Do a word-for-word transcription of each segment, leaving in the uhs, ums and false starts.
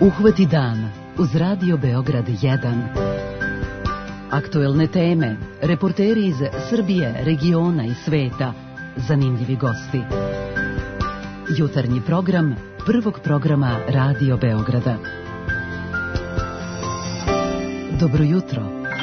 Uhvati dan uz Radio Beograd jedan. Aktuelne teme, reporteri iz Srbije, regiona i sveta, zanimljivi gosti. Jutarnji program prvog programa Radio Beograda. Dobro jutro.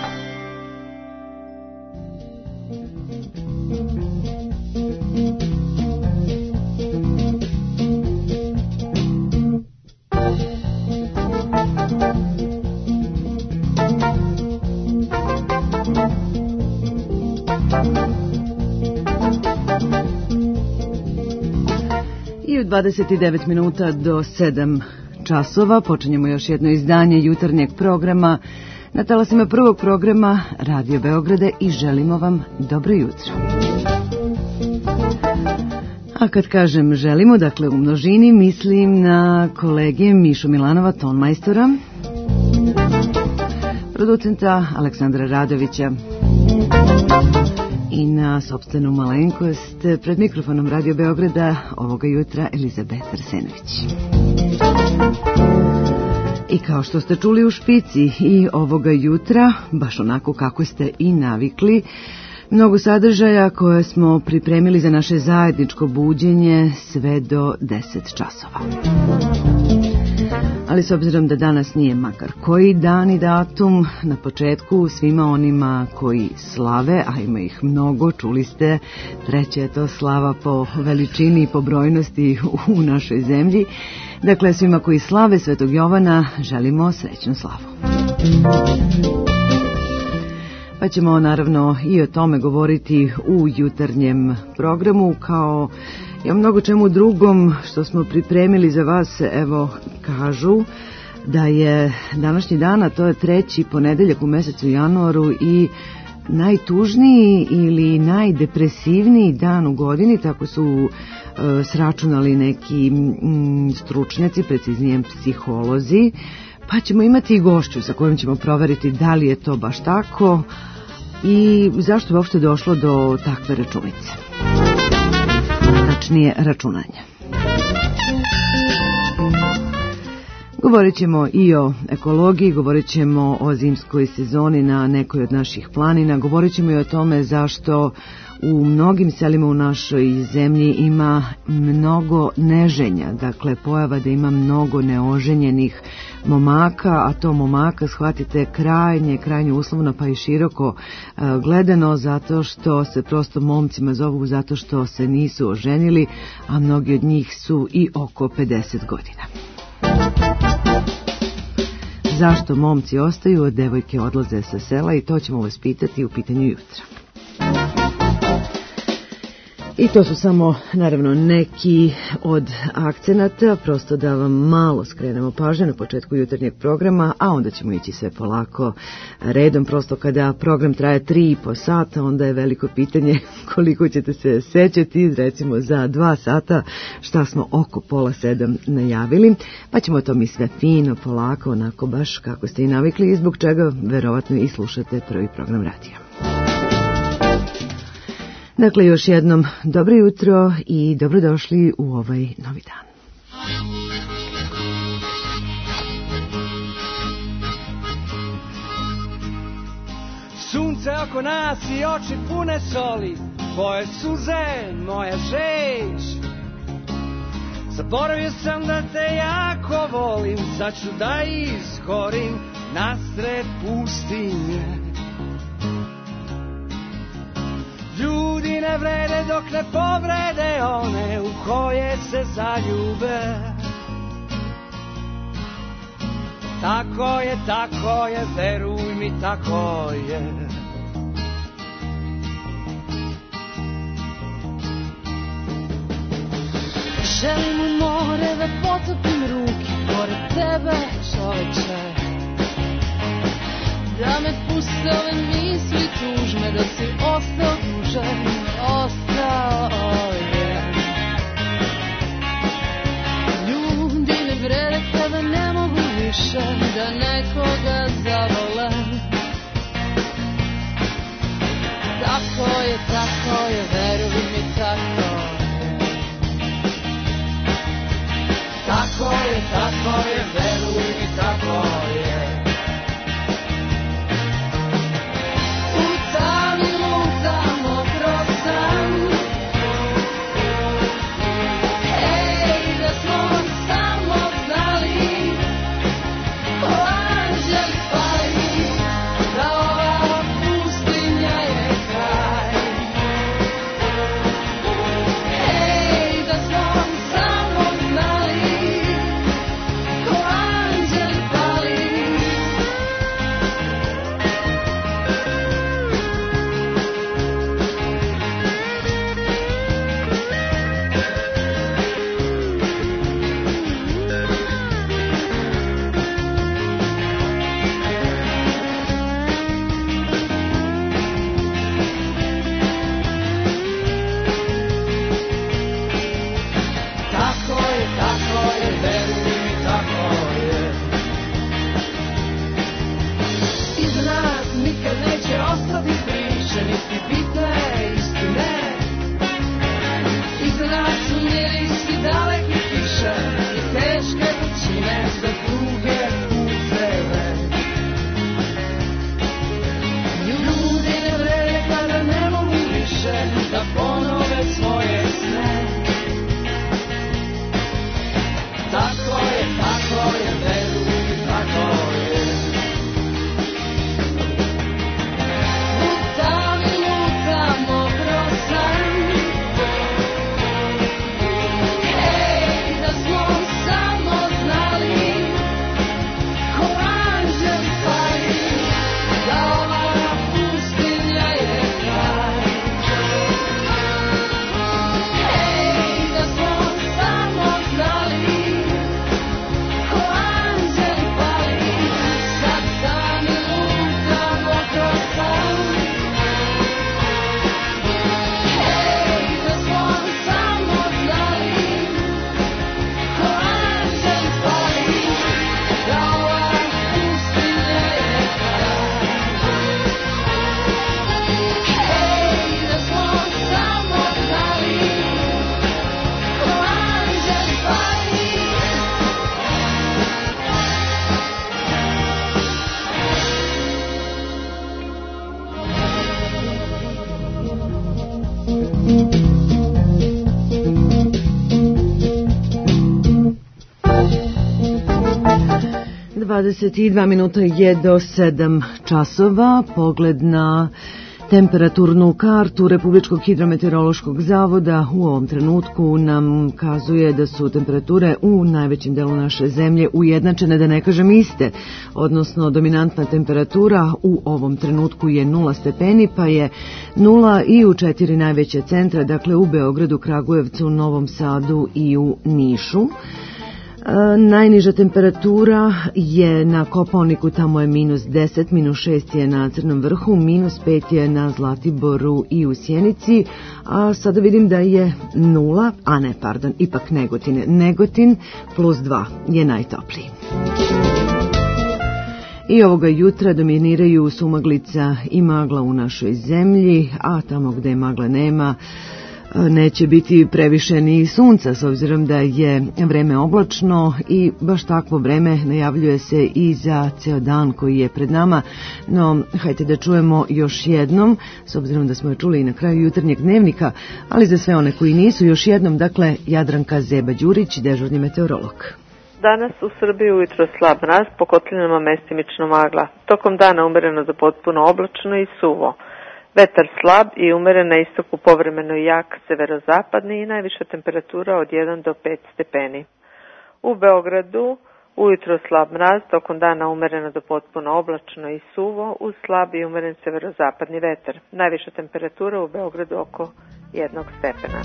dvadeset devet minuta do sedam časova počinjemo još jedno izdanje jutarnjeg programa na talasima prvog programa Radio Beograda i želimo vam dobro jutro. A kad kažem želimo, dakle u množini, mislim na kolege Mišu Milanova, tonmajstora, producenta Aleksandra Radovića i na sopstvenu malenkost pred mikrofonom Radio Beograda ovoga jutra Elizabeta Arsenović. I kao što ste čuli u špici i ovoga jutra, baš onako kako ste i navikli, mnogo sadržaja koje smo pripremili za naše zajedničko buđenje sve do deset časova. Ali s obzirom da danas nije makar koji dan i datum, na početku svima onima koji slave, a ima ih mnogo, čuli ste, treća je to slava po veličini i po brojnosti u našoj zemlji. Dakle, svima koji slave Svetog Jovana želimo srećnu slavu. Pa ćemo naravno i o tome govoriti u jutarnjem programu, kao i o mnogo čemu drugom što smo pripremili za vas. Evo, kažu da je današnji dan, a to je treći ponedeljak u mesecu januaru i najtužniji ili najdepresivniji dan u godini, tako su e, sračunali neki m, stručnjaci, preciznije psiholozi, pa ćemo imati i gošću sa kojom ćemo proveriti da li je to baš tako i zašto je uopšte došlo do takve računice. Tačnije računanja. Govorit ćemo i o ekologiji, govorit ćemo o zimskoj sezoni na nekoj od naših planina, govorit ćemo i o tome zašto u mnogim selima u našoj zemlji ima mnogo neženja, dakle pojava da ima mnogo neoženjenih momaka, a to momaka shvatite krajnje, krajnje uslovno pa i široko gledano, zato što se prosto momcima zovu zato što se nisu oženili, a mnogi od njih su i oko pedeset godina. Zašto momci ostaju, a devojke odlaze sa sela, i to ćemo vas pitati u pitanju jutra. I to su samo, naravno, neki od akcenata, prosto da vam malo skrenemo pažnju na početku jutarnjeg programa, a onda ćemo ići sve polako redom. Prosto kada program traje tri i po sata, onda je veliko pitanje koliko ćete se sećati, recimo za dva sata, šta smo oko pola sedam najavili, pa ćemo to mi sve fino, polako, onako baš kako ste i navikli i zbog čega verovatno i slušate prvi program radija. Dakle, još jednom dobro jutro i dobrodošli u ovaj novi dan. Sunce oko nas i oči pune soli, tvoje suze, moja žeć. Zaboravio sam da te jako volim, sad ću da izgorim nasred pustinje. Ljudi ne vrede dok ne povrede one u koje se zaljube. Tako je, tako je, veruj mi, tako je. Želim u more da potopim ruke pored tebe, čoveče. Da me puste ove misli tužne, da si ostao dužan, ostao je. Ljudi ne vrede kada ne mogu više da nekoga zavole. Tako je, tako je, veruj mi, tako je. Tako je, tako je, veruj mi. dvadeset dva minuta je do sedam časova. Pogled na temperaturnu kartu Republičkog hidrometeorološkog zavoda u ovom trenutku nam kazuje da su temperature u najvećem delu naše zemlje ujednačene, da ne kažem iste, odnosno dominantna temperatura u ovom trenutku je nula stepeni, pa je nula i u četiri najveće centra, dakle u Beogradu, Kragujevcu, Novom Sadu i u Nišu. Najniža temperatura je na Kopaoniku, tamo je minus deset, minus šest je na Crnom vrhu, minus pet je na Zlatiboru i u Sjenici, a sada vidim da je nula, a ne, pardon, ipak Negotin. Negotin plus dva je najtopliji. I ovoga jutra dominiraju sumaglica i magla u našoj zemlji, a tamo gde magla nema, neće biti previše ni sunca, s obzirom da je vreme oblačno i baš takvo vreme najavljuje se i za ceo dan koji je pred nama. No, hajde da čujemo još jednom, s obzirom da smo je čuli i na kraju jutarnjeg dnevnika, ali za sve one koji nisu, još jednom, dakle, Jadranka Zeba-Đurić, dežurni meteorolog. Danas u Srbiji ujutro slab mraz, po kotlinama mestimično magla. Tokom dana umereno do potpuno oblačno i suvo. Vetar slab i umeren na istoku, povremeno jak severozapadni i najviša temperatura od jedan do pet stepeni. U Beogradu ujutro slab mraz, tokom dana umereno do potpuno oblačno i suvo uz slab i umeren severozapadni vetar. Najviša temperatura u Beogradu oko jednog stepena.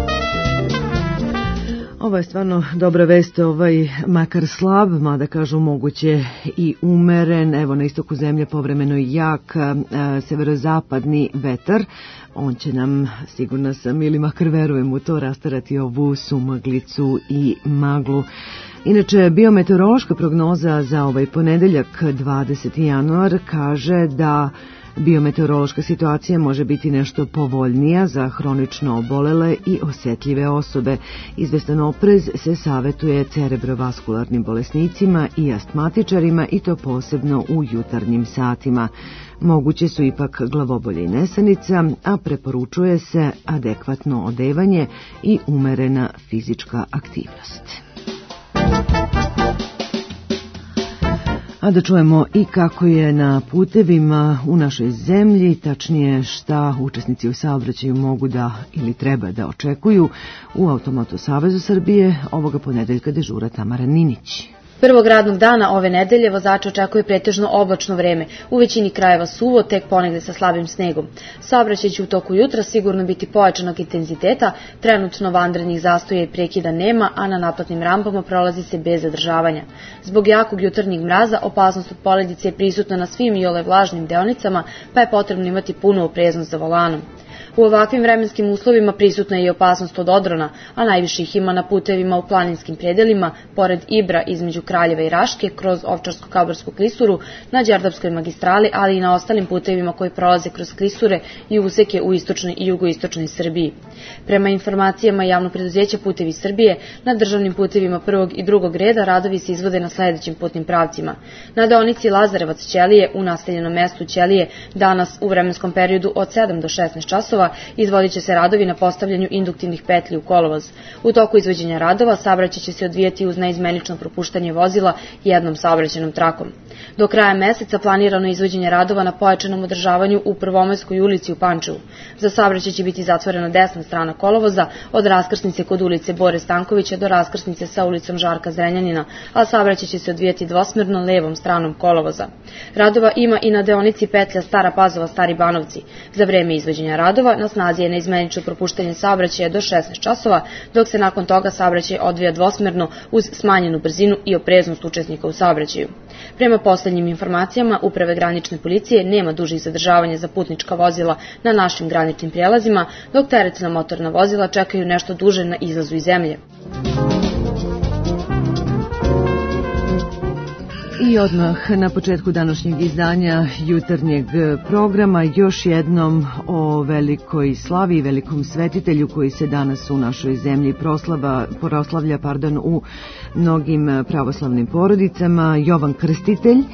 Ovo je stvarno dobra vest, ovaj makar slab, mada kažu moguće i umeren, evo na istoku zemlje povremeno jak a, severozapadni vetar. On će nam, sigurna sam, ili makar verujem u to, rastarati ovu sumaglicu i maglu. Inače, biometeorološka prognoza za ovaj ponedeljak, dvadeseti januar, kaže da biometeorološka situacija može biti nešto povoljnija za hronično obolele i osjetljive osobe. Izvestan oprez se savetuje cerebrovaskularnim bolesnicima i astmatičarima, i to posebno u jutarnjim satima. Moguće su ipak glavobolje i nesanica, a preporučuje se adekvatno odevanje i umerena fizička aktivnost. A da čujemo i kako je na putevima u našoj zemlji, tačnije šta učesnici u saobraćaju mogu da ili treba da očekuju u Automoto savezu Srbije. Ovoga ponedeljka dežura Tamara Ninić. Prvog radnog dana ove nedelje vozača očekuje pretežno oblačno vreme, u većini krajeva suvo, tek ponegde sa slabim snegom. Saobraćaj će u toku jutra sigurno biti pojačanog intenziteta, trenutno vanrednih zastoja i prekida nema, a na naplatnim rampama prolazi se bez zadržavanja. Zbog jakog jutarnjeg mraza opasnost od poledice je prisutna na svim iole vlažnim deonicama, pa je potrebno imati punu opreznost za volanom. U ovakvim vremenskim uslovima prisutna je i opasnost od odrona, a najviše ih ima na putevima u planinskim predelima, pored Ibra između Kraljeva i Raške, kroz Ovčarsko-Kablarsku klisuru, na Đerdapskoj magistrali, ali i na ostalim putevima koji prolaze kroz klisure i useke u istočnoj i jugoistočnoj Srbiji. Prema informacijama javnog preduzeća Putevi Srbije, na državnim putevima prvog i drugog reda radovi se izvode na sledećim putnim pravcima. Na deonici Lazarevac-Ćelije u naseljenom mestu Ćelije danas u vremenskom periodu od sedam do šesnaest časova izvodit će se radovi na postavljanju induktivnih petlji u kolovoz. U toku izvođenja radova saobraćaj će se odvijati uz neizmenično propuštanje vozila jednom saobraćajnom trakom. Do kraja meseca planirano izvođenje radova na pojačanom održavanju u Prvomajskoj ulici u Pančevu. Za saobraćaj će biti zatvorena desna strana kolovoza od raskrsnice kod ulice Bore Stankovića do raskrsnice sa ulicom Žarka Zrenjanina, a saobraćaj će se odvijati dvosmerno levom stranom kolovoza. Radova ima i na deonici petlja Stara Pazova Stari Banovci. Za vreme izvođenja radova na snazi je neizmenično propuštanje saobraćaja do šesnaest časova, dok se nakon toga saobraćaj odvija dvosmerno uz smanjenu brzinu i opreznost učesnika u saobraćaju. Prema poslednjim informacijama Uprave granične policije nema dužih zadržavanja za putnička vozila na našim graničnim prijelazima, dok teretna motorna vozila čekaju nešto duže na izlazu iz zemlje. I odmah na početku današnjeg izdanja jutarnjeg programa još jednom o velikoj slavi i velikom svetitelju koji se danas u našoj zemlji proslava, proslavlja pardon, u mnogim pravoslavnim porodicama, Jovan Krstitelj.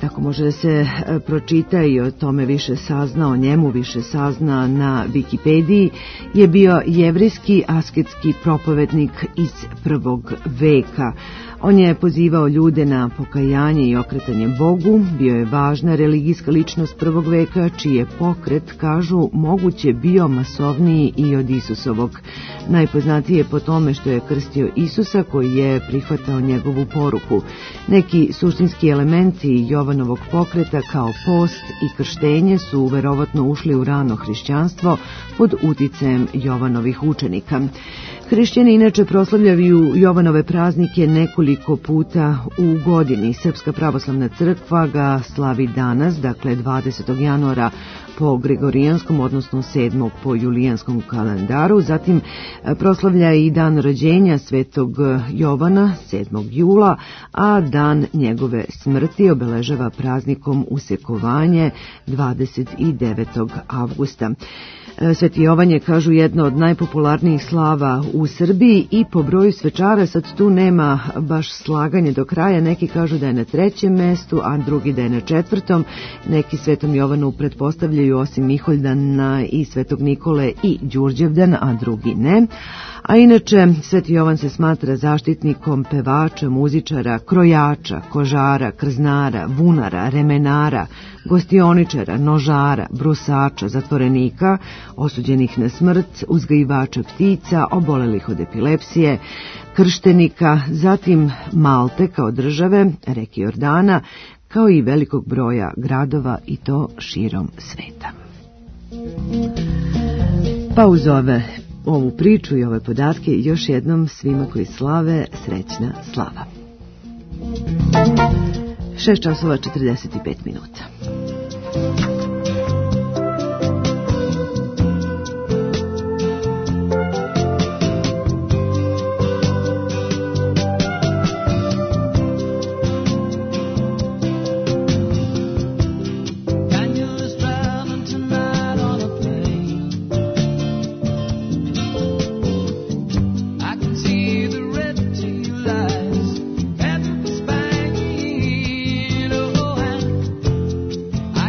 Tako može da se pročita i o tome više sazna, o njemu više sazna na Wikipediji, je bio jevrijski asketski propovednik iz prvog veka. On je pozivao ljude na pokajanje i okretanje Bogu, bio je važna religijska ličnost prvog veka, čiji je pokret, kažu, moguće bio masovniji i od Isusovog. Najpoznatiji je po tome što je krstio Isusa, koji je prihvatao njegovu poruku. Neki suštinski elementi Jovanovog pokreta kao post i krštenje su verovatno ušli u rano hrišćanstvo pod uticajem Jovanovih učenika. Hrišćani inače proslavljaju Jovanove praznike nekoliko puta u godini. Srpska pravoslavna crkva ga slavi danas, dakle dvadesetog januara po gregorijanskom, odnosno sedmog po julijanskom kalendaru. Zatim proslavlja i dan rođenja svetog Jovana, sedmog jula, a dan njegove smrti obeležava praznikom usekovanje, dvadeset devetog avgusta. Sveti Jovan je, kažu, jedno od najpopularnijih slava u Srbiji i po broju svečara, sad tu nema baš slaganje do kraja, neki kažu da je na trećem mestu, a drugi da je na četvrtom. Neki Svetom Jovanu pretpostavljaju osim Miholjdana i Svetog Nikole i Đurđevdan, a drugi ne. A inače, Sveti Jovan se smatra zaštitnikom pevača, muzičara, krojača, kožara, krznara, vunara, remenara, gostioničara, nožara, brusača, zatvorenika, osuđenih na smrt, uzgajivača ptica, obolelih od epilepsije, krštenika, zatim Malte kao države, reke Jordana, kao i velikog broja gradova i to širom sveta. Pa uz ove ovu priču i ove podatke još jednom svima koji slave srećna slava. šest časova četrdeset pet minuta. I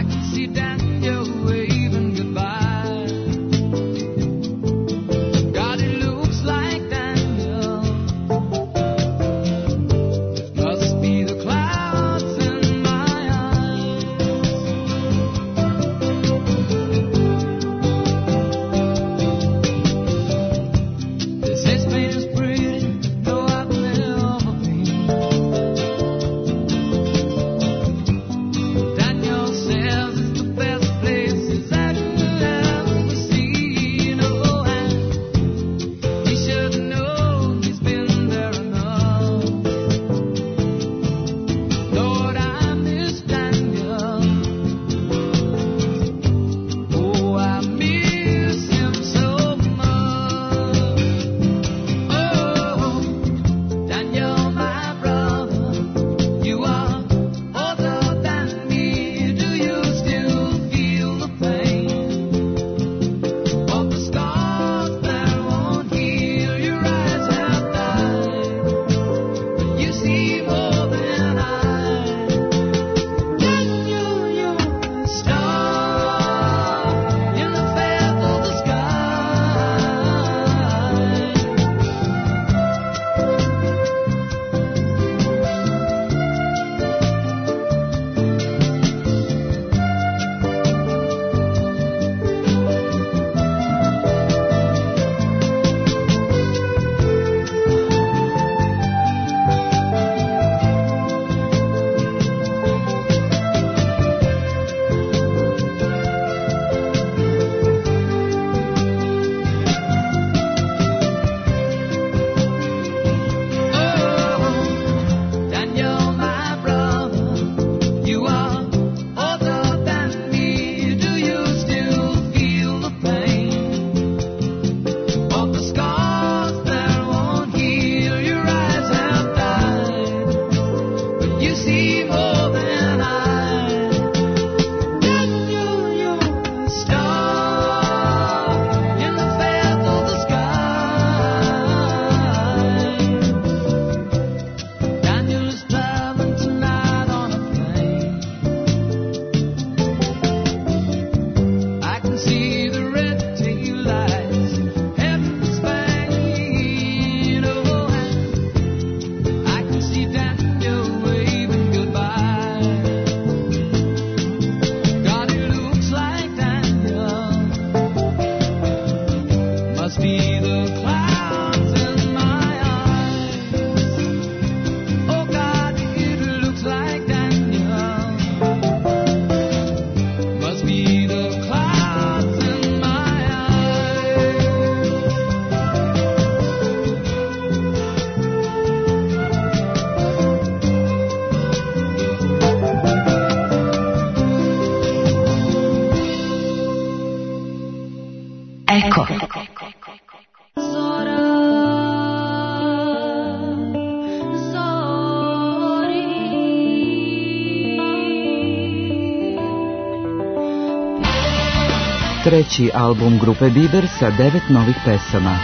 Treći album grupe Biber sa devet novih pesama.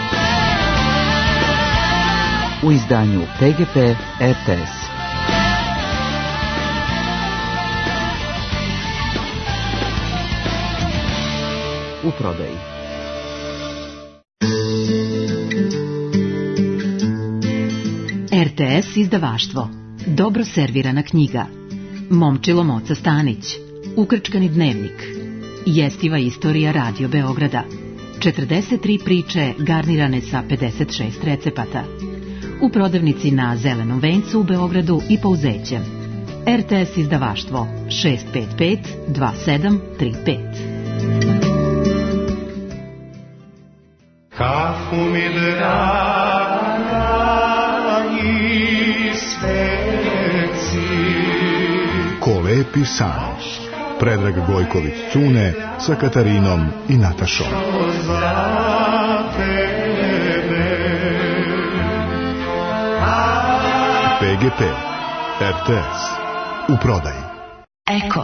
U izdanju P G P R T S. U prodaji. R T S izdavaštvo. Dobro servirana knjiga. Momčilo Moca Stanić. Ukrčkani dnevnik. Jestiva istorija Radio Beograda. četrdeset tri priče garnirane sa pedeset šest recepata. U prodavnici na Zelenom vencu u Beogradu i Pouzećem. R T S izdavaštvo šest pet pet dva sedam tri pet. Kafu mi dragi sveci. Ko lepi san. Predrag Gojković Cune sa Katarinom i Natašom. P G P R T S u prodaji. Eko.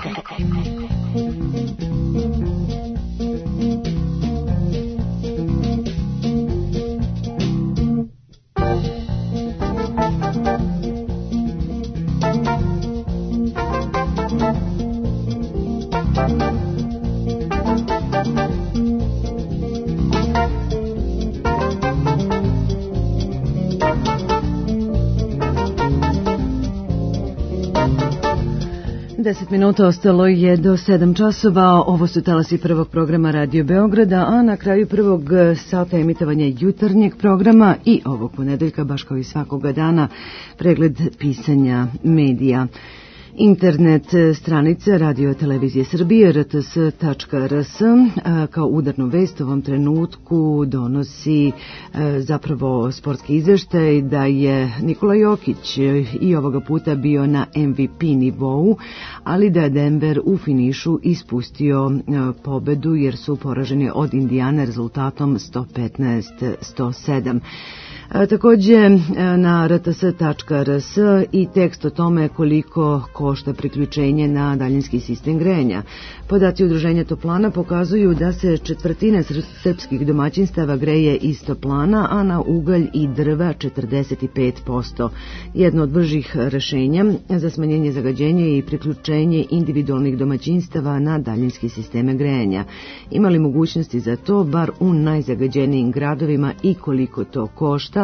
Deset minuta ostalo je do sedam časova. Ovo su talasi prvog programa Radio Beograda, a na kraju prvog sata emitovanja jutarnjeg programa i ovog ponedeljka, baš kao i svakoga dana, pregled pisanja medija. Internet stranica Radio Televizije Srbije r t s tačka r s kao udarnu vest u ovom trenutku donosi zapravo sportski izveštaj da je Nikola Jokić i ovoga puta bio na M V P nivou, ali da je Denver u finišu ispustio pobedu jer su poraženi od Indijane rezultatom sto petnaest sto sedam. Takođe na r t s tačka r s i tekst o tome koliko košta priključenje na daljinski sistem grejanja. Podaci Udruženja toplana pokazuju da se četvrtina srpskih domaćinstava greje iz toplana, a na ugalj i drva četrdeset pet posto. Jedno od bržih rešenja za smanjenje zagađenja i priključenje individualnih domaćinstava na daljinski sisteme grejanja. Ima li mogućnosti za to, bar u najzagađenijim gradovima, i koliko to košta?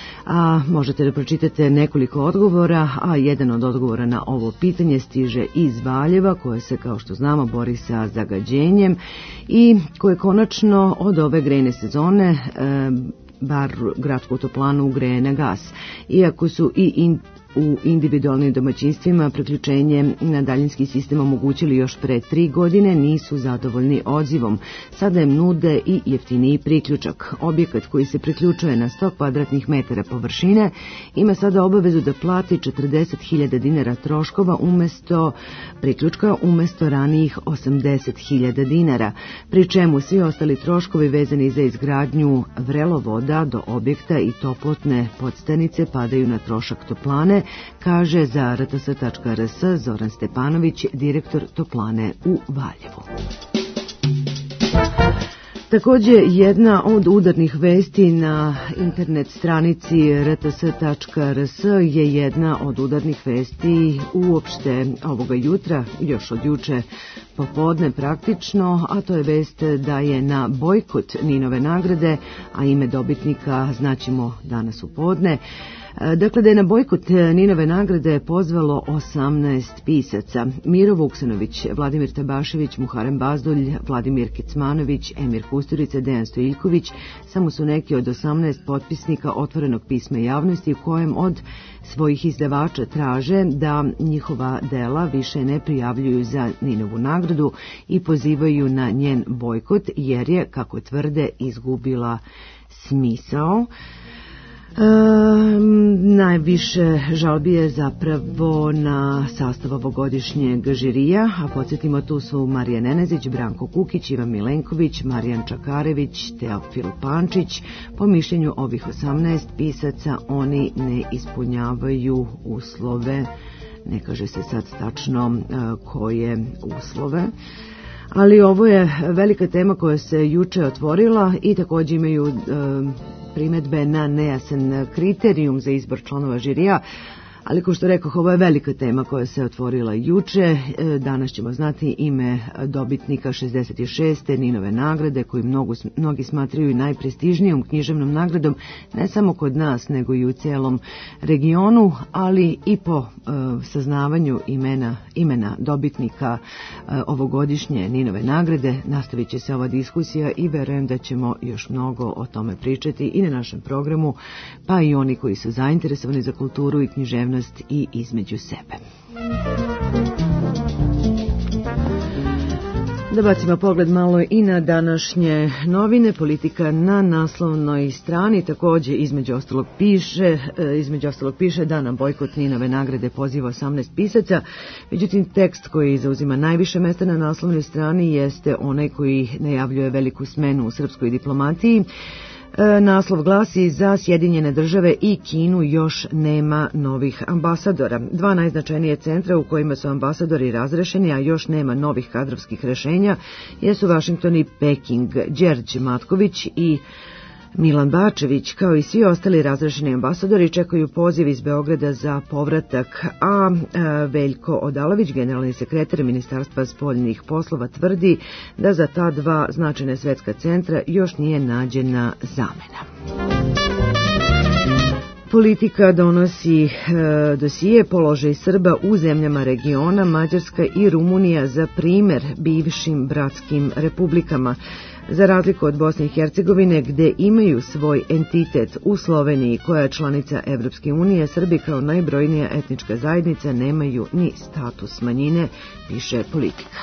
A možete da pročitate nekoliko odgovora, a jedan od odgovora na ovo pitanje stiže iz Valjeva, koje se, kao što znamo, bori sa zagađenjem i koje konačno od ove grejne sezone e, bar gradsku toplanu greje na gas. Iako su i in, u individualnim domaćinstvima priključenje na daljinski sistem omogućili još pre tri godine, nisu zadovoljni odzivom. Sada im nude i jeftiniji priključak. Objekat koji se priključuje na sto kvadratnih metara površine ima sada obavezu da plati četrdeset hiljada dinara troškova umesto priključka, umesto ranijih osamdeset hiljada dinara, pri čemu svi ostali troškovi vezani za izgradnju vrelovoda do objekta i toplotne podstanice padaju na trošak toplane, kaže za r t s tačka r s Zoran Stepanović, direktor toplane u Valjevu. Takođe, jedna od udarnih vesti na internet stranici r t s tačka r s je jedna od udarnih vesti uopšte ovoga jutra, još od juče popodne praktično, a to je vest da je na bojkot Ninove nagrade, a ime dobitnika znaćemo danas u podne. Dakle, da je na bojkot Ninove nagrade pozvalo osamnaest pisaca. Miro Vuksanović, Vladimir Tabašević, Muharem Bazdulj, Vladimir Kecmanović, Emir Kusturica, Dejan Stojiljković samo su neki od osamnaest potpisnika otvorenog pisma javnosti u kojem od svojih izdavača traže da njihova dela više ne prijavljuju za Ninovu nagradu i pozivaju na njen bojkot jer je, kako tvrde, izgubila smisao. E, najviše žalbi je zapravo na sastav ovogodišnjeg žirija, a podsjetimo, tu su Marija Nenezić, Branko Kukić, Ivan Milenković, Marijan Čakarević, Teofil Pančić. Po mišljenju ovih osamnaest pisaca oni ne ispunjavaju uslove, ne kaže se sad tačno e, koje uslove, Ali ovo je velika tema koja se juče otvorila i također imaju e, primedbe na nejasan kriterijum za izbor članova žirija. Ali kao što rekoh, ovo je velika tema koja se otvorila juče. Danas ćemo znati ime dobitnika šezdeset šeste Ninove nagrade, koju mnogo, mnogi smatraju najprestižnijom književnom nagradom, ne samo kod nas, nego i u cijelom regionu, ali i po uh, saznavanju imena, imena dobitnika uh, ovogodišnje Ninove nagrade. Nastavit će se ova diskusija i verujem da ćemo još mnogo o tome pričati i na našem programu, pa i oni koji su zainteresovani za kulturu i književnost i između sebe. Da bacimo pogled malo i na današnje novine. Politika na naslovnoj strani također između ostalog piše, između ostalog piše da na bojkot Ninove nagrade poziva osamnaest pisaca. Međutim, tekst koji zauzima najviše mjesta na naslovnoj strani jeste onaj koji najavljuje veliku smenu u srpskoj diplomatiji. Naslov glasi: za Sjedinjene države i Kinu još nema novih ambasadora. Dva najznačajnije centra u kojima su ambasadori razrešeni, a još nema novih kadrovskih rešenja, jesu Vašington i Peking. Đerđ Matković i Milan Bačević, kao i svi ostali razrešeni ambasadori, čekaju poziv iz Beograda za povratak, a Veljko Odalović, generalni sekretar Ministarstva spoljnih poslova, tvrdi da za ta dva značajna svetska centra još nije nađena zamena. Politika donosi e, dosije položaj Srba u zemljama regiona, Mađarska i Rumunija za primer bivšim bratskim republikama. Za razliku od Bosne i Hercegovine, gde imaju svoj entitet, u Sloveniji, koja je članica Evropske unije, Srbi kao najbrojnija etnička zajednica nemaju ni status manjine, piše Politika.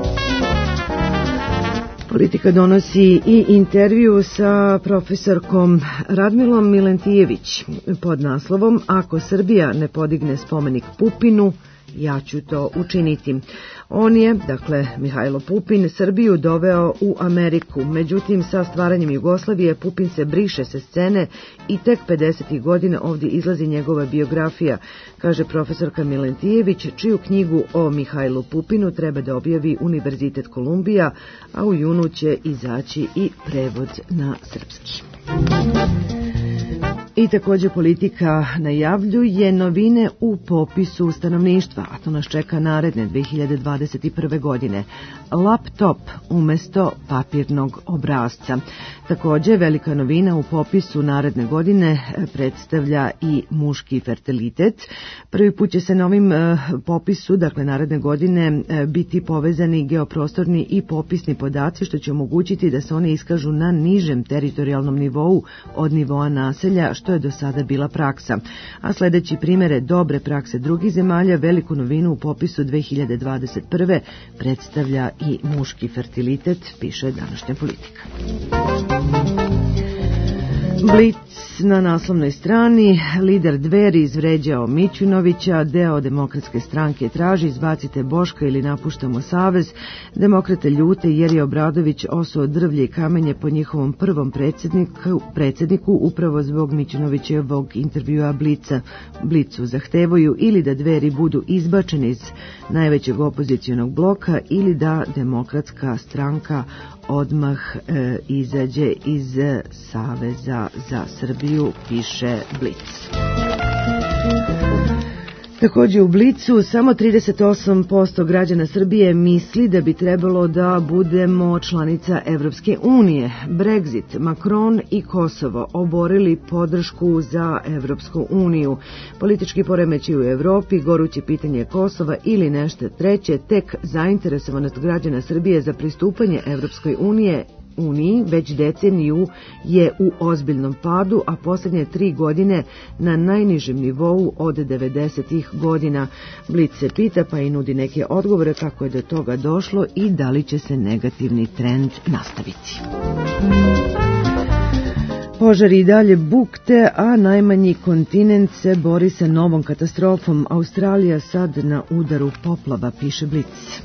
Politika donosi i intervju sa profesorkom Radmilom Milentijević pod naslovom Ako Srbija ne podigne spomenik Pupinu, ja ću to učiniti. On je, dakle Mihajlo Pupin, Srbiju doveo u Ameriku. Međutim, sa stvaranjem Jugoslavije Pupin se briše sa scene i tek pedesetih godina ovdje izlazi njegova biografija, kaže profesorka Milentijević, čiju knjigu o Mihajlu Pupinu treba da objavi Univerzitet Kolumbija, a u junu će izaći i prevod na srpski. I također Politika najavljuje novine u popisu stanovništva, a to nas čeka naredne dve hiljade dvadeset prve. godine. Laptop umjesto papirnog obrasca. Također velika novina u popisu naredne godine predstavlja i muški fertilitet. Prvi put će se na ovim popisu, dakle naredne godine, biti povezani geoprostorni i popisni podaci, što će omogućiti da se oni iskažu na nižem teritorijalnom nivou od nivoa naselja, što je do sada bila praksa. A sljedeći primjere dobre prakse drugih zemalja, veliku novinu u popisu dve hiljade dvadeset prve. predstavlja i muški fertilitet, piše današnja Politika. Blic na naslovnoj strani: lider Dveri izvređao Mićunovića, deo Demokratske stranke traži izbacite Boška ili napuštamo savez, demokrate ljute jer je Obradović osuo drvlje i kamenje po njihovom prvom predsjedniku, predsjedniku upravo zbog Mićunovićevog intervjua Blica. Blicu zahtevaju ili da Dveri budu izbačeni iz najvećeg opozicionog bloka ili da Demokratska stranka odmah e, izađe iz Saveza za Srbiju, piše Blic. Također u Blicu samo trideset osam posto građana Srbije misli da bi trebalo da budemo članica Evropske unije. Brexit, Macron i Kosovo oborili podršku za Evropsku uniju. Politički poremećaj u Evropi, goruće pitanje Kosova ili nešto treće, tek zainteresovanost građana Srbije za pristupanje Evropskoj unije Uniji već deceniju je u ozbiljnom padu, a posljednje tri godine na najnižem nivou od devedesetih godina. Blic se pita pa i nudi neke odgovore kako je do toga došlo i da li će se negativni trend nastaviti. Požari i dalje bukte, a najmanji kontinent se bori sa novom katastrofom. Australija sad na udaru poplava, piše Blic.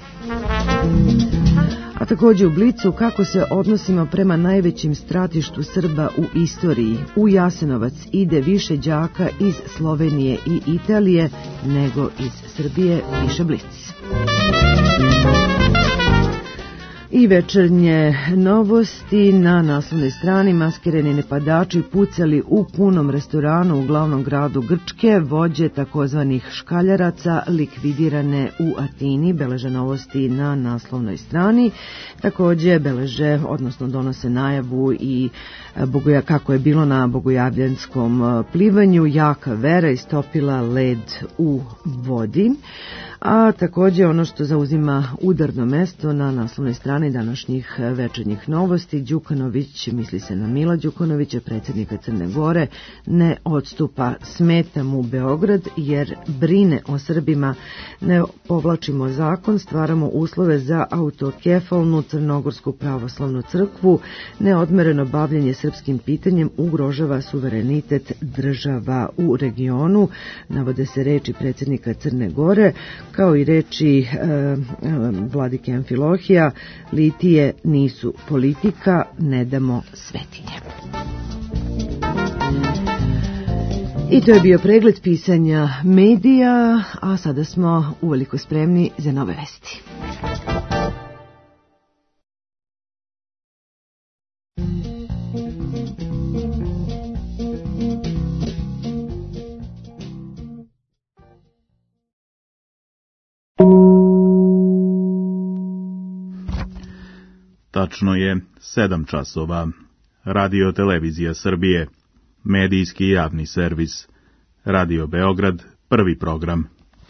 A također u Blicu kako se odnosimo prema najvećim stratištu Srba u istoriji. U Jasenovac ide više đaka iz Slovenije i Italije nego iz Srbije, piše Blic. I večernje novosti. Na naslovnoj strani maskirani napadači pucali u punom restoranu u glavnom gradu Grčke, vođe takozvanih škaljaraca likvidirane u Atini, beleže novosti na naslovnoj strani. Također beleže, odnosno donose najavu i bogoja, kako je bilo na bogojavljanskom plivanju, jaka vera istopila led u vodi. A također ono što zauzima udarno mesto na naslovnoj strani današnjih večernjih novosti, Đukanović, misli se na Mila Đukanovića, predsjednika Crne Gore, ne odstupa, smeta mu Beograd jer brine o Srbima, ne povlačimo zakon, stvaramo uslove za autokefalnu Crnogorsku pravoslavnu crkvu, neodmereno bavljenje srpskim pitanjem ugrožava suverenitet država u regionu, navode se reči predsjednika Crne Gore, kao i reči e, e, vladike Amfilohija, litije nisu politika, ne damo svetinje. I to je bio pregled pisanja medija, a sada smo uveliko spremni za nove vesti. Tačno je sedam časova. Radio Televizija Srbije, medijski javni servis. Radio Beograd, prvi program.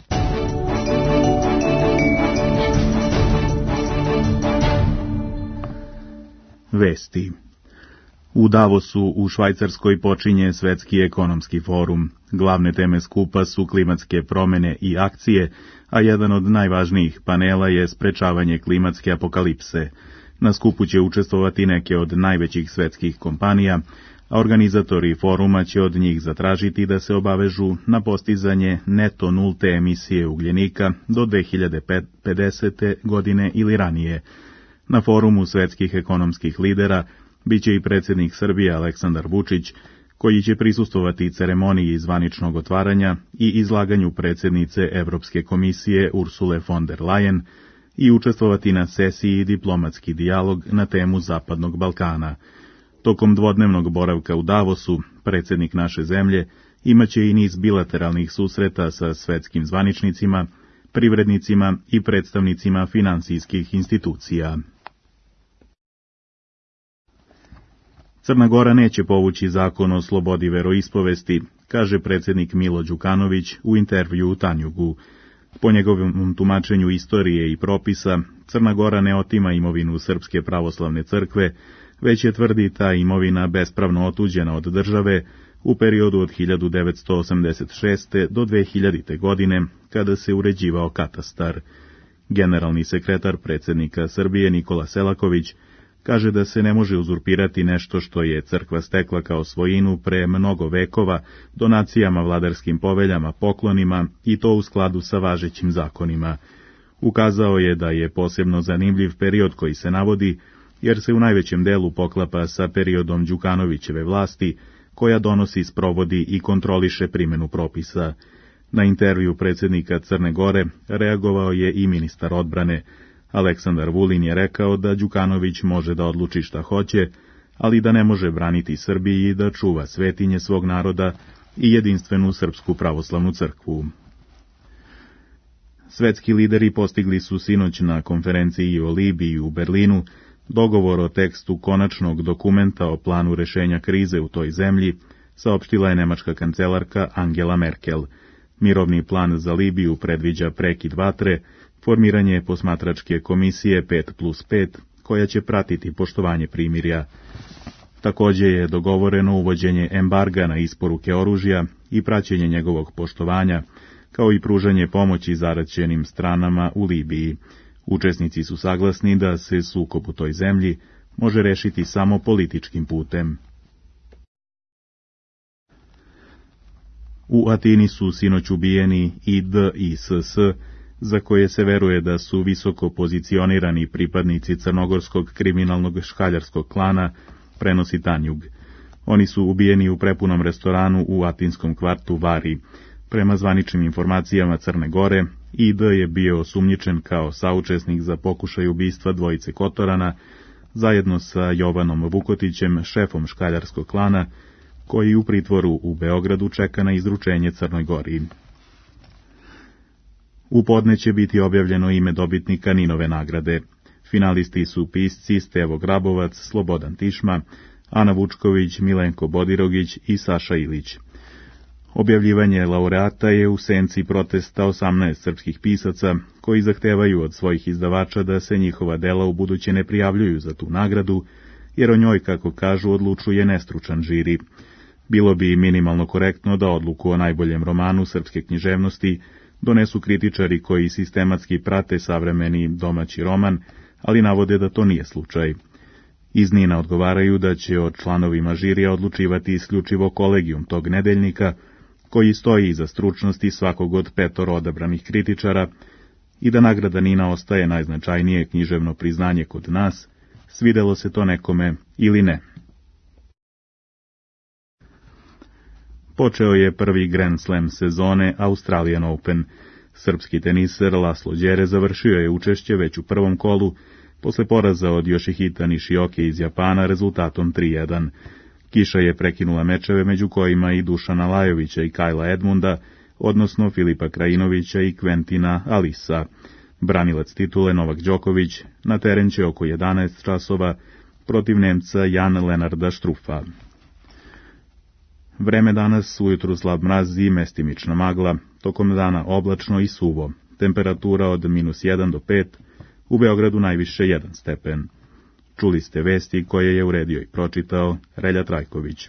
Vesti. U Davosu u Švajcarskoj počinje Svetski ekonomski forum. Glavne teme skupa su klimatske promjene i akcije, a jedan od najvažnijih panela je sprečavanje klimatske apokalipse. Na skupu će učestvovati neke od najvećih svetskih kompanija, a organizatori foruma će od njih zatražiti da se obavežu na postizanje neto nulte emisije ugljenika do dve hiljade pedesete. godine ili ranije. Na forumu svetskih ekonomskih lidera biće i predsjednik Srbije Aleksandar Vučić, koji će prisustvovati ceremoniji zvaničnog otvaranja i izlaganju predsjednice Evropske komisije Ursule von der Leyen, i učestvovati na sesiji Diplomatski dijalog na temu Zapadnog Balkana. Tokom dvodnevnog boravka u Davosu, predsjednik naše zemlje imaće i niz bilateralnih susreta sa svetskim zvaničnicima, privrednicima i predstavnicima finansijskih institucija. Crna Gora neće povući zakon o slobodi veroispovesti, kaže predsjednik Milo Đukanović u intervju u Tanjugu. Po njegovom tumačenju istorije i propisa, Crna Gora ne otima imovinu Srpske pravoslavne crkve, već je, tvrdi, ta imovina bespravno otuđena od države u periodu od hiljadu devetsto osamdeset šeste. do dve hiljadite. godine, kada se uređivao katastar. Generalni sekretar predsjednika Srbije Nikola Selaković kaže da se ne može uzurpirati nešto što je crkva stekla kao svojinu pre mnogo vekova, donacijama, vladarskim poveljama, poklonima i to u skladu sa važećim zakonima. Ukazao je da je posebno zanimljiv period koji se navodi, jer se u najvećem delu poklapa sa periodom Đukanovićeve vlasti, koja donosi, sprovodi i kontroliše primjenu propisa. Na intervju predsjednika Crne Gore reagovao je i ministar odbrane. Aleksandar Vulin je rekao da Đukanović može da odluči šta hoće, ali da ne može braniti Srbiji i da čuva svetinje svog naroda i jedinstvenu Srpsku pravoslavnu crkvu. Svetski lideri postigli su sinoć na konferenciji o Libiji u Berlinu dogovor o tekstu konačnog dokumenta o planu rešenja krize u toj zemlji, saopštila je nemačka kancelarka Angela Merkel. Mirovni plan za Libiju predviđa prekid vatre, formiranje posmatračke komisije pet plus pet, koja će pratiti poštovanje primirja. Također je dogovoreno uvođenje embarga na isporuke oružja i praćenje njegovog poštovanja, kao i pružanje pomoći zaraćenim stranama u Libiji. Učesnici su saglasni da se sukob u toj zemlji može rešiti samo političkim putem. U Atini su sinoć ubijeni I D i S S, za koje se veruje da su visoko pozicionirani pripadnici crnogorskog kriminalnog škaljarskog klana, prenosi Tanjug. Oni su ubijeni u prepunom restoranu u atinskom kvartu Vari. Prema zvaničnim informacijama Crne Gore, I D je bio osumnjičen kao saučesnik za pokušaj ubistva dvojice Kotorana, zajedno sa Jovanom Vukotićem, šefom škaljarskog klana, koji u pritvoru u Beogradu čeka na izručenje Crnoj Gori. U podne će biti objavljeno ime dobitnika Ninove nagrade. Finalisti su pisci Stevo Grabovac, Slobodan Tišma, Ana Vučković, Milenko Bodirogić i Saša Ilić. Objavljivanje laureata je u senci protesta osamnaest srpskih pisaca, koji zahtevaju od svojih izdavača da se njihova dela ubuduće ne prijavljuju za tu nagradu, jer o njoj, kako kažu, odlučuje nestručan žiri. Bilo bi minimalno korektno da odluku o najboljem romanu srpske književnosti donesu kritičari koji sistematski prate savremeni domaći roman, ali navode da to nije slučaj. Iz Nina odgovaraju da će o članovima žirija odlučivati isključivo kolegijum tog nedeljnika, koji stoji iza stručnosti svakog od petoro odabranih kritičara, i da nagrada Nina ostaje najznačajnije književno priznanje kod nas, svidelo se to nekome ili ne. Počeo je prvi Grand Slam sezone Australian Open. Srpski teniser Laslo Đere završio je učešće već u prvom kolu, posle poraza od Yoshihita Nishioke iz Japana rezultatom tri jedan. Kiša je prekinula mečeve među kojima i Dušana Lajovića i Kajla Edmunda, odnosno Filipa Krajinovića i Kventina Alisa. Branilac titule Novak Đoković na teren će oko jedanaest časova protiv Nemca Jan Lenarda Štrufa. Vreme danas, ujutru slab mraz i mestimična magla, tokom dana oblačno i suvo, temperatura od minus jedan do pet, u Beogradu najviše jedan stepen. Čuli ste vesti koje je uredio i pročitao Relja Trajković.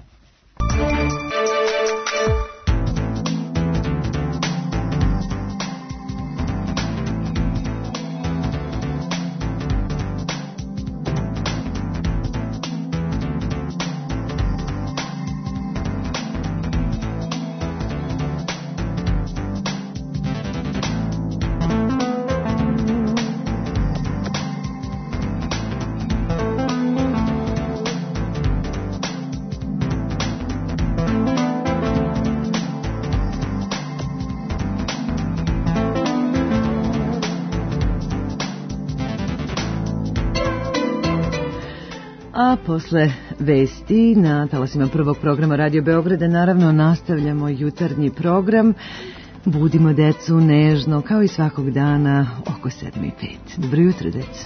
A posle vesti na talasima prvog programa Radio Beograda naravno nastavljamo jutarnji program. Budimo decu nežno kao i svakog dana oko sedam i pet. Dobro jutro, decu.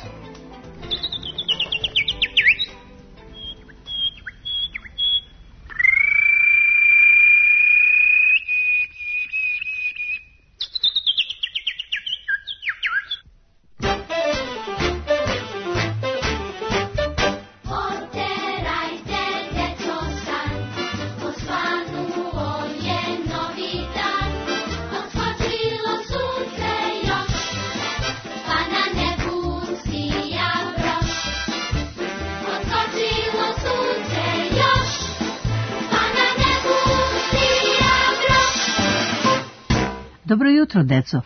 Dobro jutro, deco.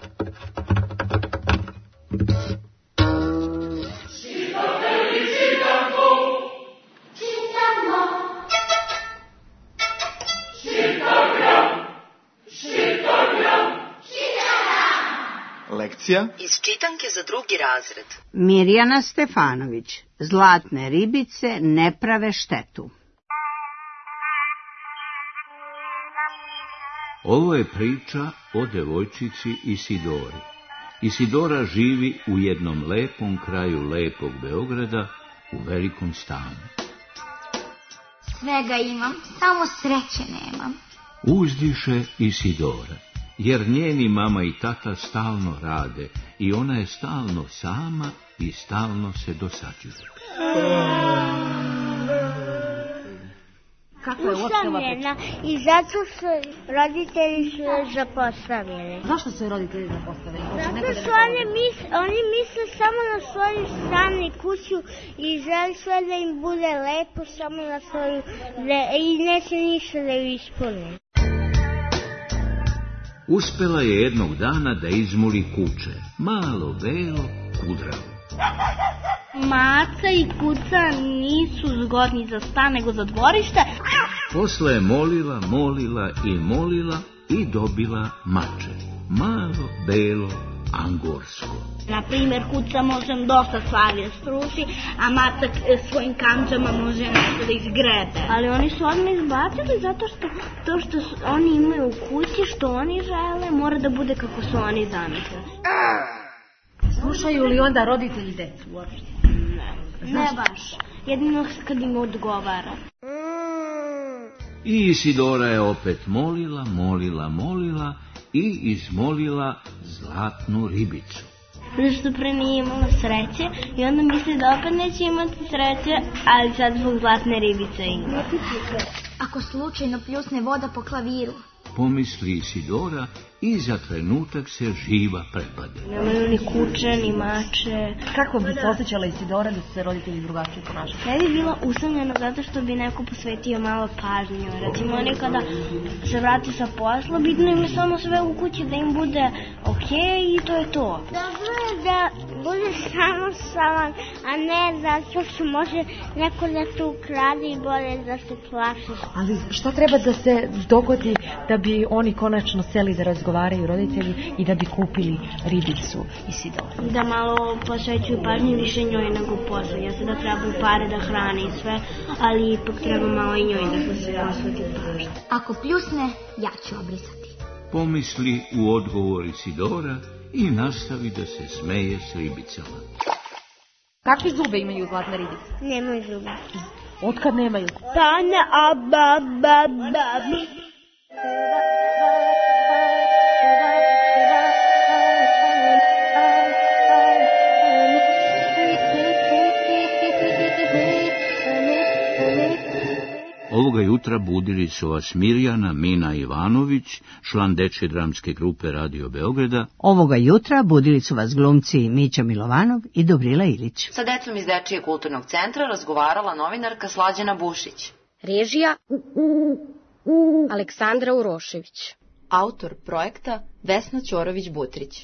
Lekcija iz čitanke za drugi razred. Mirjana Stefanović. Zlatne ribice ne prave štetu. Ovo je priča o devojčici Isidori. Isidora živi u jednom lepom kraju lepog Beograda, u velikom stanu. Svega imam, samo sreće nemam. Uzdiše Isidora, jer njeni mama i tata stalno rade i ona je stalno sama i stalno se dosađuje. Usamljena i zato su roditelji su zapostavljeni. Zašto su roditelji zapostavljeni? Zato što oni misle, oni misle samo na svoju stan i kuću i žele sve da im bude lepo samo na svoju i neće ništa da ju ispuni. Uspela je jednog dana da izmoli kuče, malo belo, kudravo. Maca i kuca nisu zgodni za stan, nego za dvorište. Posle je molila, molila i molila i dobila mače. Malo, belo, angorsko. Na primjer, kuca možem dosta stvari da struši, a matak svojim kamčama može nešto da izgrebe. Ali oni su odmah izbacili zato što to što su, oni imaju u kući, što oni žele, mora da bude kako su oni zamislili. Slušaju li onda roditelji decu uopšte? Ne, ne baš. Jedino kad im odgovara. I Isidora je opet molila, molila, molila i izmolila zlatnu ribicu. Zašto pre nije imala sreće i onda misli da opet neće imati sreće, ali sad zbog zlatne ribice ima. Ako slučajno pljusne voda po klaviru. Pomisli Isidora i za trenutak se živa prepade. Nemaju ni kuće, ni mače. Kako bi se osjećala Isidora da su se roditelji drugačije ponašali? Ne bi bila usamljena zato što bi neko posvetio malo pažnju. Recimo oni kada se vrati sa posla, bitno im je samo sve u kući da im bude okej i to je to. Dobro je da bude samo saman, a ne zato što može neko da tu ukrade i bolje da se plaši. Ali šta treba da se dogodi da bi oni konačno seli da razgovaraju roditelji i da bi kupili ribicu Isidori? Da malo posvećuju pažnju više njoj nego poslu. Ja se da trebaju pare da hrane i sve, ali ipak treba malo i njoj da se posveti pažnju. Ako pljusne, ja ću obrisati. Pomisli u odgovor Isidora i nastavi da se smeje s ribicama. Kakve zube imaju zlatne ribice? Nemaju zube. Otkad nemaju? Pa ne, a ba, ba, ba. Ovoga jutra budili su vas Mirjana Mina Ivanović, član dečje dramske grupe Radio Beograda. Ovoga jutra budili su vas glumci Mića Milovanov i Dobrila Ilić. Sa decom iz Dečijeg kulturnog centra razgovarala novinarka Slađana Bušić. Režija Aleksandra Urošević. Autor projekta Vesna Ćorović-Butrić.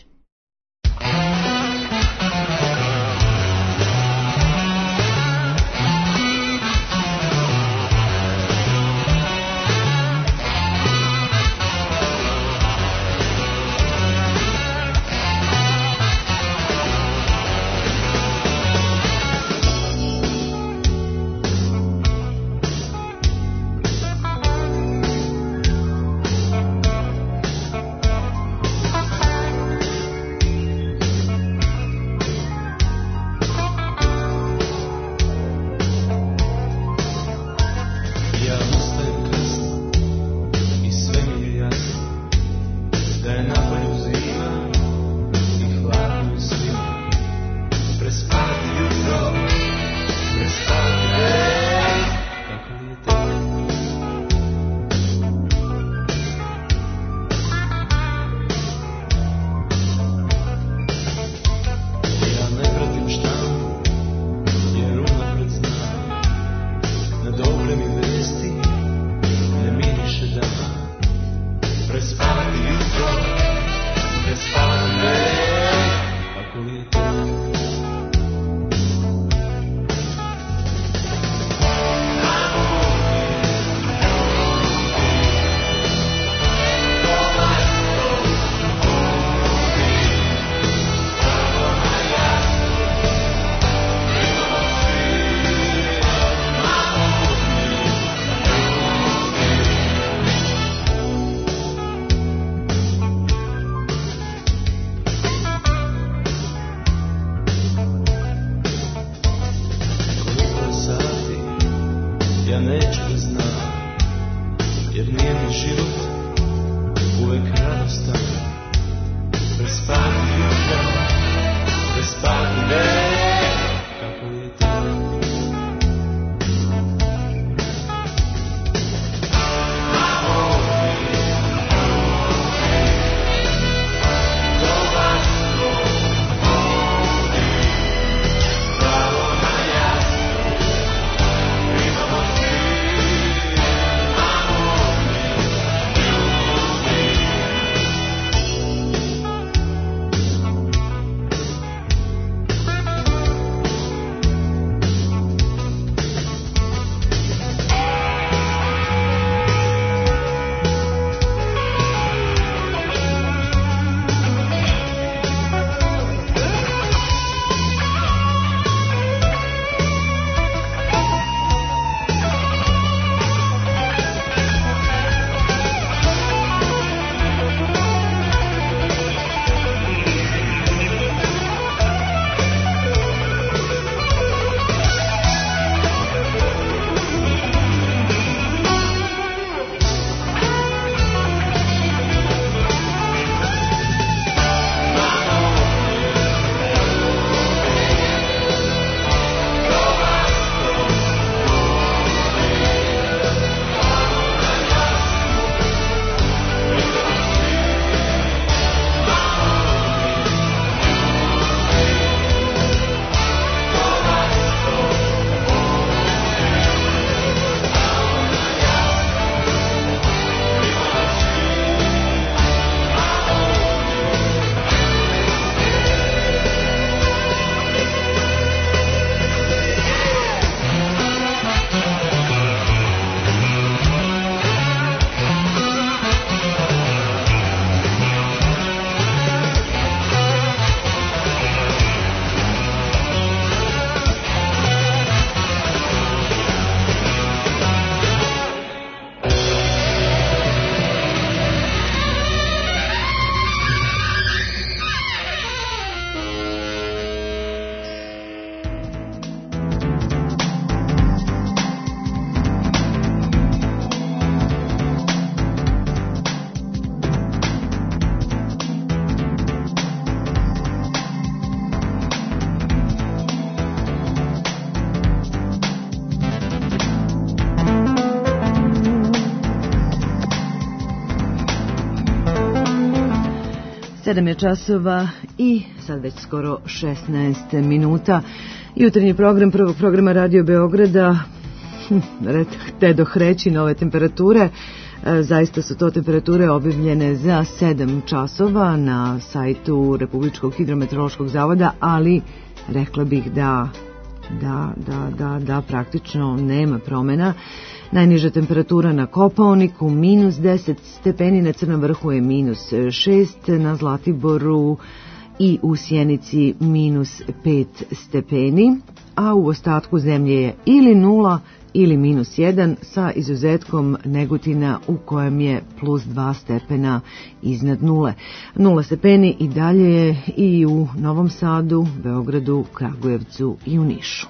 sedam je časova i sad već skoro šesnaest minuta. Jutarnji program prvog programa Radio Beograda, hm, te dohreći nove temperature. Zaista su to temperature objavljene za sedam časova na sajtu Republičkog hidrometeorološkog zavoda, ali rekla bih da, da, da, da, da praktično nema promjena. Najniža temperatura na Kopaoniku minus deset stepeni, na Crnom vrhu je minus šest, na Zlatiboru i u Sjenici minus pet stepeni, a u ostatku zemlje je ili nula ili minus jedan, sa izuzetkom Negotina u kojem je plus dva stepena iznad nule. Nula stepeni i dalje je i u Novom Sadu, Beogradu, Kragujevcu i u Nišu.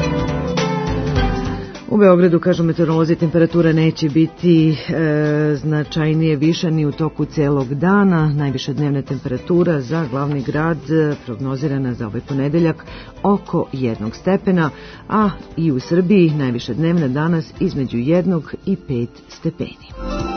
U Beogradu, kažu meteorolozi, temperatura neće biti e, značajnije viša ni u toku celog dana. Najviša dnevna temperatura za glavni grad prognozirana za ovaj ponedeljak oko jednog stepena, a i u Srbiji najviša dnevna danas između jednog i pet stepeni.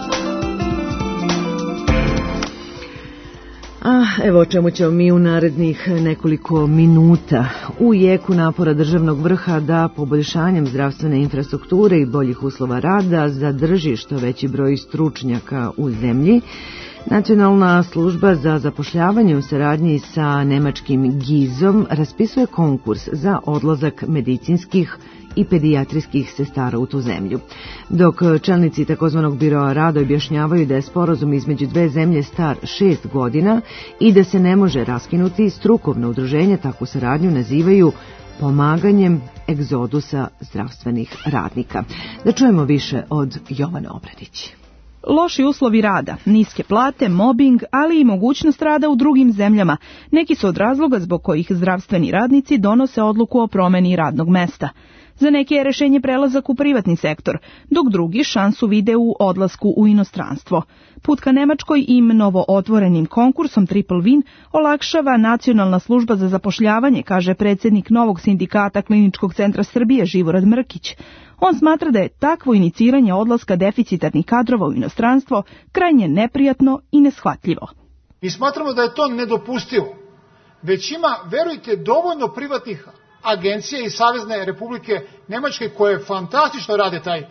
A evo o čemu ćemo mi u narednih nekoliko minuta. U jeku napora državnog vrha da poboljšanjem zdravstvene infrastrukture i boljih uslova rada zadrži što veći broj stručnjaka u zemlji, Nacionalna služba za zapošljavanje u saradnji sa nemačkim gizom raspisuje konkurs za odlazak medicinskih i pedijatrijskih sestara u tu zemlju. Dok čelnici takozvanog biroa rada objašnjavaju da je sporazum između dve zemlje star šest godina i da se ne može raskinuti, strukovno udruženje takvu saradnju nazivaju pomaganjem egzodusa zdravstvenih radnika. Da čujemo više od Jovane Obradić. Loši uslovi rada, niske plate, mobing, ali i mogućnost rada u drugim zemljama. Neki su od razloga zbog kojih zdravstveni radnici donose odluku o promeni radnog mesta. Za neke je rešenje prelazak u privatni sektor, dok drugi šansu vide u odlasku u inostranstvo. Put ka Nemačkoj im novo otvorenim konkursom Triple Win olakšava Nacionalna služba za zapošljavanje, kaže predsjednik novog sindikata Kliničkog centra Srbije Živorad Mrkić. On smatra da je takvo iniciranje odlaska deficitarnih kadrova u inostranstvo krajnje neprijatno i neshvatljivo. Mi smatramo da je to nedopustivo. Već ima, verujte, dovoljno privatnih agencija i Savezne Republike Nemačke koje fantastično rade taj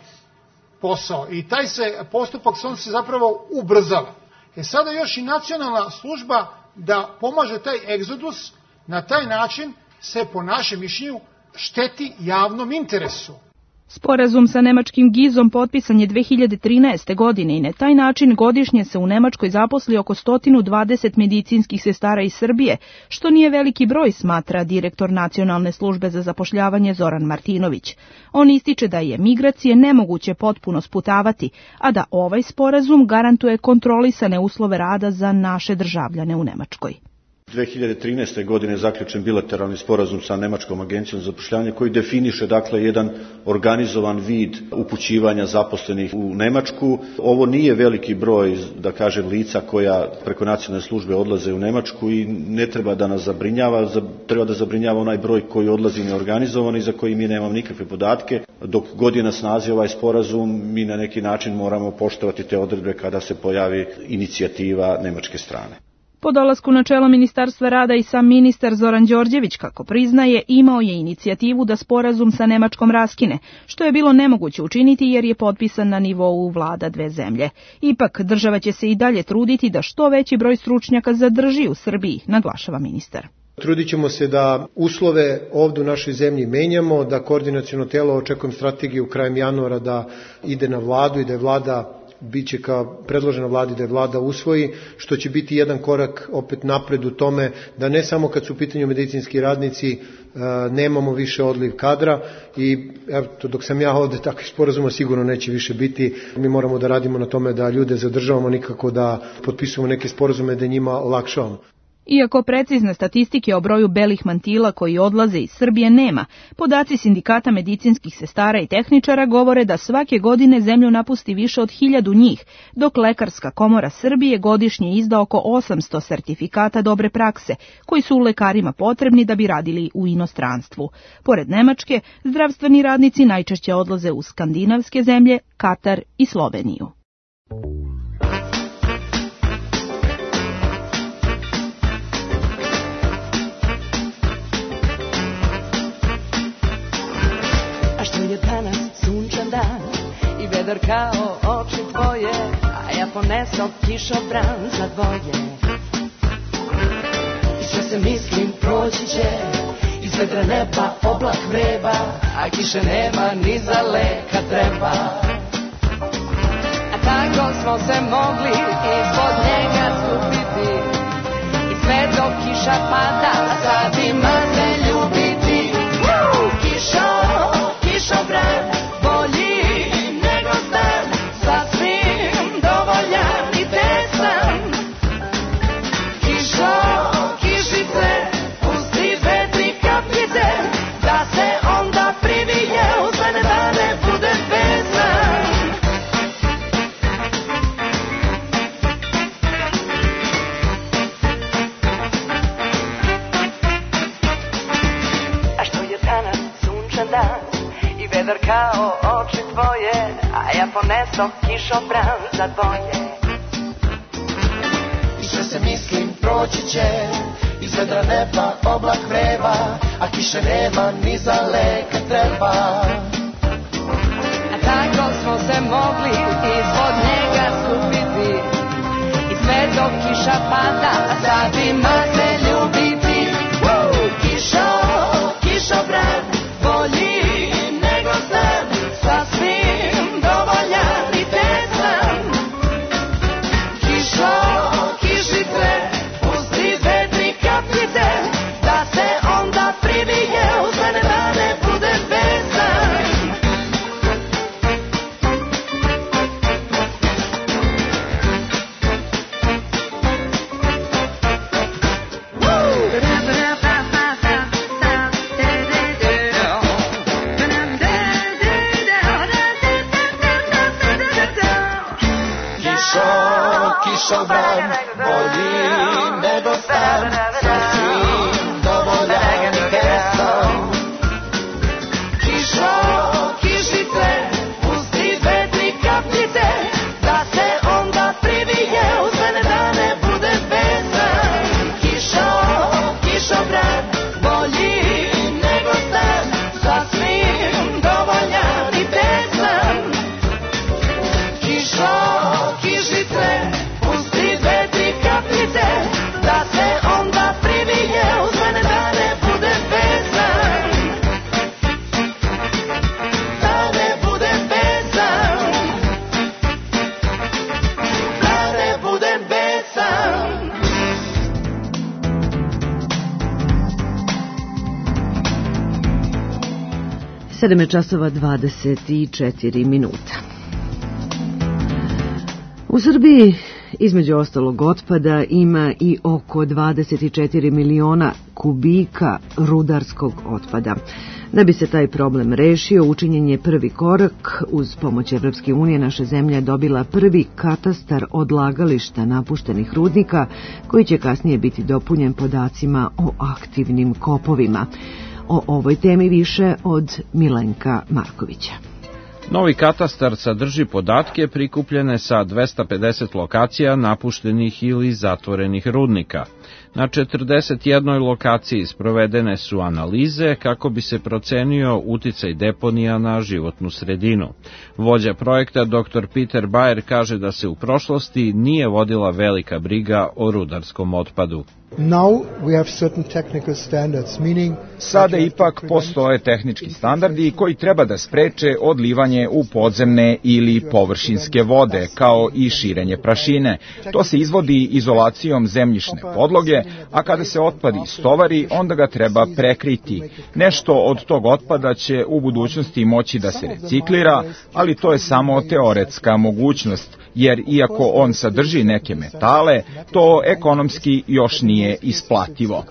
posao i taj se postupak on se zapravo ubrzava. E sada još i nacionalna služba da pomaže taj egzodus, na taj način se po našem mišljenju šteti javnom interesu. Sporazum sa nemačkim gizom potpisan je dve hiljade trinaeste. godine i na taj način godišnje se u Nemačkoj zaposli oko sto dvadeset medicinskih sestara iz Srbije, što nije veliki broj, smatra direktor Nacionalne službe za zapošljavanje Zoran Martinović. On ističe da je migracije nemoguće potpuno sputavati, a da ovaj sporazum garantuje kontrolisane uslove rada za naše državljane u Nemačkoj. dve hiljade trinaeste. godine zaključen bilateralni sporazum sa Nemačkom agencijom za zapošljavanje koji definiše dakle jedan organizovan vid upućivanja zaposlenih u Nemačku. Ovo nije veliki broj, da kažem, lica koja preko nacionalne službe odlaze u Nemačku i ne treba da nas zabrinjava, treba da zabrinjava onaj broj koji odlazi neorganizovan i za koji mi nemamo nikakve podatke. Dok god je na snazi ovaj sporazum, mi na neki način moramo poštovati te odredbe kada se pojavi inicijativa nemačke strane. Po dolasku na čelo Ministarstva rada i sam ministar Zoran Đorđević, kako priznaje, imao je inicijativu da sporazum sa Nemačkom raskine, što je bilo nemoguće učiniti jer je potpisan na nivou vlada dve zemlje. Ipak, država će se i dalje truditi da što veći broj stručnjaka zadrži u Srbiji, naglašava ministar. Trudit ćemo se da uslove ovdje u našoj zemlji menjamo, da koordinaciono telo, očekujem strategiju krajem januara da ide na vladu i da je vlada biće kao predložena vladi da je vlada usvoji, što će biti jedan korak opet napred u tome da ne samo kad su u pitanju medicinski radnici nemamo više odliv kadra i evo, dok sam ja ovdje takvih sporazuma sigurno neće više biti. Mi moramo da radimo na tome da ljude zadržavamo, nikako da potpisujemo neke sporazume da njima olakšavamo. Iako precizne statistike o broju belih mantila koji odlaze iz Srbije nema, podaci sindikata medicinskih sestara i tehničara govore da svake godine zemlju napusti više od hiljadu njih, dok Lekarska komora Srbije godišnje izda oko osamsto sertifikata dobre prakse, koji su lekarima potrebni da bi radili u inostranstvu. Pored Nemačke, zdravstveni radnici najčešće odlaze u skandinavske zemlje, Katar i Sloveniju. vedar kao oči tvoje, a ja ponesao kišobran za dvoje. I sve se mislim proći će, iz vedra neba oblak vreba, a kiše nema ni za leka treba. A tako smo se mogli ispod njega skupiti, i sve dok kiša pada, sad ima se ljubiti. Woo! Kišo, kišobran, bolji nego stan, sasvim dovoljan i tesan. Kišo, kišice, pusti dve, tri kapljice, da se onda privije u zene, da ne bude besan. A što je danas sunčan dan i vedar kao oči tvoje, a ja ponesom kišobran za dvoje. I sve se mislim proći će, iz vedra neba oblak vreba, a kiše nema ni za leka treba. A tako smo se mogli ispod njega skupiti, i sve dok kiša pada, sad ima se ljubiti. Woo! Kišo, kišobran, bolji nego stan, sasvim dovoljan i tesan. Kišo, kišice, pusti dve, tri kapljice, da se onda privije u zene, da ne bude besan. Kišobran, bolji nego stan, sasvim dovoljan i tesan. Kišo, kišice, pusti dve, tri kapljice, da se onda privije u zene, da ne bude besan. Kišo, kišobran, bolji nego stan, sasvim dovoljan i tesan. Kišo, kišice, da se onda privije u zene, da ne bude besan. Da ne bude besan. Da ne bude besan. Sedam je časova dvadeset četiri minuta. U Srbiji između ostalog otpada ima i oko dvadeset četiri miliona kubika rudarskog otpada. Da bi se taj problem rešio, učinjen je prvi korak. Uz pomoć Evropske unije naša zemlja je dobila prvi katastar odlagališta napuštenih rudnika, koji će kasnije biti dopunjen podacima o aktivnim kopovima. O ovoj temi više od Milenka Markovića. Novi katastar sadrži podatke prikupljene sa dvesta pedeset lokacija napuštenih ili zatvorenih rudnika. Na četrdeset jednoj lokaciji sprovedene su analize kako bi se procenio uticaj deponija na životnu sredinu. Vođa projekta doktor Peter Bayer kaže da se u prošlosti nije vodila velika briga o rudarskom otpadu. Sada ipak postoje tehnički standardi koji treba da spreče odlivanje u podzemne ili površinske vode, kao i širenje prašine. To se izvodi izolacijom zemljišne podloge, a kada se otpad istovari, onda ga treba prekriti. Nešto od tog otpada će u budućnosti moći da se reciklira, ali to je samo teoretska mogućnost, jer iako on sadrži neke metale, to ekonomski još nije isplativo.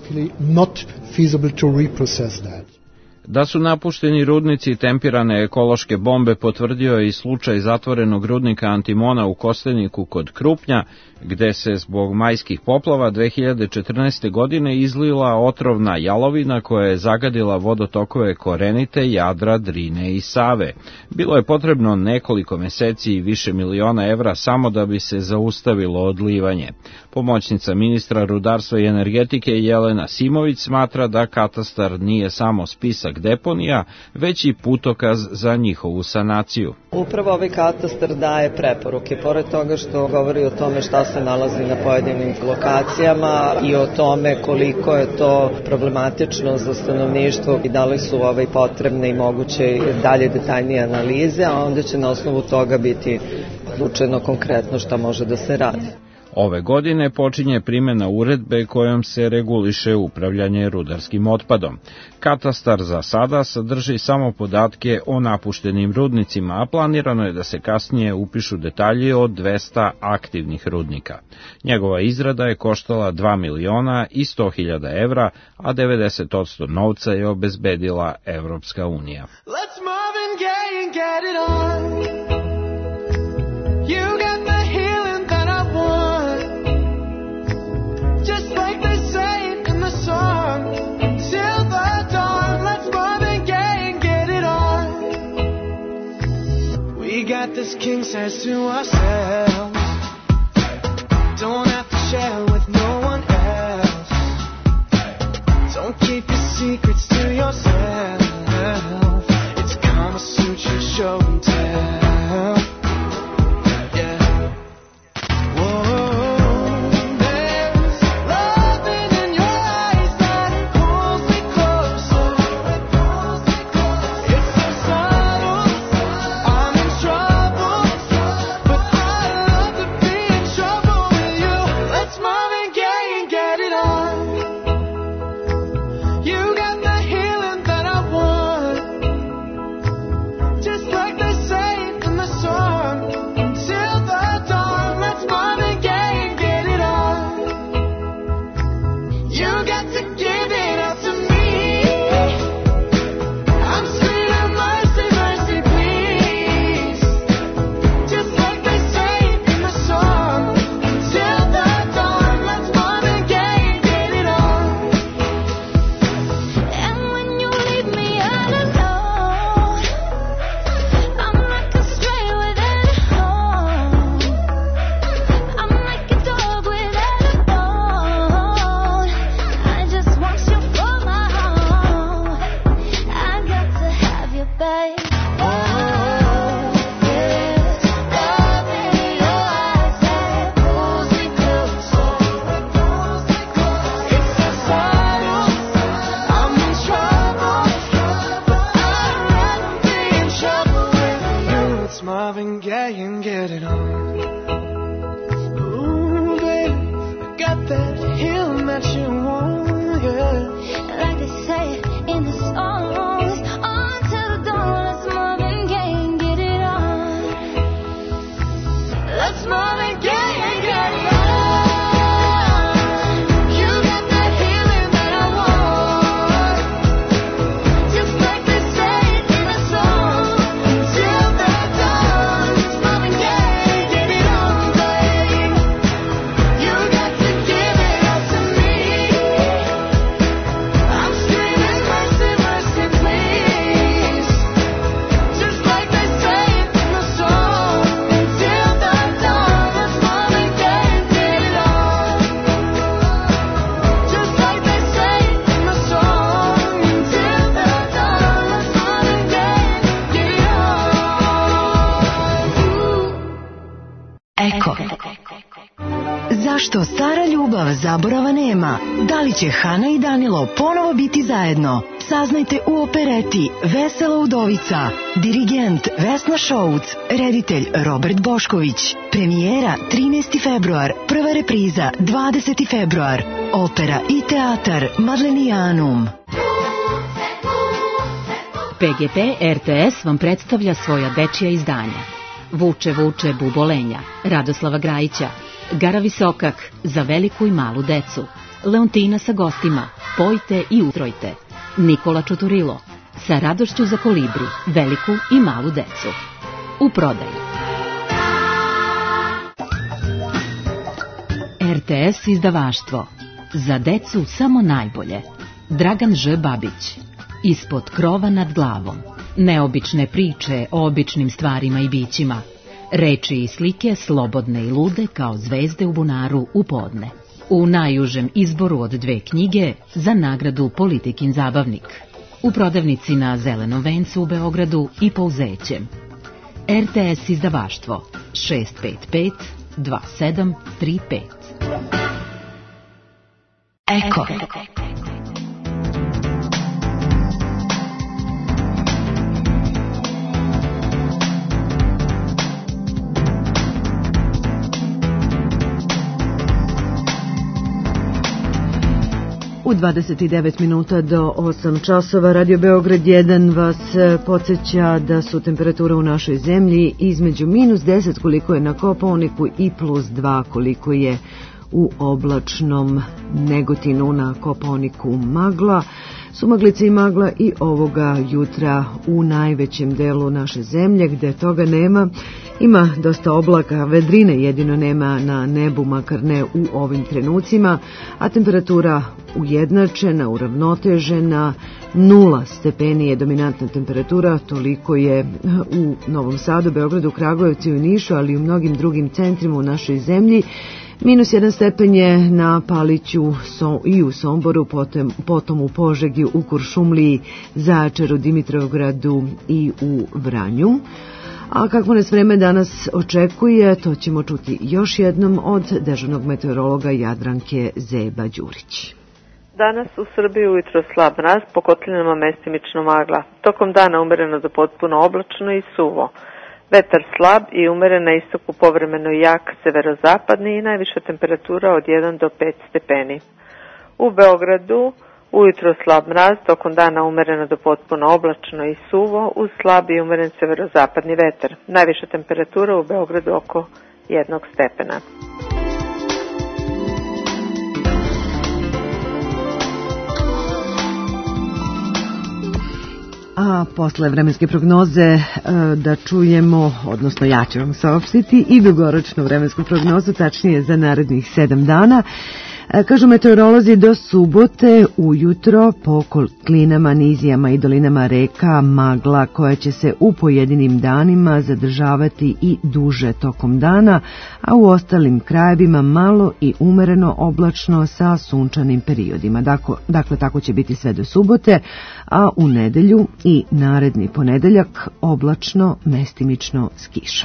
Da su napušteni rudnici tempirane ekološke bombe potvrdio je i slučaj zatvorenog rudnika antimona u Kosteniku kod Krupnja, gde se zbog majskih poplava dve hiljade četrnaeste. godine izlila otrovna jalovina koja je zagadila vodotokove Korenite, Jadra, Drine i Save. Bilo je potrebno nekoliko meseci i više miliona evra samo da bi se zaustavilo odlivanje. Pomoćnica ministra rudarstva i energetike Jelena Simović smatra da katastar nije samo spisak ostatak deponija, već i putokaz za njihovu sanaciju. Upravo ovaj katastar daje preporuke, pored toga što govori o tome šta se nalazi na pojedinim lokacijama i o tome koliko je to problematično za stanovništvo i da li su ovaj potrebne i moguće dalje detaljnije analize, a onda će na osnovu toga biti odlučeno konkretno šta može da se radi. Ove godine počinje primjena uredbe kojom se reguliše upravljanje rudarskim otpadom. Katastar za sada sadrži samo podatke o napuštenim rudnicima, a planirano je da se kasnije upišu detalji od dvesta aktivnih rudnika. Njegova izrada je koštala dva miliona i sto hiljada evra, a devedeset posto novca je obezbedila Evropska unija. Let's Marvin Gaye and get it on. You got the healing that I want. Just like they say in the song. Till the dawn, let's Marvin Gaye and get it on. We got this king size to ourselves. Don't have to share with no one else. Don't keep your secrets to yourself. It's Kama Sutra show and tell. Zašto stara ljubav zaborava nema? Da li će Hana i Danilo ponovo biti zajedno? Saznajte u opereti Vesela udovica. Dirigent Vesna Šouc, reditelj Robert Bošković. Premijera trinaesti februar, prva repriza dvadeseti februar. Opera i teatar Madlenijanum. P G P R T S vam predstavlja svoja dečija izdanja. Vuče, vuče, bubolenja, Radoslava Grajića, Gara Visokak, za veliku i malu decu, Leontina sa gostima, Pojte i utrojte, Nikola Čuturilo, sa radošću za kolibri, veliku i malu decu. U prodaju. R T S izdavaštvo. Za decu samo najbolje. Dragan Ž. Babić. Ispod krova nad glavom. Neobične priče o običnim stvarima i bićima. Reči i slike slobodne i lude kao zvezde u bunaru u podne. U najužem izboru od dve knjige za nagradu Politikin zabavnik. u prodavnici na Zelenom vencu u Beogradu i Pouzeće. R T S izdavaštvo šest pet pet dva sedam tri pet. Eko. U dvadeset devet minuta do osam časova Radio Beograd jedan vas podsjeća da su temperature u našoj zemlji između minus deset koliko je na Kopaoniku i plus dva koliko je u oblačnom Negotinu. Na Kopaoniku magla, sumaglice i magla i ovoga jutra u najvećem delu naše zemlje gde toga nema. Ima dosta oblaka, vedrine jedino nema na nebu, makar ne u ovim trenucima, a temperatura ujednačena, uravnotežena, nula stepeni je dominantna temperatura, toliko je u Novom Sadu, Beogradu, Kragujevcu i u Nišu, ali i u mnogim drugim centrima u našoj zemlji. Minus jedan stepen je na Paliću i u Somboru, potom, potom u Požegi, u Kuršumliji, Zaječaru, Dimitrovgradu i u Vranju. A kako nas vreme danas očekuje, to ćemo čuti još jednom od dežurnog meteorologa Jadranke Zeba-Đurić. Danas u Srbiji ujutro slab mraz, po kotlinama mestimično magla. Tokom dana umereno do potpuno oblačno i suvo. Vetar slab i umeren na istoku, povremeno jak severozapadni i najviša temperatura od jedan do pet stepeni. U Beogradu ujutro slab mraz, tokom dana umereno do potpuno oblačno i suvo, uz slab i umeren severozapadni vetar. Najviša temperatura u Beogradu oko jednog stepena. A posle vremenske prognoze da čujemo, odnosno ja ću vam saopštiti i dugoročnu vremensku prognozu, tačnije za narednih sedam dana. Kažu meteorolozi do subote ujutro po kotlinama, nizijama i dolinama reka magla koja će se u pojedinim danima zadržavati i duže tokom dana, a u ostalim krajevima malo i umereno oblačno sa sunčanim periodima. Dakle, dakle tako će biti sve do subote, a u nedelju i naredni ponedeljak oblačno, mestimično s kišom.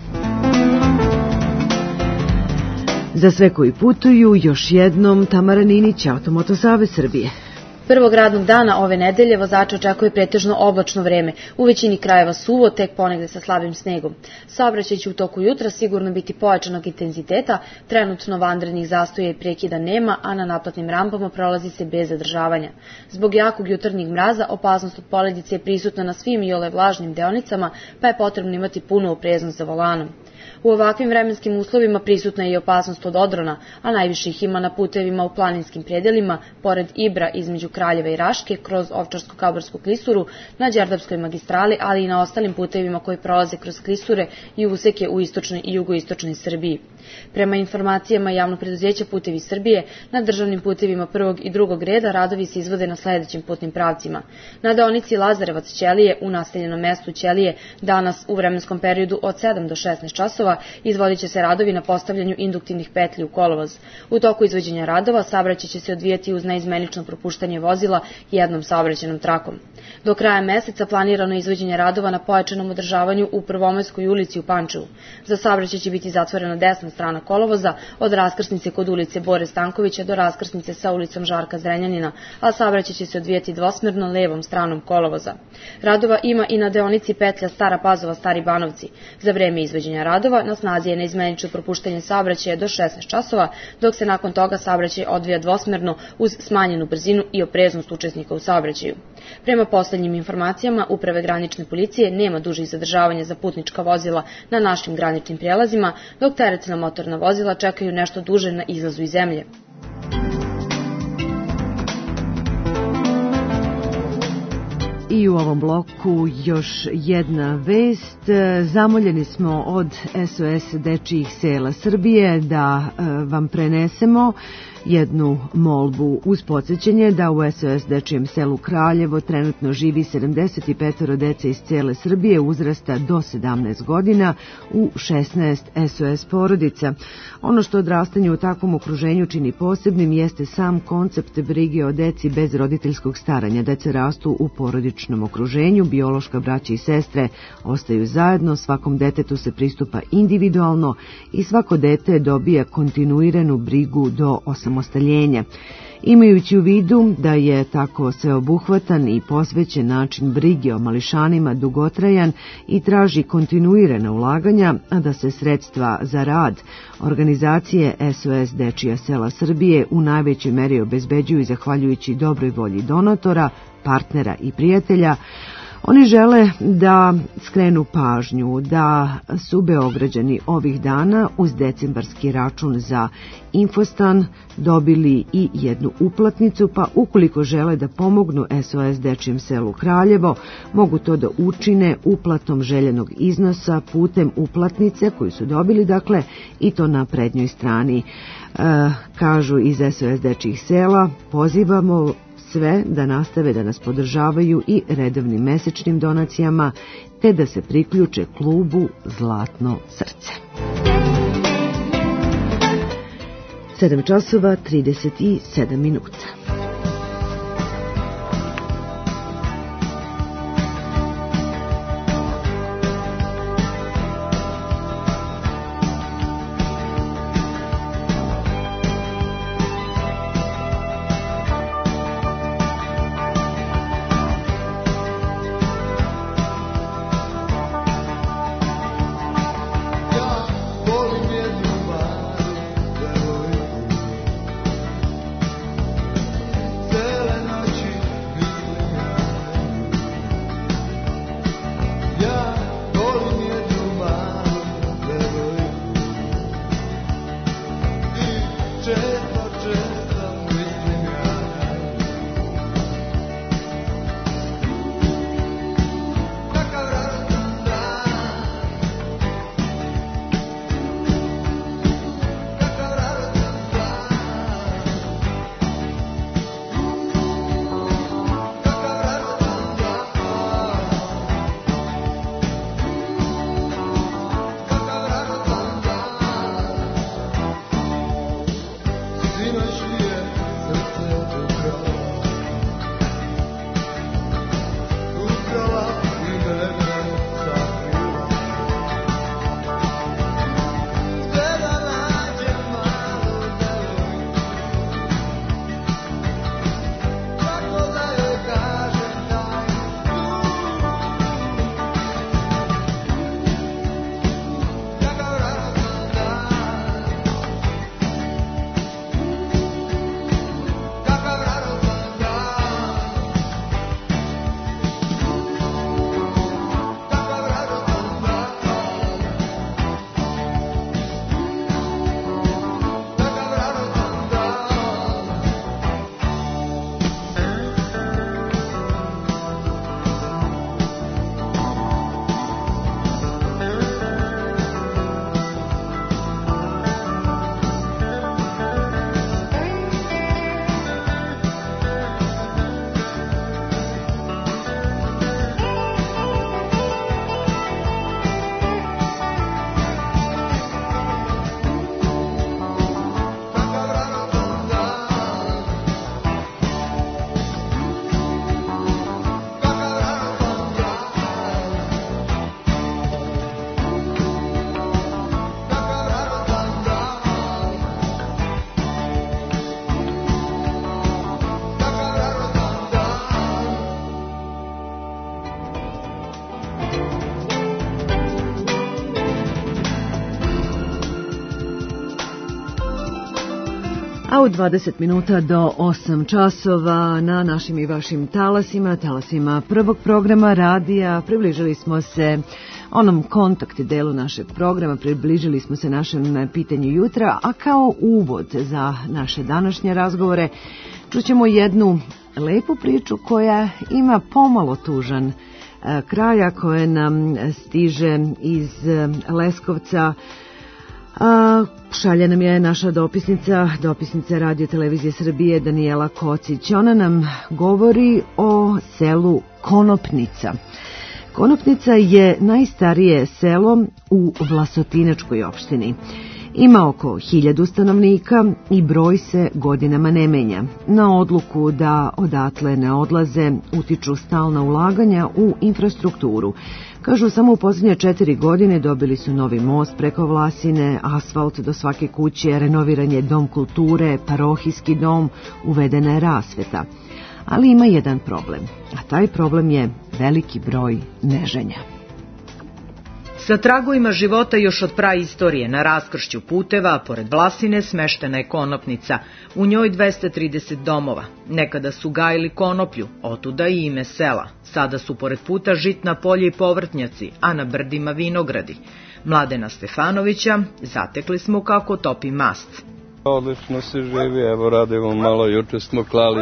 Za sve koji putuju, još jednom Tamara Ninić, Automoto Savez Srbije. Prvog radnog dana ove nedelje vozače očekuje pretežno oblačno vreme, u većini krajeva suvo, tek ponegde sa slabim snegom. Saobraćaj će u toku jutra sigurno biti pojačanog intenziteta, trenutno vanrednih zastoja i prekida nema, a na naplatnim rampama prolazi se bez zadržavanja. Zbog jakog jutarnjeg mraza opasnost od poledice je prisutna na svim iole vlažnim deonicama, pa je potrebno imati punu opreznost za volanom. U ovakvim vremenskim uslovima prisutna je i opasnost od odrona, a najviše ih ima na putevima u planinskim predelima, pored Ibra između Kraljeva i Raške, kroz Ovčarsko-Kablarsku klisuru, na Đerdapskoj magistrali, ali i na ostalim putevima koji prolaze kroz klisure i useke u istočnoj i jugoistočnoj Srbiji. Prema informacijama javnog preduzeća Putevi Srbije, na državnim putevima prvog i drugog reda radovi se izvode na sledećim putnim pravcima. Na deonici Lazarevac-Ćelije u naseljenom mestu Ćelije danas u vremenskom periodu od sedam do šesnaest časova izvodit će se radovi na postavljanju induktivnih petlji u kolovoz. U toku izvođenja radova saobraćaj će se odvijati uz neizmenično propuštanje vozila jednom saobraćajnom trakom. Do kraja meseca planirano izvođenje radova na pojačanom održavanju u Prvomajskoj ulici u Pančevu. Za saobraćaj će biti zatvorena desna strana kolovoza od raskrsnice kod ulice Bore Stankovića do raskrsnice sa ulicom Žarka Zrenjanina, a saobraćaj će se odvijati dvosmerno levom stranom kolovoza. Radova ima i na deonici petlja Stara Pazova Stari Banovci. Za vreme izvođenja radova na snazi je neizmenično propuštanje saobraćaja do šesnaest časova, dok se nakon toga saobraćaj odvija dvosmerno uz smanjenu brzinu i opreznost učesnika u saobraćaju. Prema poslednjim informacijama Uprave granične policije nema dužih zadržavanja za putnička vozila na našim graničnim prijelazima, dok teretna motorna vozila čekaju nešto duže na izlazu iz zemlje. I u ovom bloku još jedna vest. Zamoljeni smo od S O S Dečijih sela Srbije da vam prenesemo jednu molbu uz podsjećanje da u S O S Dečijem selu Kraljevo trenutno živi sedamdeset pet dece iz cele Srbije uzrasta do sedamnaest godina u šesnaest S O S porodica. Ono što odrastanje u takvom okruženju čini posebnim jeste sam koncept brige o deci bez roditeljskog staranja. Deca rastu u porodičnom okruženju, biološka braća i sestre ostaju zajedno, svakom detetu se pristupa individualno i svako dete dobija kontinuiranu brigu do osamostaljenja. Imajući u vidu da je tako sveobuhvatan i posvećen način brige o mališanima dugotrajan i traži kontinuirana ulaganja, a da se sredstva za rad organizacije S O S Dečija sela Srbije u najvećoj meri obezbeđuju zahvaljujući dobroj volji donatora, partnera i prijatelja, oni žele da skrenu pažnju da su Beograđani ovih dana uz decembarski račun za Infostan dobili i jednu uplatnicu, pa ukoliko žele da pomognu S O S Dečijem selu Kraljevo, mogu to da učine uplatom željenog iznosa putem uplatnice koju su dobili, dakle, i to na prednjoj strani. E, kažu iz S O S Dečijih sela, pozivamo sve da nastave da nas podržavaju i redovnim mesečnim donacijama, te da se priključe klubu Zlatno srce. sedam časova trideset sedam minuta. A u dvadeset minuta do osam časova na našim i vašim talasima, talasima prvog programa radija, približili smo se onom kontakt delu našeg programa približili smo se našem pitanju jutra, a kao uvod za naše današnje razgovore čućemo jednu lepu priču koja ima pomalo tužan kraja, koja nam stiže iz Leskovca. A, šalje nam je naša dopisnica, dopisnica Radio Televizije Srbije Danijela Kocić. Ona nam govori o selu Konopnica. Konopnica je najstarije selo u Vlasotinačkoj opštini. Ima oko hiljadu stanovnika i broj se godinama ne menja. Na odluku da odatle ne odlaze utiču stalna ulaganja u infrastrukturu. Kažu, samo u posljednje četiri godine dobili su novi most preko Vlasine, asfalt do svake kuće, renoviran je dom kulture, parohijski dom, uvedena je rasveta. Ali ima jedan problem, a taj problem je veliki broj neženja. Sa tragovima života još od praistorije na raskršću puteva, pored Vlasine, smeštena je Konopnica. U njoj dvesta trideset domova. Nekada su gajili konoplju, otuda i ime sela. Sada su pored puta žitna polja i povrtnjaci, a na brdima vinogradi. Mladena Stefanovića zatekli smo kako topi mast. Odlično se živi, evo radimo malo, juče smo klali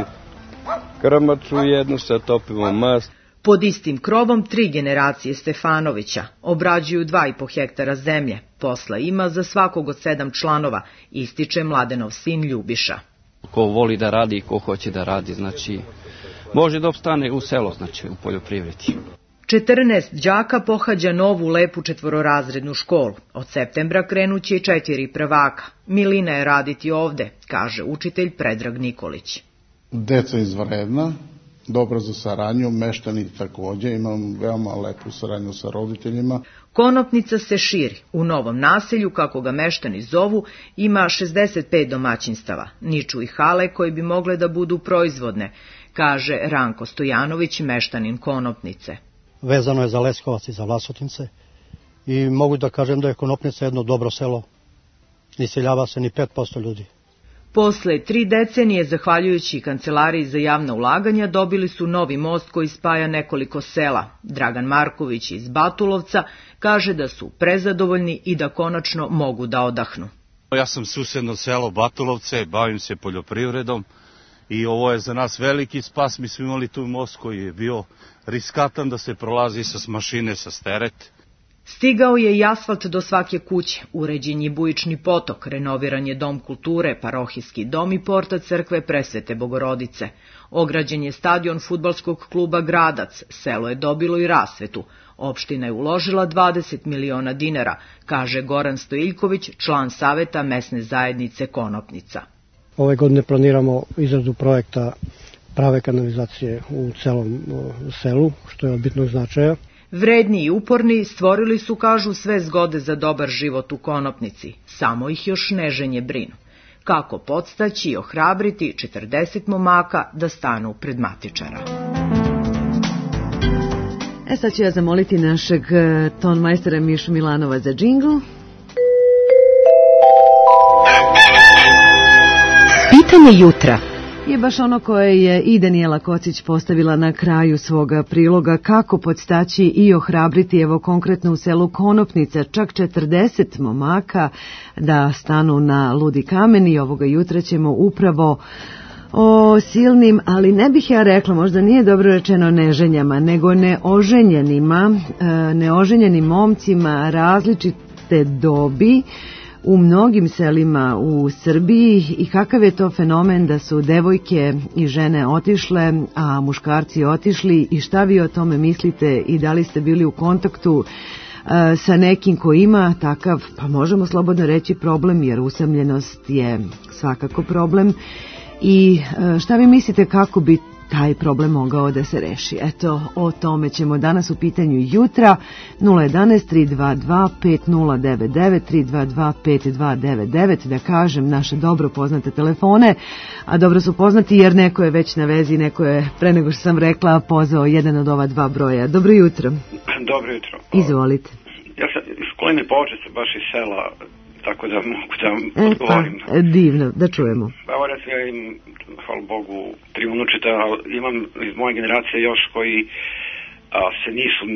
krmaču jednu, sad topimo mast. Pod istim krovom tri generacije Stefanovića obrađuju dva i po hektara zemlje. Posla ima za svakog od sedam članova, ističe Mladenov sin Ljubiša. Ko voli da radi i ko hoće da radi, znači može da opstane u selo, znači u poljoprivredi. četrnaest đaka pohađa novu lepu četvororazrednu školu. Od septembra krenuće i četiri prvaka. Milina je raditi ovde, kaže učitelj Predrag Nikolić. Deca izvanredna, dobro za saradnju, meštani takođe, imam veoma lepu saradnju sa roditeljima. Konopnica se širi. U novom naselju, kako ga meštani zovu, ima šezdeset pet domaćinstava. Niču i hale koje bi mogle da budu proizvodne, kaže Ranko Stojanović, meštanin Konopnice. Vezano je za Leskovac i za Vlasotince i mogu da kažem da je Konopnica jedno dobro selo. Iseljava se ni pet posto ljudi. Posle tri decenije, zahvaljujući Kancelariji za javna ulaganja, dobili su novi most koji spaja nekoliko sela. Dragan Marković iz Batulovca kaže da su prezadovoljni i da konačno mogu da odahnu. Ja sam susedno selo Batulovce, bavim se poljoprivredom i ovo je za nas veliki spas. Mi smo imali tu most koji je bio riskatan da se prolazi sa mašine, sa steret. Stigao je i asfalt do svake kuće, uređen je bujični potok, renoviran je dom kulture, parohijski dom i porta crkve Presvete Bogorodice. Ograđen je stadion fudbalskog kluba Gradac, selo je dobilo i rasvetu. Opština je uložila dvadeset miliona dinara, kaže Goran Stojiljković, član saveta mesne zajednice Konopnica. Ove godine planiramo izradu projekta prave kanalizacije u celom selu, što je od bitnog značaja. Vredni i uporni stvorili su, kažu, sve zgode za dobar život u Konopnici, samo ih još neženje brinu. Kako podstaći i ohrabriti četrdeset momaka da stanu pred matičara. E sad ću ja zamoliti našeg ton majstora Mišu Milanova za džingl. Pitanje jutra je baš ono koje je i Danijela Kocić postavila na kraju svoga priloga, kako podstaći i ohrabriti, evo konkretno u selu Konopnica, čak četrdeset momaka da stanu na ludi kamen. I ovoga jutra ćemo upravo o silnim, ali ne bih ja rekla, možda nije dobro rečeno neženjama, nego neoženjenima, neoženjenim momcima različite dobi u mnogim selima u Srbiji i kakav je to fenomen da su devojke i žene otišle, a muškarci otišli, i šta vi o tome mislite i da li ste bili u kontaktu uh, sa nekim ko ima takav, pa možemo slobodno reći, problem, jer usamljenost je svakako problem. I uh, šta vi mislite kako bi taj problem mogao da se reši? Eto, o tome ćemo danas u pitanju jutra. Nula jedanaest tri dva dva pet nula devet devet tri dva dva pet dva devet devet, da kažem naše dobro poznate telefone, a dobro su poznati jer neko je već na vezi, neko je pre nego što sam rekla pozvao jedan od ova dva broja. Dobro jutro. Dobro jutro. Izvolite. Ja sam iz Koline Povačice, baš iz sela, tako da mogu da vam e, odgovorim. Pa, divno, da čujemo. Evo recimo, ja imam, hvala Bogu, tri unučeta, ali imam iz moje generacije još koji a, se nisu ni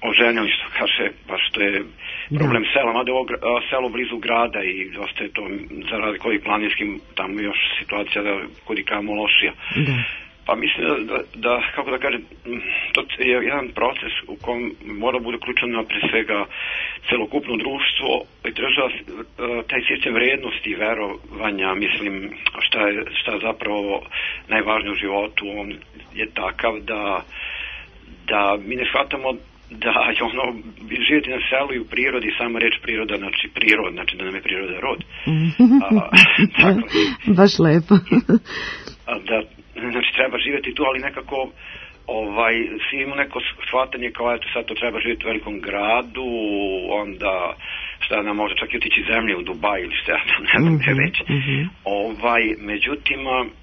oženjali, što kaže, pa što je problem da. sela, mada je ovo selo blizu grada i dosta je to, za razliku ovih planinskim, tamo još situacija da kod i kamo lošija. Da. Pa mislim da, da, da, kako da kažem, to je jedan proces u kom mora bude uključeno pre svega celokupno društvo i država, taj sistem vrednosti i verovanja, mislim, šta je, šta je zapravo najvažnije u životu, on je takav da, da mi ne shvatamo da je ono, živjeti na selu i u prirodi, sama reč priroda, znači prirod, znači da nam je priroda rod. A, dakle, baš lepo. Da, znači treba živjeti tu, ali nekako ovaj, svi imamo neko shvatanje kao eto sad to treba živjeti u velikom gradu, onda šta nam može čak i otići zemlje u Dubaj ili šta tam ne znam gdje reći. Ovaj, međutim,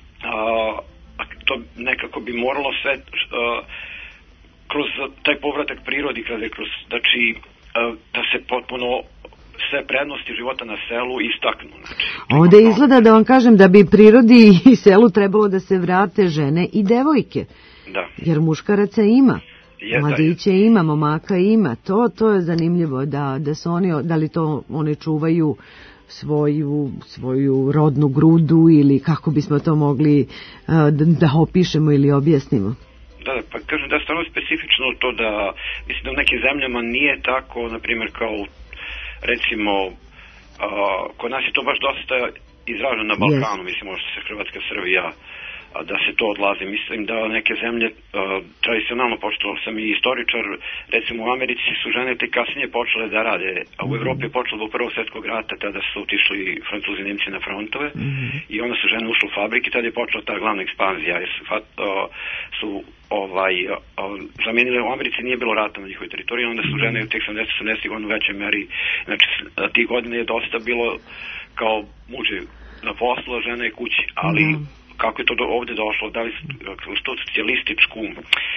a, to nekako bi moralo sve a, kroz taj povratak prirodi, kada je kroz, znači, a, da se potpuno sve prednosti života na selu istaknu. Znači, ovde izgleda da vam kažem da bi prirodi i selu trebalo da se vrate žene i devojke. Da. Jer muškaraca ima. Je, mladiće da, ima, momaka ima. To, to je zanimljivo da, da su oni, da li to oni čuvaju svoju, svoju rodnu grudu ili kako bismo to mogli da, da opišemo ili objasnimo. Da, pa kažem da je stvarno specifično to da, mislim da u nekim zemljama nije tako, na primjer kao recimo, uh, kod nas je to baš dosta izraženo na Balkanu, yes. Mislim, možda se Hrvatska, Srbija, a, da se to odlazi. Mislim da neke zemlje, uh, tradicionalno, pošto sam i istoričar, recimo u Americi su žene te kasnije počele da rade, a u Evropi je počelo do Prvog svjetskog rata, tada su otišli Francuzi i Nemci na frontove, mm-hmm. i onda su žene ušle u fabrike, tada je počela ta glavna ekspanzija, jer su, uh, su ovaj, uh, zamijenili, u Americi nije bilo rata na njihovoj teritoriji, onda su žene u tih sedamdesetih sedamdesetih godina u većoj meri, znači tih godina je dosta bilo kao muži na poslu, žene je kući, ali mm. kako je to do, ovde došlo, da li kroz tu socijalističku a,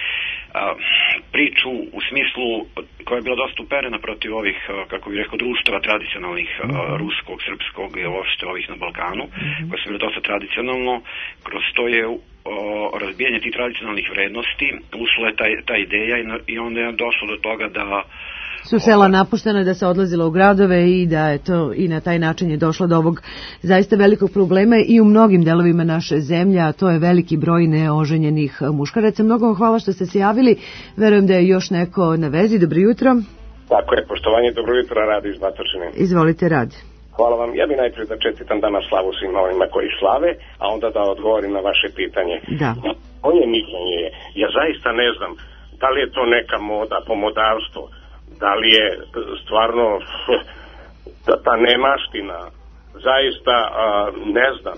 priču u smislu koja je bila dosta uperena protiv ovih, a, kako bih rekao, društava tradicionalnih, a, ruskog, srpskog i uopšte ovih na Balkanu, mm. koje su bile dosta tradicionalno, kroz to je o, razbijanje tih tradicionalnih vrednosti, ušla je ta, ta ideja i, na, i onda je došlo do toga da su sela napuštena, da se odlazilo u gradove i da je to i na taj način je došlo do ovog zaista velikog problema i u mnogim delovima naše zemlje, a to je veliki broj neoženjenih muškaraca. Mnogo vam hvala što ste se javili. Verujem da je još neko na vezi. Dobro jutro. Tako je, poštovanje, dobro jutro, Radi iz Batočine. Izvolite, Radi. Hvala vam. Ja bih najprije da čestitam danas slavu svima onima koji slave, a onda da odgovorim na vaše pitanje. Da. Moje mišljenje je, ja zaista ne znam da li je to neka moda, pomodavstvo, da li je stvarno ta, ta nemaština, zaista a, ne znam.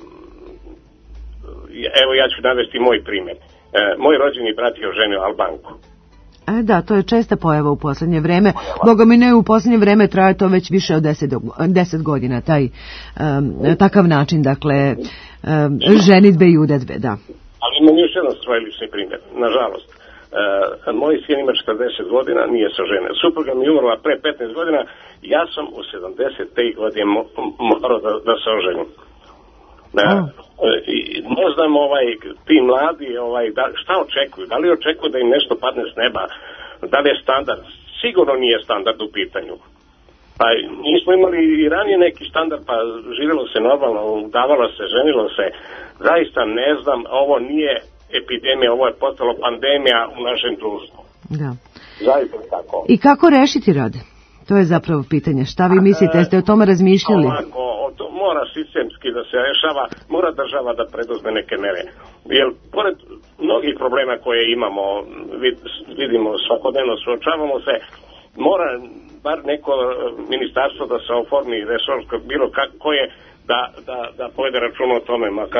Evo ja ću navesti moj primjer. E, moj rođeni brat je oženio Albanku. E, da, to je česta pojava u posljednje vreme. Boga mi ne, u posljednje vreme traje to već više od deset, deset godina, taj um, takav način, dakle, um, ženitbe i udedbe, da. Ali imam još jedan svoj lični primjer, nažalost. Uh, moj sin ima četrdeset godina, nije se oženio. Supruga mi je umrla pre petnaest godina, ja sam u sedamdeset pet godine mo- morao da, da se oženim. Da, oh. Ne znam, ovaj, ti mladi, ovaj, da, šta očekuju? Da li očekuju da im nešto padne s neba? Da li je standard? Sigurno nije standard u pitanju. Pa nismo imali i ranije neki standard, pa živjelo se normalno, udavalo se, ženilo se. Zaista ne znam, ovo nije epidemija, ovo je postalo pandemija u našem društvu. Da. Zaista tako. I kako rešiti, Rade? To je zapravo pitanje. Šta vi mislite? Jeste o tome razmišljali? Ovako, to mora sistemski da se rešava, mora država da preduzme neke mere. Jer pored mnogih problema koje imamo, vid, vidimo svakodnevno, suočavamo se, mora bar neko ministarstvo da se oformi resorsko, bilo koje, da, da, da povede računa o tome, makar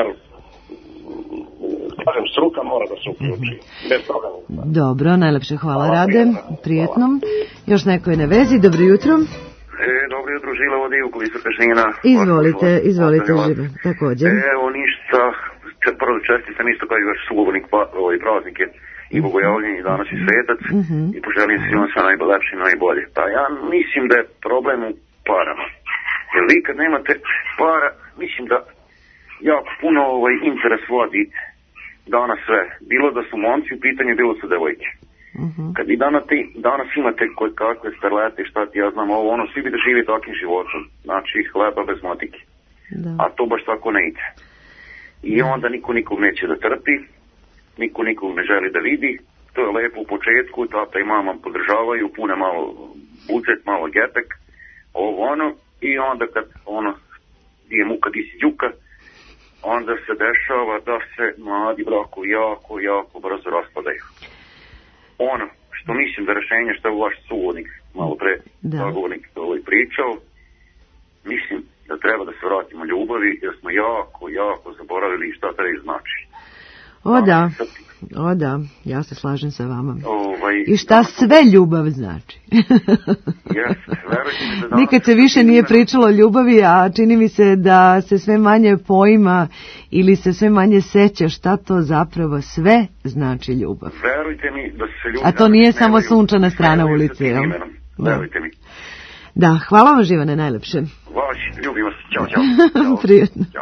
kažem, struka mora da se uključi. Bez toga. Dobro, najlepše hvala, Rade. Prijetno. Još neko je na vezi. Dobro jutro. E, dobro jutro, Žile od Ivku iz Srpešina. Izvolite, izvolite, Žile. Također. Evo ništa, prvo čestitam isto kao i vaš sugovornik pa, ovaj praznike i bogojavljenje i danas i svetac mm-hmm. i poželim svima sa najbolje i najbolje. Pa ja mislim da je problem u parama. Jer vi kad nemate para, mislim da jako puno ovaj interes vodi danas sve. Bilo da su momci u pitanju, bilo su devojke. Uh-huh. Kad vi danas, ti, danas imate koje kakve starlete, šta ti ja znam, ovo, ono, svi bi da živi takvim životom. Znači, hleba bez motike. Da. A to baš tako ne ide. I onda niko nikog neće da trpi, niko nikog ne želi da vidi. To je lepo u početku, tata i mama podržavaju, pune malo budžet, malo gepek, ovo ono, i onda kad ono, di je muka, di si đuka, onda se dešava da se mladi brakovi jako, jako brzo raspadaju. Ono što mislim da rešenje što je vaš suvodnik malo pre zagovornik ovaj pričao, mislim da treba da se vratimo ljubavi, jer smo jako, jako zaboravili šta taj znači. O da, o da, ja se slažem sa vama. Ovaj, I šta sve ljubav znači. Jeste, verujte. Nikad se više nije pričalo o ljubavi, a čini mi se da se sve manje poima ili se sve manje seća šta to zapravo sve znači ljubav. Verujte mi da se ljubav... A to nije samo sunčana strana ulice, jel? Verujte mi. Da, hvala vam Živane, najlepše. Vaš, ljubimo se, čao, čao. Prijetno. Ćao.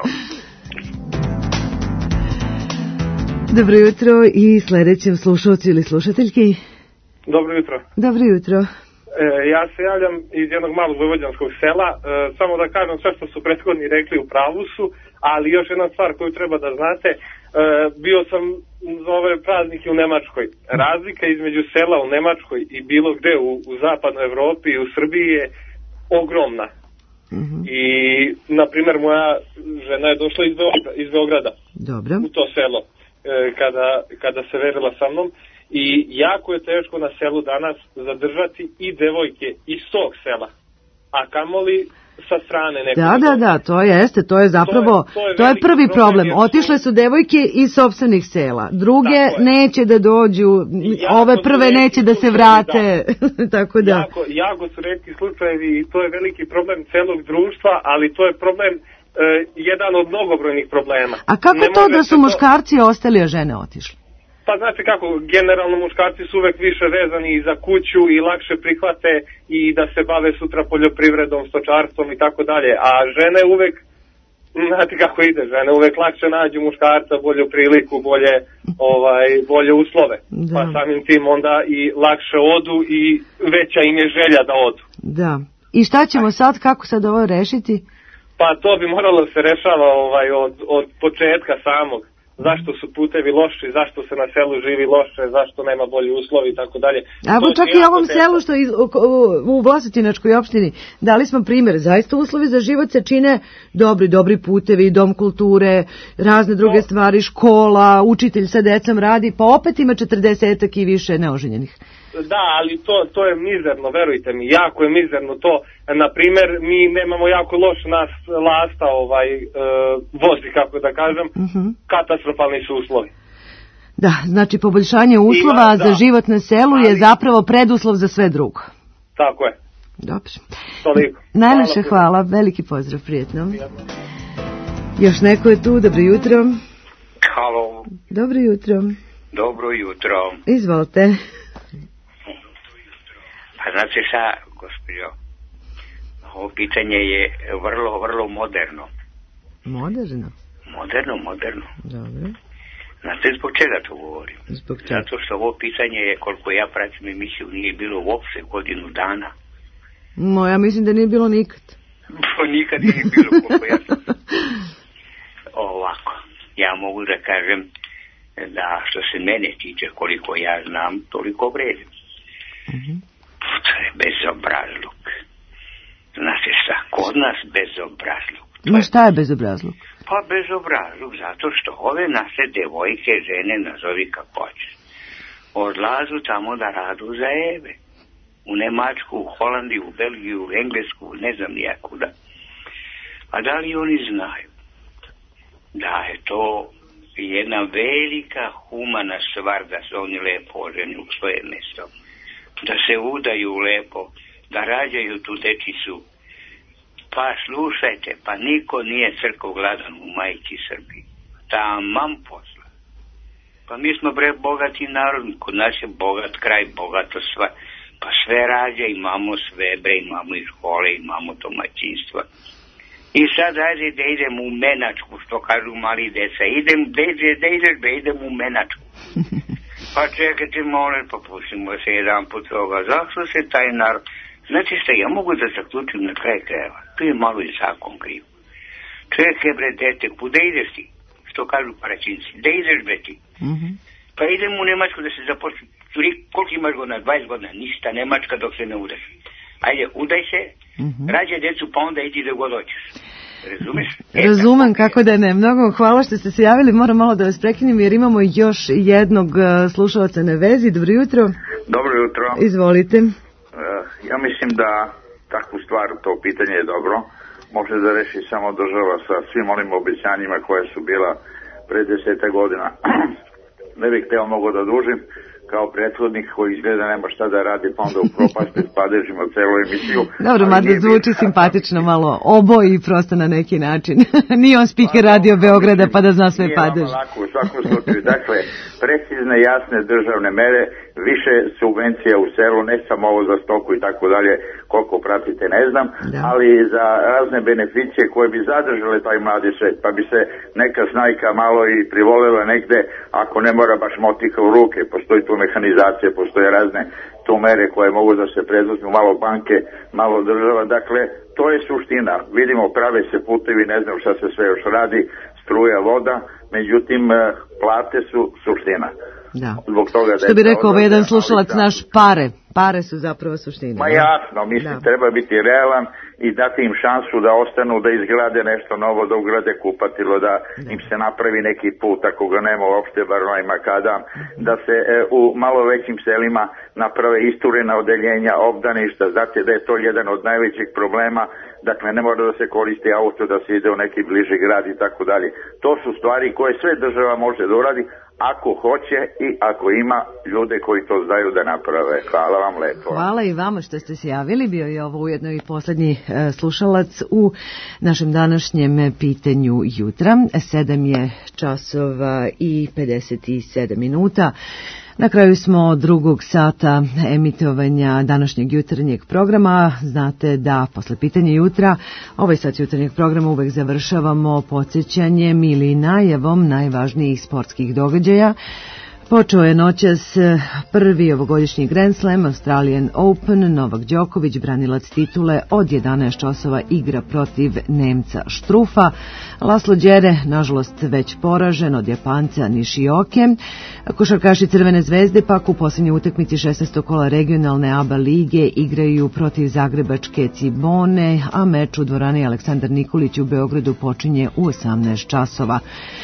Dobro jutro i sljedećem slušalcu ili slušateljki. Dobro jutro. Dobro jutro. E, ja se javljam iz jednog malog vojvođanskog sela. E, samo da kažem sve što su prethodni rekli u pravu su, ali još jedna stvar koju treba da znate. E, bio sam za ove praznike u Nemačkoj. Razlika između sela u Nemačkoj i bilo gde u, u zapadnoj Evropi i u Srbiji je ogromna. Uh-huh. I, na primjer, moja žena je došla iz Beograda, iz Beograda Dobro. U to selo. Kada, kada se verila sa mnom i jako je teško na selu danas zadržati i devojke iz tog sela, a kamoli sa strane nekog. Da, da, da, to jeste, to je zapravo, to je, to je, to je prvi problem. problem. Otišle su devojke iz sopstvenih sela, druge neće da dođu, jako ove prve neće da se vrate, da. Tako da. Jako, jako su retki slučajevi i to je veliki problem celog društva, ali to je problem Uh, jedan od mnogobrojnih problema. A kako ne to da su muškarci to... ostali, a žene otišli? Pa znate kako, generalno muškarci su uvek više vezani i za kuću i lakše prihvate i da se bave sutra poljoprivredom, stočarstvom i tako dalje, a žene uvek, znate kako ide, žene uvek lakše nađu muškarca, bolju priliku, bolje, ovaj, bolje uslove. Da. Pa samim tim onda i lakše odu i veća im je želja da odu. Da. I šta ćemo sad, kako sad ovo rešiti? Pa to bi moralo se rešava ovaj, od, od početka samog. Zašto su putevi loši, zašto se na selu živi loše, zašto nema bolji uslovi i tako dalje. Evo čak i ovom selu što iz, u Vlasatinačkoj opštini dali smo primjer. Zaista uslovi za život se čine dobri, dobri putevi, dom kulture, razne druge to... stvari, škola, učitelj sa decom radi, pa opet ima četrdesetak i više neoženjenih. Da, ali to, to je mizerno, verujte mi, jako je mizerno to. Na primjer, mi nemamo jako loš nas lasta ovaj, e, vozi, kako da kažem, uh-huh. Katastrofalni su uslovi. Da, znači poboljšanje uslova Ima, za da. život na selu ali... je zapravo preduslov za sve drugo. Tako je. Dobro. Toliko. Najlepše hvala, hvala, veliki pozdrav, prijetno. Prijetno. Još neko je tu, dobro jutro. Halo. Dobro jutro. Dobro jutro. Izvolite. Pa znate šta, gospođo, ovo pitanje je vrlo, vrlo moderno. Moderno? Moderno, moderno. Dobro. Znate zbog čega to govorim? Zbog čega? Zato što ovo pitanje je, koliko ja pratim emisiju, nije bilo uopšte godinu dana. No, ja mislim da nije bilo nikad. To nikad nije bilo, koliko ja sam. Ovako, ja mogu da kažem da što se mene tiče, koliko ja znam, toliko vredim. Mhm. To je bezobrazluk. Znate šta, kod nas bezobrazluk. Ma šta je bezobrazluk? Pa bezobrazluk, zato što ove naše devojke, žene, nazovi kako hoćeš, odlazu tamo da radu za Eve. U Nemačku, u Holandiju, u Belgiju, u Englesku, ne znam nijakuda. A da li oni znaju da je to jedna velika humana stvar da se oni lepo oženi u svoje mjesto, da se udaju lepo, da rađaju tu dečicu. Pa slušajte, pa niko nije crko gladan u majki Srbiji. Tamam posla. Pa mi smo bre bogati narod, kod nas je bogat kraj, bogato sva. Pa sve rađa, imamo sve bre, imamo i škole, imamo domaćinstva. I sad ajde da idem u Menačku, što kažu mali deca. Idem, da ideš, da ideš, da idem u Menačku. Pa čekajte, molim, pa pustimo se jedan put toga. Zašto se taj narod... Znači šta, ja mogu da zaključim na kraj krajeva. Tu je malo i zakon kriv. Čekaj bre, dete, kuda ideš ti? Što kažu paraćinci, da ideš bre ti? Mm-hmm. Pa idem u Nemačku da se zaposli. Koliko imaš godina? dvadeset godina. Ništa, Nemačka dok se ne udaš. Ajde, udaj se, mm-hmm. rađaj decu, pa onda idi da god hoćeš. Razumeš? Razumem, kako da ne. Mnogo hvala što ste se javili. Moram malo da vas prekinem jer imamo još jednog slušalaca na vezi. Dobro jutro. Dobro jutro. Izvolite. Uh, ja mislim da takvu stvar, to pitanje je dobro. Može da reši samo država sa svim onim obećanjima koje su bila pre deseta godina. Ne bih hteo mogo da dužim kao prethodnik koji izgleda nema šta da radi, pa onda u propaste spadežimo celu emisiju. Dobro, mada zvuči bi... simpatično malo oboji prosto na neki način. Nije on spiker pa, Radio Beograda pa da zna sve padež. Nije lako u svakom slučaju. Dakle, precizne, jasne državne mere, više subvencija u selu, ne samo ovo za stoku i tako dalje, koliko pratite ne znam, da. Ali za razne beneficije koje bi zadržale taj mladi svet, pa bi se neka snajka malo i privolela negde, ako ne mora baš motika u ruke, postoji tu mehanizacija, postoje razne tu mere koje mogu da se preduzmu, malo banke, malo država, dakle, to je suština. Vidimo, prave se putevi, ne znam šta se sve još radi, struja, voda, međutim, plate su suština. Da. Zbog toga da što bi rekao ovaj jedan slušalac naš, pare. Pare su zapravo suština. Ma jasno, mislim, da. Treba biti realan i dati im šansu da ostanu, da izgrade nešto novo, da ugrade kupatilo, da, da. im se napravi neki put, ako ga nema uopšte, bar onaj makadam, da se e, u malo većim selima naprave isturena odeljenja, obdaništa, znate da je to jedan od najvećih problema, dakle ne mora da se koristi auto, da se ide u neki bliži grad i tako dalje. To su stvari koje sve država može da uradi, ako hoće i ako ima ljude koji to znaju da naprave. Hvala vam lepo. Hvala i vama što ste se javili. Bio je ovo ujedno i poslednji e, slušalac u našem današnjem pitanju jutra. Sedam je časova i pedeset sedam minuta. Na kraju smo drugog sata emitovanja današnjeg jutarnjeg programa. Znate da posle pitanja jutra ovaj sat jutarnjeg programa uvek završavamo podsjećanjem ili najavom najvažnijih sportskih događaja. Počeo je noćas prvi ovogodišnji Grand Slam, Australian Open. Novak Đoković, branilac titule, od jedanaest časova igra protiv Nemca Štrufa. Laslo Đere, nažalost već poražen od Japanca Nishioke. Košarkaši Crvene zvezde pak u posljednjoj utakmici šesnaestog kola regionalne A B A lige igraju protiv zagrebačke Cibone, a meč u dvorani Aleksandar Nikolić u Beogradu počinje u osamnaest časova.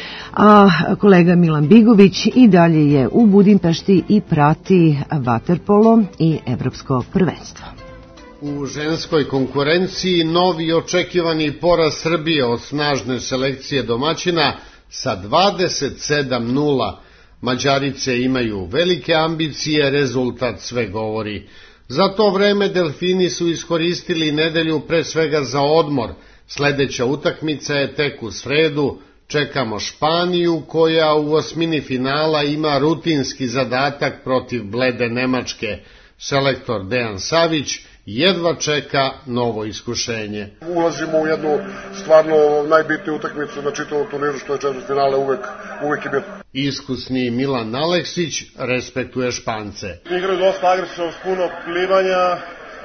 A kolega Milan Bigović i dalje je u Budimpešti i prati vaterpolo i evropsko prvenstvo. U ženskoj konkurenciji novi očekivani poraz Srbije od snažne selekcije domaćina sa dvadeset sedam nula. Mađarice imaju velike ambicije, rezultat sve govori. Za to vreme Delfini su iskoristili nedelju pre svega za odmor. Sledeća utakmica je tek u sredu. Čekamo Španiju koja u osmini finala ima rutinski zadatak protiv blede Nemačke. Selektor Dejan Savić jedva čeka novo iskušenje. Ulazimo u jednu stvarno najbitniju utakmicu na čitavom turniru, što je četvrtfinale uvek, uvek je bilo. Iskusni Milan Aleksić respektuje Špance. Igraju dosta agresivno, s puno plivanja,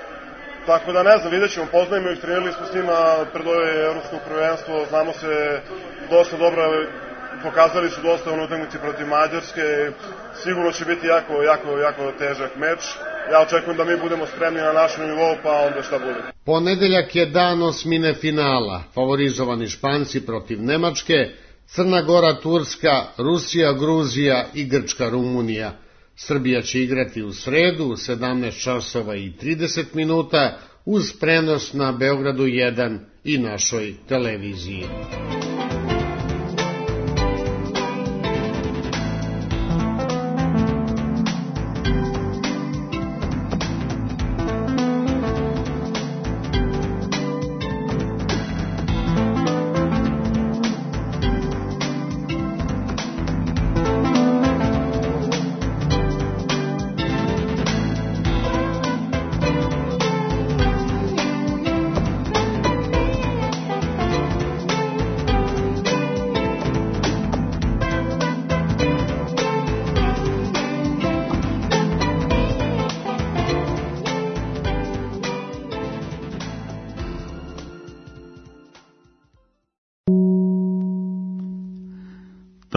tako da ne znam, vidjet ćemo, poznajemo ih, trenirali smo s njima pred ove evropsko prvenstvo, znamo se dosta dobro, pokazali su dosta u utakmici protiv Mađarske, sigurno će biti jako, jako, jako težak meč. Ja očekujem da mi budemo spremni na našem nivou, pa onda šta bude. Ponedeljak je dan osmine finala, favorizovani Španci protiv Nemačke, Crna Gora, Turska, Rusija, Gruzija i Grčka, Rumunija. Srbija će igrati u sredu u sedamnaest časova i trideset minuta uz prenos na Beogradu jedan i našoj televiziji.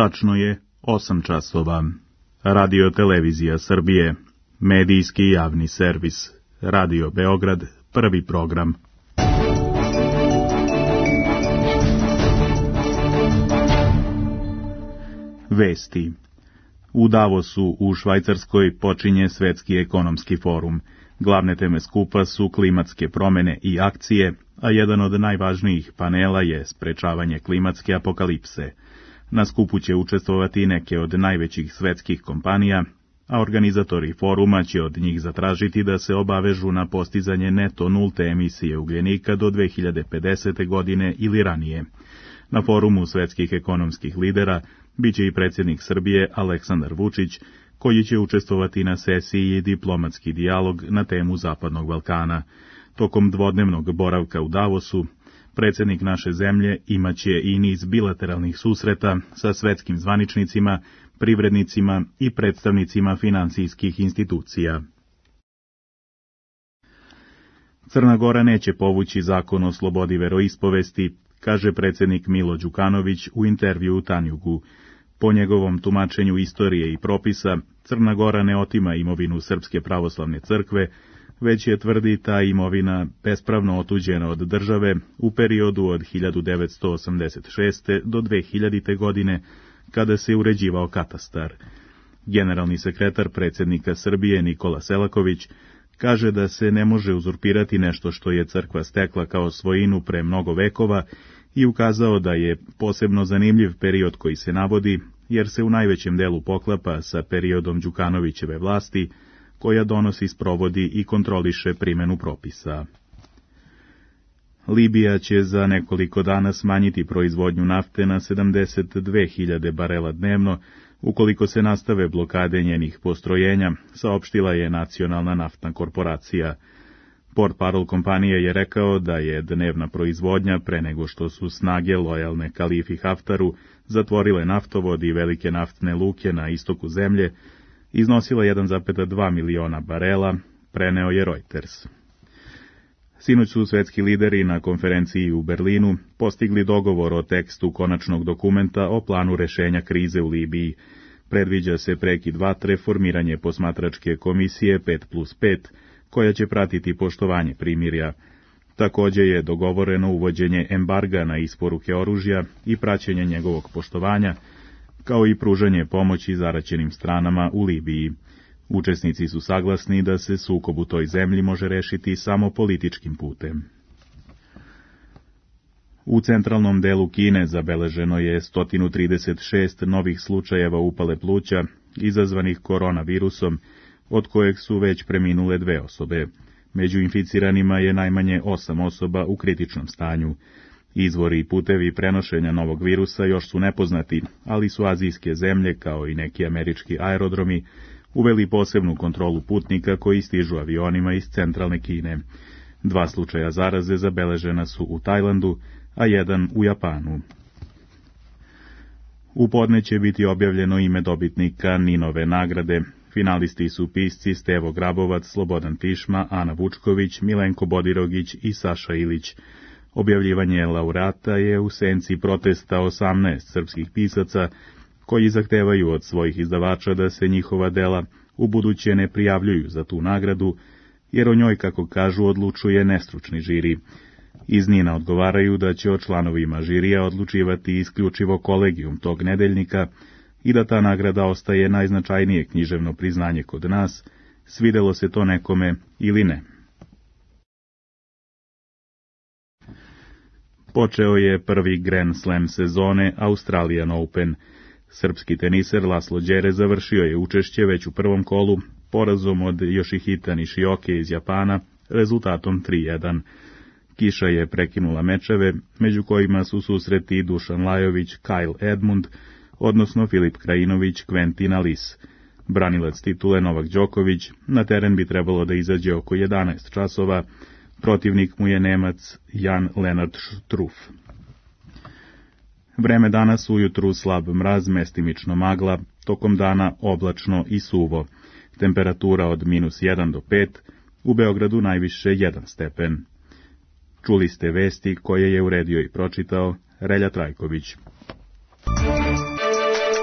Tačno je osam časova. Radio Televizija Srbije, medijski javni servis, Radio Beograd, prvi program. Vesti. U Davosu u Švajcarskoj počinje Svetski ekonomski forum. Glavne teme skupa su klimatske promene i akcije, a jedan od najvažnijih panela je sprečavanje klimatske apokalipse. Na skupu će učestvovati neke od najvećih svetskih kompanija, a organizatori foruma će od njih zatražiti da se obavežu na postizanje neto nulte emisije ugljenika do dve hiljade pedesete. godine ili ranije. Na forumu svetskih ekonomskih lidera biće i predsjednik Srbije Aleksandar Vučić, koji će učestvovati na sesiji Diplomatski dijalog na temu Zapadnog Balkana. Tokom dvodnevnog boravka u Davosu, predsjednik naše zemlje imaće i niz bilateralnih susreta sa svetskim zvaničnicima, privrednicima i predstavnicima finansijskih institucija. Crna Gora neće povući zakon o slobodi veroispovesti, kaže predsjednik Milo Đukanović u intervju u Tanjugu. Po njegovom tumačenju istorije i propisa, Crna Gora ne otima imovinu Srpske pravoslavne crkve, već je, tvrdi, ta imovina bespravno otuđena od države u periodu od hiljadu devetsto osamdeset šeste. do dve hiljadite. godine, kada se uređivao katastar. Generalni sekretar predsjednika Srbije Nikola Selaković kaže da se ne može uzurpirati nešto što je crkva stekla kao svojinu pre mnogo vekova i ukazao da je posebno zanimljiv period koji se navodi, jer se u najvećem delu poklapa sa periodom Đukanovićeve vlasti, koja donosi, sprovodi i kontroliše primjenu propisa. Libija će za nekoliko dana smanjiti proizvodnju nafte na sedamdeset dve hiljade barela dnevno, ukoliko se nastave blokade njenih postrojenja, saopštila je Nacionalna naftna korporacija. Portparol kompanije je rekao da je dnevna proizvodnja, pre nego što su snage lojalne Kalifi Haftaru zatvorile naftovod i velike naftne luke na istoku zemlje, iznosila jedan zarez dva miliona barela, preneo je Reuters. Sinoć su svetski lideri na konferenciji u Berlinu postigli dogovor o tekstu konačnog dokumenta o planu rešenja krize u Libiji. Predviđa se prekid vatre, formiranje posmatračke komisije pet plus pet, koja će pratiti poštovanje primirja. Također je dogovoreno uvođenje embarga na isporuke oružja i praćenje njegovog poštovanja, kao i pružanje pomoći zaraćenim stranama u Libiji. Učesnici su saglasni da se sukob u toj zemlji može rešiti samo političkim putem. U centralnom delu Kine zabeleženo je sto trideset šest novih slučajeva upale pluća izazvanih koronavirusom, od kojeg su već preminule dve osobe. Među inficiranima je najmanje osam osoba u kritičnom stanju. Izvori i putevi prenošenja novog virusa još su nepoznati, ali su azijske zemlje, kao i neki američki aerodromi, uveli posebnu kontrolu putnika koji stižu avionima iz centralne Kine. Dva slučaja zaraze zabeležena su u Tajlandu, a jedan u Japanu. U podne će biti objavljeno ime dobitnika Ninove nagrade. Finalisti su pisci Stevo Grabovac, Slobodan Tišma, Ana Vučković, Milenko Bodirogić i Saša Ilić. Objavljivanje laureata je u senci protesta osamnaest srpskih pisaca, koji zahtevaju od svojih izdavača da se njihova dela ubuduće ne prijavljuju za tu nagradu, jer o njoj, kako kažu, odlučuje nestručni žiri. Iz Nina odgovaraju da će o članovima žirija odlučivati isključivo kolegijum tog nedeljnika i da ta nagrada ostaje najznačajnije književno priznanje kod nas, svidelo se to nekome ili ne. Počeo je prvi Grand Slam sezone Australian Open. Srpski teniser Laslo Đere završio je učešće već u prvom kolu porazom od Yoshihita Nishioke iz Japana rezultatom tri jedan. Kiša je prekinula mečeve, među kojima su susreti Dušan Lajović, Kyle Edmund, odnosno Filip Krajinović, Quentin Alice. Branilac titule Novak Đoković na teren bi trebalo da izađe oko jedanaest časova, protivnik mu je Nemac Jan Lennart Struff. Vreme danas ujutru slab mraz, mestimično magla, tokom dana oblačno i suvo. Temperatura od minus jedan do pet, u Beogradu najviše jedan stepen. Čuli ste vesti koje je uredio i pročitao Relja Trajković.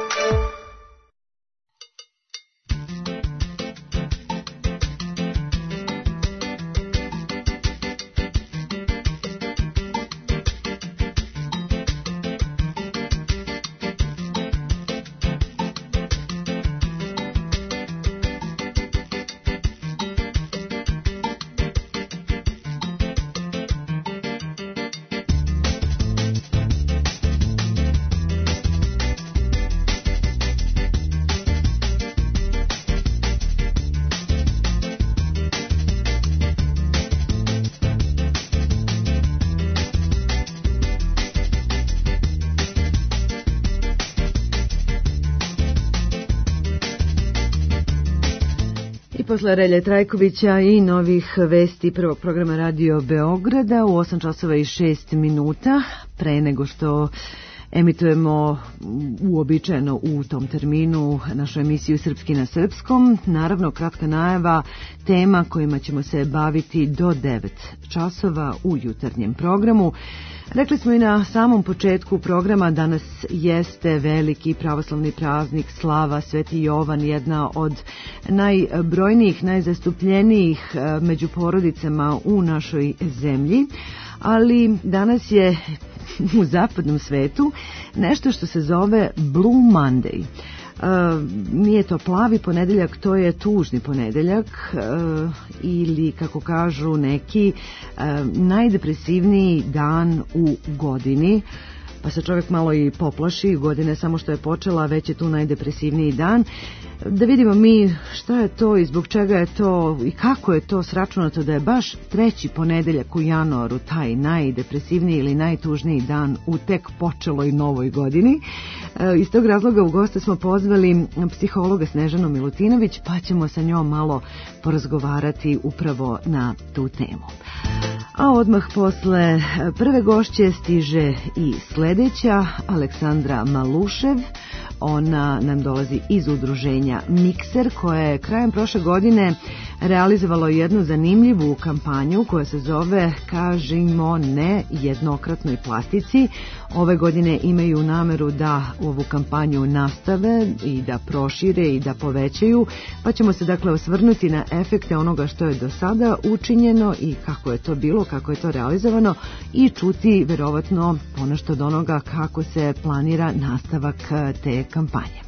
posle Relje Trajkovića i novih vesti prvog programa Radio Beograda u osam časova i šest minuta, pre nego što emitujemo uobičajeno u tom terminu našu emisiju Srpski na srpskom. Naravno, kratka najava tema kojima ćemo se baviti do devet časova u jutarnjem programu. Rekli smo i na samom početku programa, danas jeste veliki pravoslavni praznik slava Sveti Jovan, jedna od najbrojnijih, najzastupljenijih među porodicama u našoj zemlji, ali danas je u zapadnom svetu nešto što se zove Blue Monday. Uh, nije to plavi ponedeljak, to je tužni ponedeljak uh, ili, kako kažu neki, uh, najdepresivniji dan u godini. Pa se čovjek malo i poplaši, godine samo što je počela, već je tu najdepresivniji dan. Da vidimo mi šta je to i zbog čega je to i kako je to sračunato da je baš treći ponedeljak u januaru taj najdepresivniji ili najtužniji dan u tek počeloj novoj godini. E, iz tog razloga u goste smo pozvali psihologa Snežanu Milutinović, pa ćemo sa njom malo porazgovarati upravo na tu temu. A odmah posle prve gošće stiže i sledeća, Aleksandra Malušev. Ona nam dolazi iz udruženja Mikser, koje je krajem prošle godine realizovalo jednu zanimljivu kampanju koja se zove Kažimo ne jednokratnoj plastici. Ove godine imaju nameru da ovu kampanju nastave i da prošire i da povećaju, pa ćemo se dakle osvrnuti na efekte onoga što je do sada učinjeno i kako je to bilo, kako je to realizovano i čuti verovatno ponešto od onoga kako se planira nastavak te kampanje.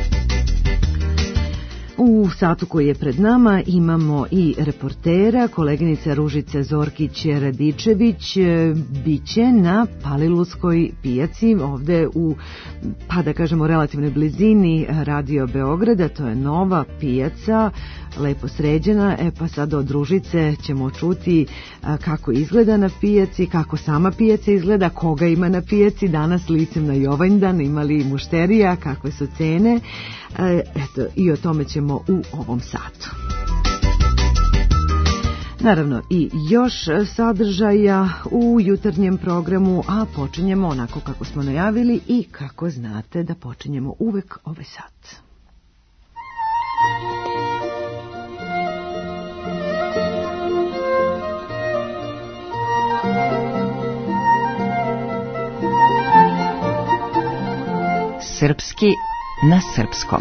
U satu koji je pred nama imamo i reportera, koleginica Ružica Zorkić-Radičević biće na Palilulskoj pijaci, ovde u, pa da kažemo, relativnoj blizini Radio Beograda. To je nova pijaca, lepo sređena. E pa sad od Ružice ćemo čuti kako izgleda na pijaci, kako sama pijaca izgleda, koga ima na pijaci danas licem na Jovanjdan, imali mušterija, kakve su cene. Eto, i o tome ćemo u ovom satu. Naravno i još sadržaja u jutarnjem programu, a počinjemo onako kako smo najavili i kako znate da počinjemo uvek ovaj sat. Srpski na srpskom.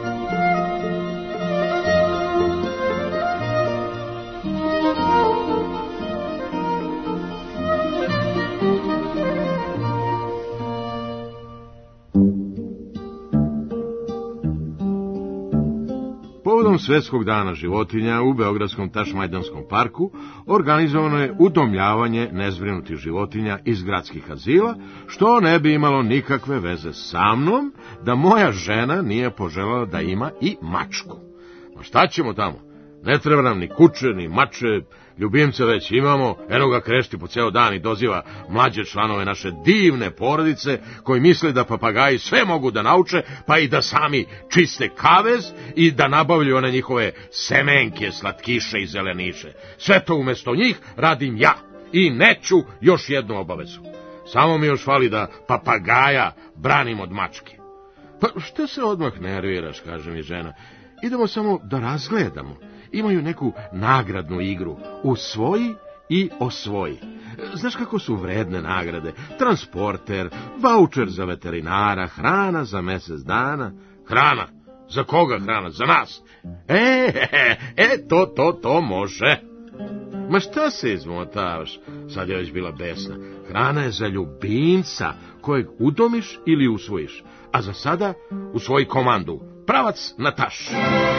Povodom Svetskog dana životinja u Beogradskom Tašmajdanskom parku organizovano je udomljavanje nezbrinutih životinja iz gradskih azila, što ne bi imalo nikakve veze sa mnom da moja žena nije poželjela da ima i mačku. Ma šta ćemo tamo? Ne treba nam ni kuće, ni mače, ljubimce već imamo, eno ga krešti po ceo dan i doziva mlađe članove naše divne porodice koji misle da papagaji sve mogu da nauče, pa i da sami čiste kavez i da nabavljaju one njihove semenke, slatkiše i zeleniše. Sve to umesto njih radim ja i neću još jednu obavezu. Samo mi još fali da papagaja branim od mačke. Pa što se odmah nerviraš, kaže mi žena, idemo samo da razgledamo. Imaju neku nagradnu igru, usvoji i osvoji. Znaš kako su vredne nagrade? Transporter, vaučer za veterinara, hrana za mesec dana. Hrana? Za koga hrana? Za nas? E, e, e, to, to, to može. Ma šta se izmotavaš? Sad je već bila besna. Hrana je za ljubimca kojeg udomiš ili usvojiš. A za sada usvoji komandu. Pravac na taš.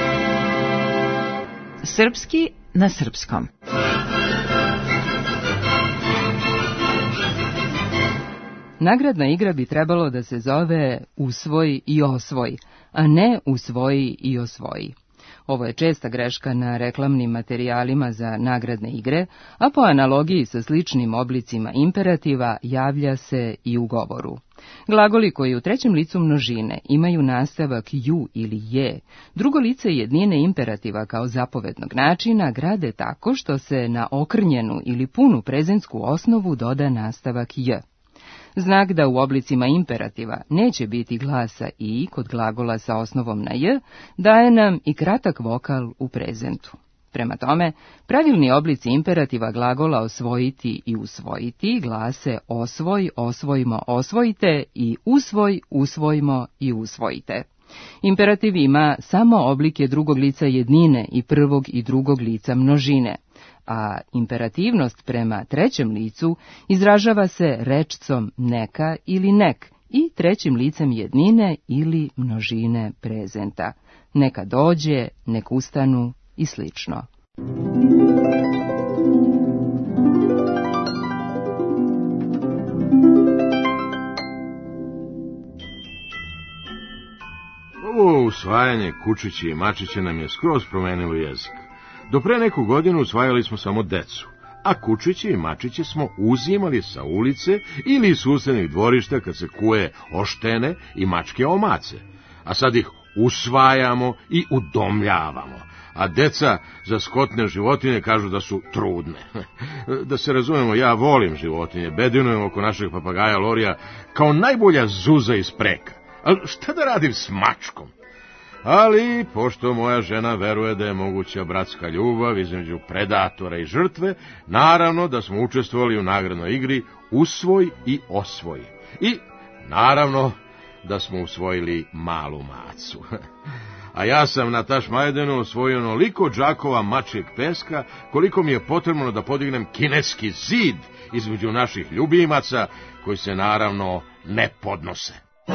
Srpski na srpskom. Nagradna igra bi trebalo da se zove Usvoji i osvoji, a ne Usvoji i osvoji. Ovo je česta greška na reklamnim materijalima za nagradne igre, a po analogiji sa sličnim oblicima imperativa javlja se i u govoru. Glagoli koji u trećem licu množine imaju nastavak ju ili je, drugo lice jednine imperativa kao zapovednog načina grade tako što se na okrnjenu ili punu prezentsku osnovu doda nastavak j. Znak da u oblicima imperativa neće biti glasa i kod glagola sa osnovom na j, daje nam i kratak vokal u prezentu. Prema tome, pravilni oblici imperativa glagola osvojiti i usvojiti glase osvoj, osvojimo, osvojite i usvoj, usvojimo i usvojite. Imperativ ima samo oblike drugog lica jednine i prvog i drugog lica množine, a imperativnost prema trećem licu izražava se rečcom neka ili nek i trećim licem jednine ili množine prezenta. Neka dođe, nek ustanu i slično. Ovo usvajanje kučiće i mačiće nam je skroz promenilo jezik. Do pre neku godinu usvajali smo samo decu, a kučiće i mačiće smo uzimali sa ulice ili iz susednih dvorišta kad se kuje oštene i mačke omace, a sad ih usvajamo i udomljavamo, a deca za skotne životinje kažu da su trudne. Da se razumemo, ja volim životinje, bedinujem oko našeg papagaja Lorija kao najbolja zuza iz preka, ali šta da radim s mačkom? Ali, pošto moja žena veruje da je moguća bratska ljubav između predatora i žrtve, naravno da smo učestvovali u nagradnoj igri Usvoj i osvoj. I, naravno, da smo usvojili malu macu. A ja sam na Tašmajdenu osvojio onoliko džakova mačjeg peska, koliko mi je potrebno da podignem kineski zid između naših ljubimaca, koji se naravno ne podnose.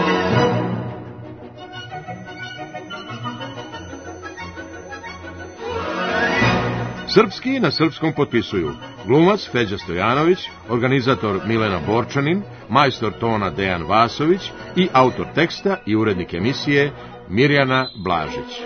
Srpski na srpskom potpisuju glumac Feđa Stojanović, organizator Milena Borčanin, majstor tona Dejan Vasović i autor teksta i urednik emisije Mirjana Blažić.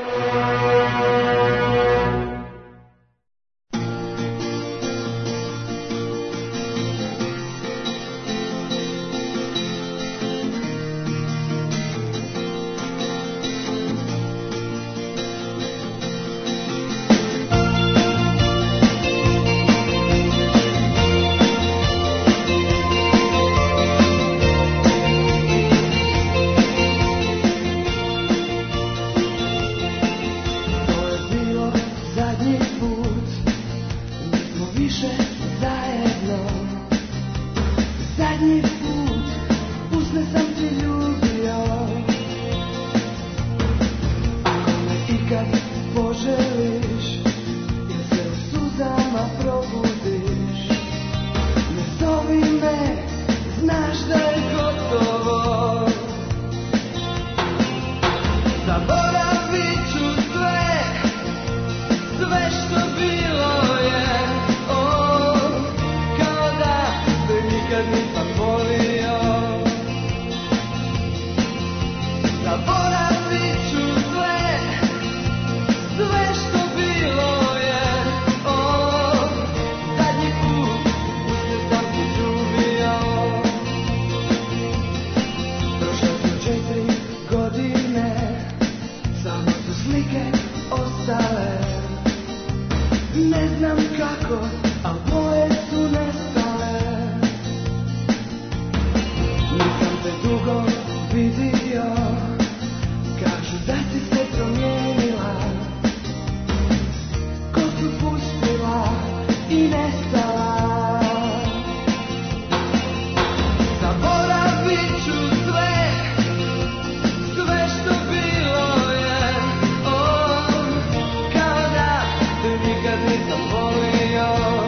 Nikad nisam volio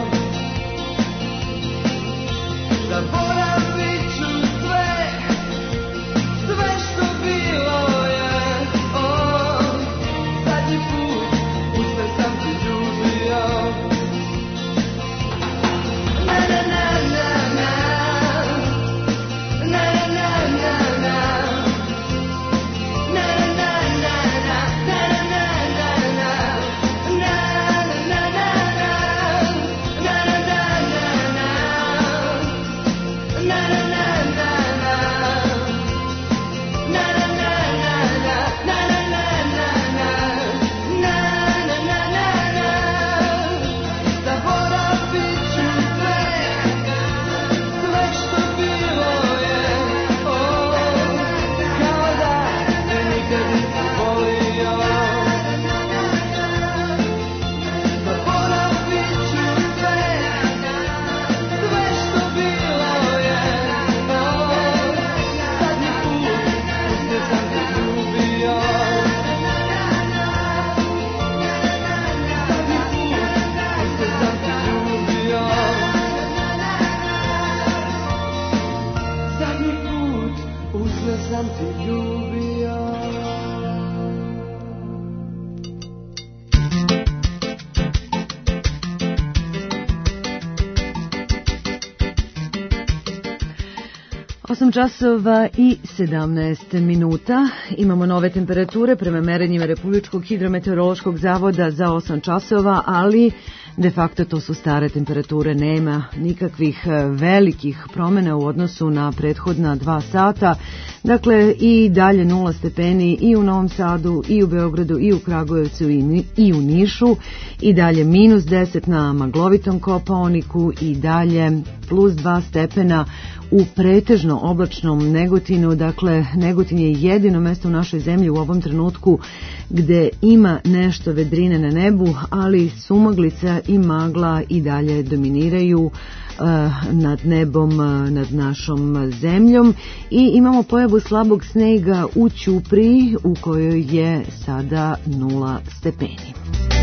osam časova i sedamnaest minuta. Imamo nove temperature prema merenjima Republičkog hidrometeorološkog zavoda za osam časova, ali de facto to su stare temperature, nema nikakvih velikih promjena u odnosu na prethodna dva sata. Dakle, i dalje nula stepeni i u Novom Sadu, i u Beogradu, i u Kragujevcu, i u Nišu, i dalje minus deset na maglovitom Kopaoniku, i dalje plus dva stepena u pretežno oblačnom Negotinu. Dakle, Negotin je jedino mesto u našoj zemlji u ovom trenutku gde ima nešto vedrine na nebu, ali sumaglica i magla i dalje dominiraju uh, nad nebom, uh, nad našom zemljom, i imamo pojavu slabog snega u Ćupriji u kojoj je sada nula stepeni.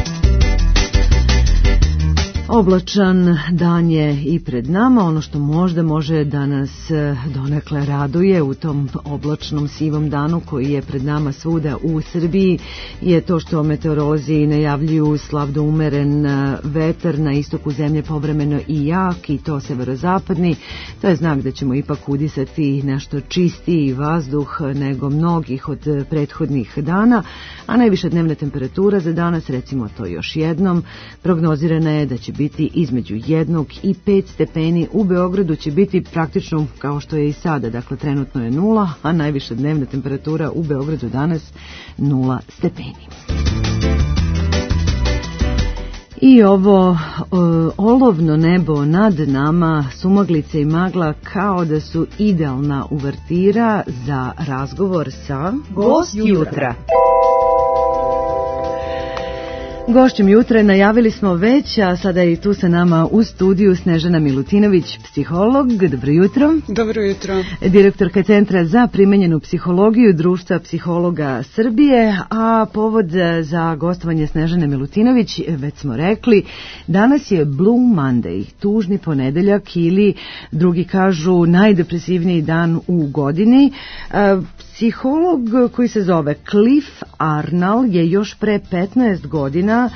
Oblačan dan je i pred nama. Ono što možda može da nas donekle raduje u tom oblačnom sivom danu koji je pred nama svuda u Srbiji je to što meteorolozi najavljuju slab do umeren vetar na istoku zemlje, povremeno i jak, i to severozapadni. To je znak da ćemo ipak udisati nešto čistiji vazduh nego mnogih od prethodnih dana, a najviša dnevna temperatura za danas, recimo to još jednom, prognozirana je da će biti između jednog i pet stepeni. U Beogradu će biti praktično kao što je i sada, dakle trenutno je nula, a najviša dnevna temperatura u Beogradu danas nula stepeni. I ovo uh, olovno nebo nad nama, sumaglice i magla kao da su idealna uvertira za razgovor sa Gost jutra. Gošćem jutra najavili smo već, a sada je i tu sa nama u studiju Snežana Milutinović, psiholog. Dobro jutro. Dobro jutro. Direktorka Centra za primenjenu psihologiju Društva psihologa Srbije, a povod za gostovanje Snežane Milutinović, već smo rekli, danas je Blue Monday, tužni ponedeljak, ili drugi kažu najdepresivniji dan u godini. Psiholog koji se zove Cliff Arnall je još pre petnaest godina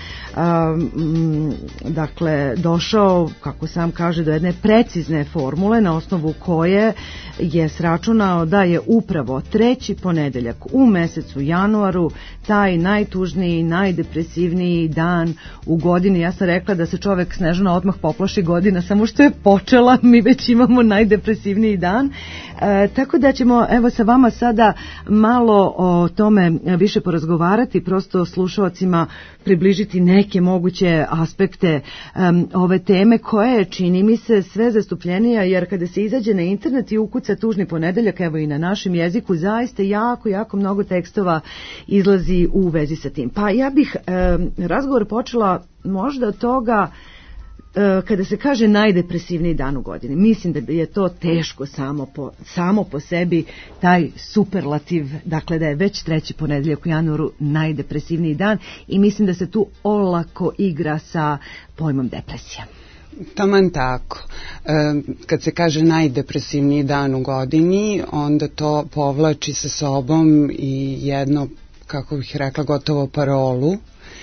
um, dakle došao, kako sam kaže, do jedne precizne formule na osnovu koje je sračunao da je upravo treći ponedeljak u mesecu januaru taj najtužniji, najdepresivniji dan u godini. Ja sam rekla da se čovek, Snežana, odmah poplaši godina, samo što je počela, mi već imamo najdepresivniji dan. E, tako da ćemo evo sa vama sada malo o tome više porazgovarati, prosto slušalcima približiti neke moguće aspekte um, ove teme koja je, čini mi se, sve zastupljenija, jer kada se izađe na internet i ukuca tužni ponedeljak, evo i na našem jeziku, zaista jako, jako mnogo tekstova izlazi u vezi sa tim. Pa ja bih um, razgovor počela možda od toga kada se kaže najdepresivniji dan u godini. Mislim da je to teško samo po, samo po sebi, taj superlativ, dakle da je već treći ponedeljak u januaru najdepresivniji dan, i mislim da se tu olako igra sa pojmom depresija. Taman tako. E, kad se kaže najdepresivniji dan u godini, onda to povlači sa sobom i jedno, kako bih rekla, gotovo parolu.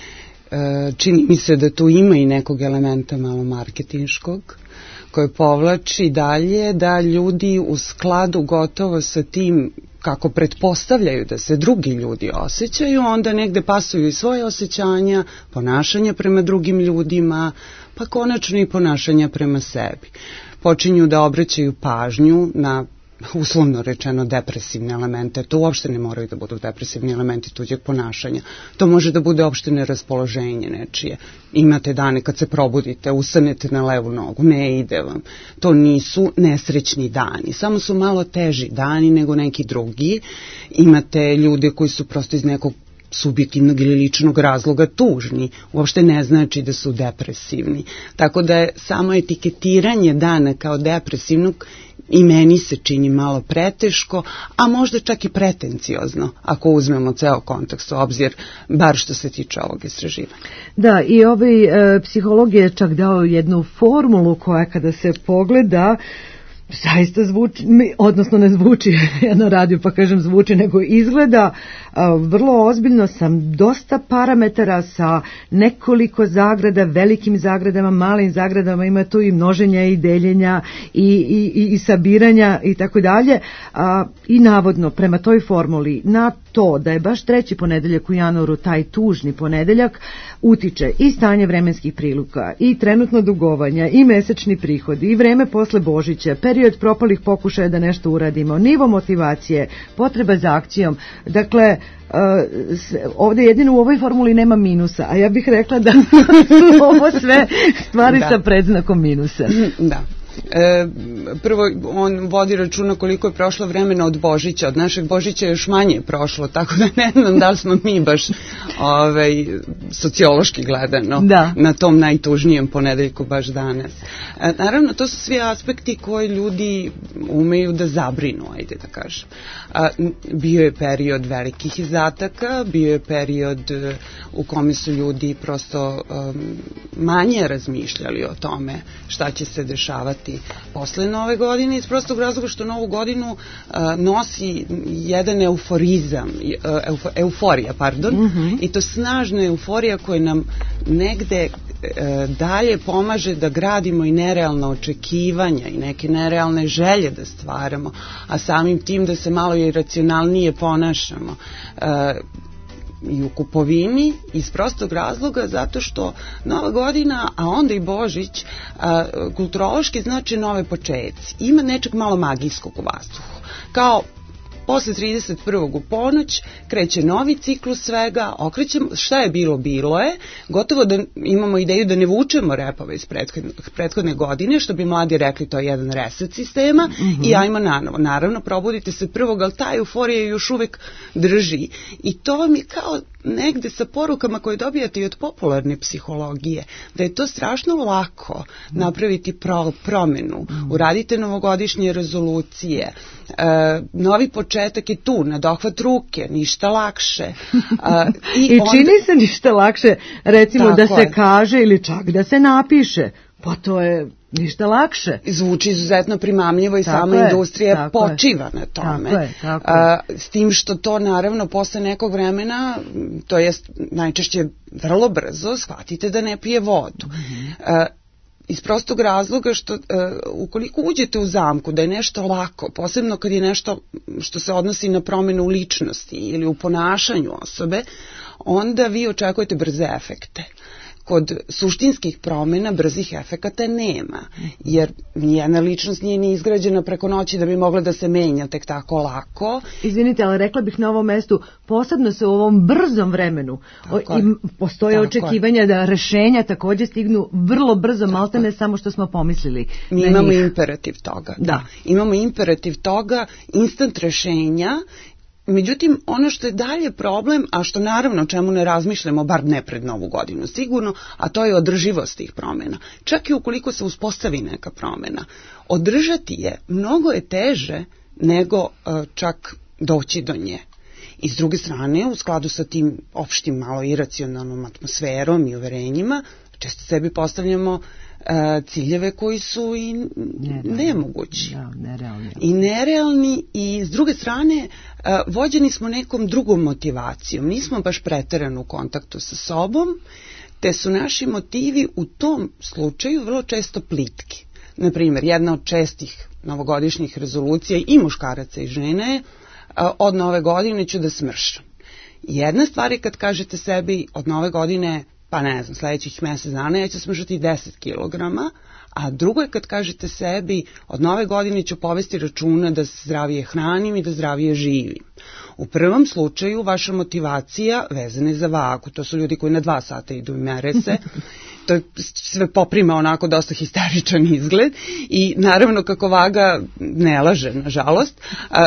Čini mi se da tu ima i nekog elementa malo marketinškog koje povlači dalje da ljudi u skladu gotovo sa tim kako pretpostavljaju da se drugi ljudi osjećaju, onda negde pasuju i svoje osjećanja, ponašanja prema drugim ljudima, pa konačno i ponašanja prema sebi. Počinju da obraćaju pažnju na, uslovno rečeno, depresivne elemente. To uopšte ne moraju da budu depresivni elementi tuđeg ponašanja. To može da bude opšte neraspoloženje nečije. Imate dane kad se probudite, ustanete na levu nogu, ne ide vam. To nisu nesrećni dani, samo su malo teži dani nego neki drugi. Imate ljude koji su prosto iz nekog subjektivnog ili ličnog razloga tužni, uopšte ne znači da su depresivni. Tako da je samo etiketiranje dana kao depresivnog i meni se čini malo preteško, a možda čak i pretenciozno, ako uzmemo ceo kontekst u obzir, bar što se tiče ovog istraživanja. Da, i ovaj e, psiholog je čak dao jednu formulu koja kada se pogleda zaista zvuči, odnosno ne zvuči, ja na radiju pa kažem zvuči, nego izgleda vrlo ozbiljno sam dosta parametara sa nekoliko zagrada, velikim zagradama, malim zagradama, ima tu i množenja i deljenja i, i, i sabiranja i tako dalje. I navodno prema toj formuli na to da je baš treći ponedeljak u januaru taj tužni ponedeljak utiče i stanje vremenskih prilika i trenutno dugovanja i mesečni prihodi i vreme posle Božića, period propalih pokušaja da nešto uradimo, nivo motivacije, potreba za akcijom. Dakle, Uh, ovdje jedino u ovoj formuli nema minusa, a ja bih rekla da su ovo sve stvari da. sa predznakom minusa. Da. E, prvo on vodi računa koliko je prošlo vremena od Božića, od našeg Božića još manje prošlo, tako da ne znam da li smo mi baš ovaj, sociološki gledano da. na tom najtužnijem ponedeljku baš danas. E, naravno, to su svi aspekti koji ljudi umeju da zabrinu, ajde da kažem. A, bio je period velikih izdataka, bio je period u kome su ljudi prosto um, manje razmišljali o tome šta će se dešavati posle nove godine, iz prostog razloga što novu godinu uh, nosi jedan euforizam, uh, eufo, euforija, pardon, mm-hmm. i to snažna euforija koja nam negde uh, dalje pomaže da gradimo i nerealna očekivanja i neke nerealne želje da stvaramo, a samim tim da se malo i racionalnije ponašamo. Uh, i u kupovini iz prostog razloga zato što Nova godina, a onda i Božić, a, kulturološki znači nove početci. Ima nečeg malo magijskog u vazduhu. Kao posle trideset prvog u ponoć kreće novi ciklus svega, okrećemo, šta je bilo, bilo je, gotovo da imamo ideju da ne vučemo repove iz prethodne, prethodne godine, što bi mladi rekli, to je jedan reset sistema, mm-hmm. i ajmo nanovo. Naravno, probudite se prvog, ali ta euforija još uvek drži. I to vam je kao negde sa porukama koje dobijate i od popularne psihologije, da je to strašno lako napraviti pro, promenu, uradite novogodišnje rezolucije, e, novi početak je tu, na dohvat ruke, ništa lakše. E, I, I onda... čini se ništa lakše, recimo tako da se je. kaže ili čak da se napiše, pa to je ništa lakše. Zvuči izuzetno primamljivo i tako sama je, industrija počiva je. na tome. Tako je, tako A, s tim što to naravno posle nekog vremena, to jest najčešće vrlo brzo, shvatite da ne pije vodu. Mm-hmm. A, iz prostog razloga što uh, ukoliko uđete u zamku da je nešto lako, posebno kad je nešto što se odnosi na promjenu u ličnosti ili u ponašanju osobe, onda vi očekujete brze efekte. Kod suštinskih promjena brzih efekata nema, jer nijedna ličnost nije ni izgrađena preko noći da bi mogla da se menja tek tako lako. Izvinite, ali rekla bih na ovom mestu, posebno se u ovom brzom vremenu o, i postoje tako očekivanja je. da rešenja također stignu vrlo brzo, malte ne samo što smo pomislili. Mi imamo njih. imperativ toga. Da. da. Imamo imperativ toga, instant rešenja. Međutim, ono što je dalje problem, a što naravno o čemu ne razmišljamo, bar ne pred Novu godinu sigurno, a to je održivost tih promjena. Čak i ukoliko se uspostavi neka promjena, održati je mnogo je teže nego uh, čak doći do nje. I s druge strane, u skladu sa tim opštim malo iracionalnom atmosferom i uverenjima, često sebi postavljamo uh, ciljeve koji su i nerealni. nemogući. Ja, nerealni. I nerealni i s druge strane uh, vođeni smo nekom drugom motivacijom. Nismo baš preterano u kontaktu sa sobom, te su naši motivi u tom slučaju vrlo često plitki. Naprimjer, jedna od čestih novogodišnjih rezolucija i muškaraca i žene uh, od nove godine ću da smršam. Jedna stvar je kad kažete sebi od nove godine, pa ne znam, sljedećih mjesec dana ja ću smržati deset kilograma, a drugo je kad kažete sebi od nove godine ću povesti računa da se zdravije hranim i da zdravije živim. U prvom slučaju vaša motivacija vezana je za vagu, to su ljudi koji na dva sata idu i mere se, to sve poprima onako dosta histeričan izgled i naravno kako vaga ne laže, nažalost,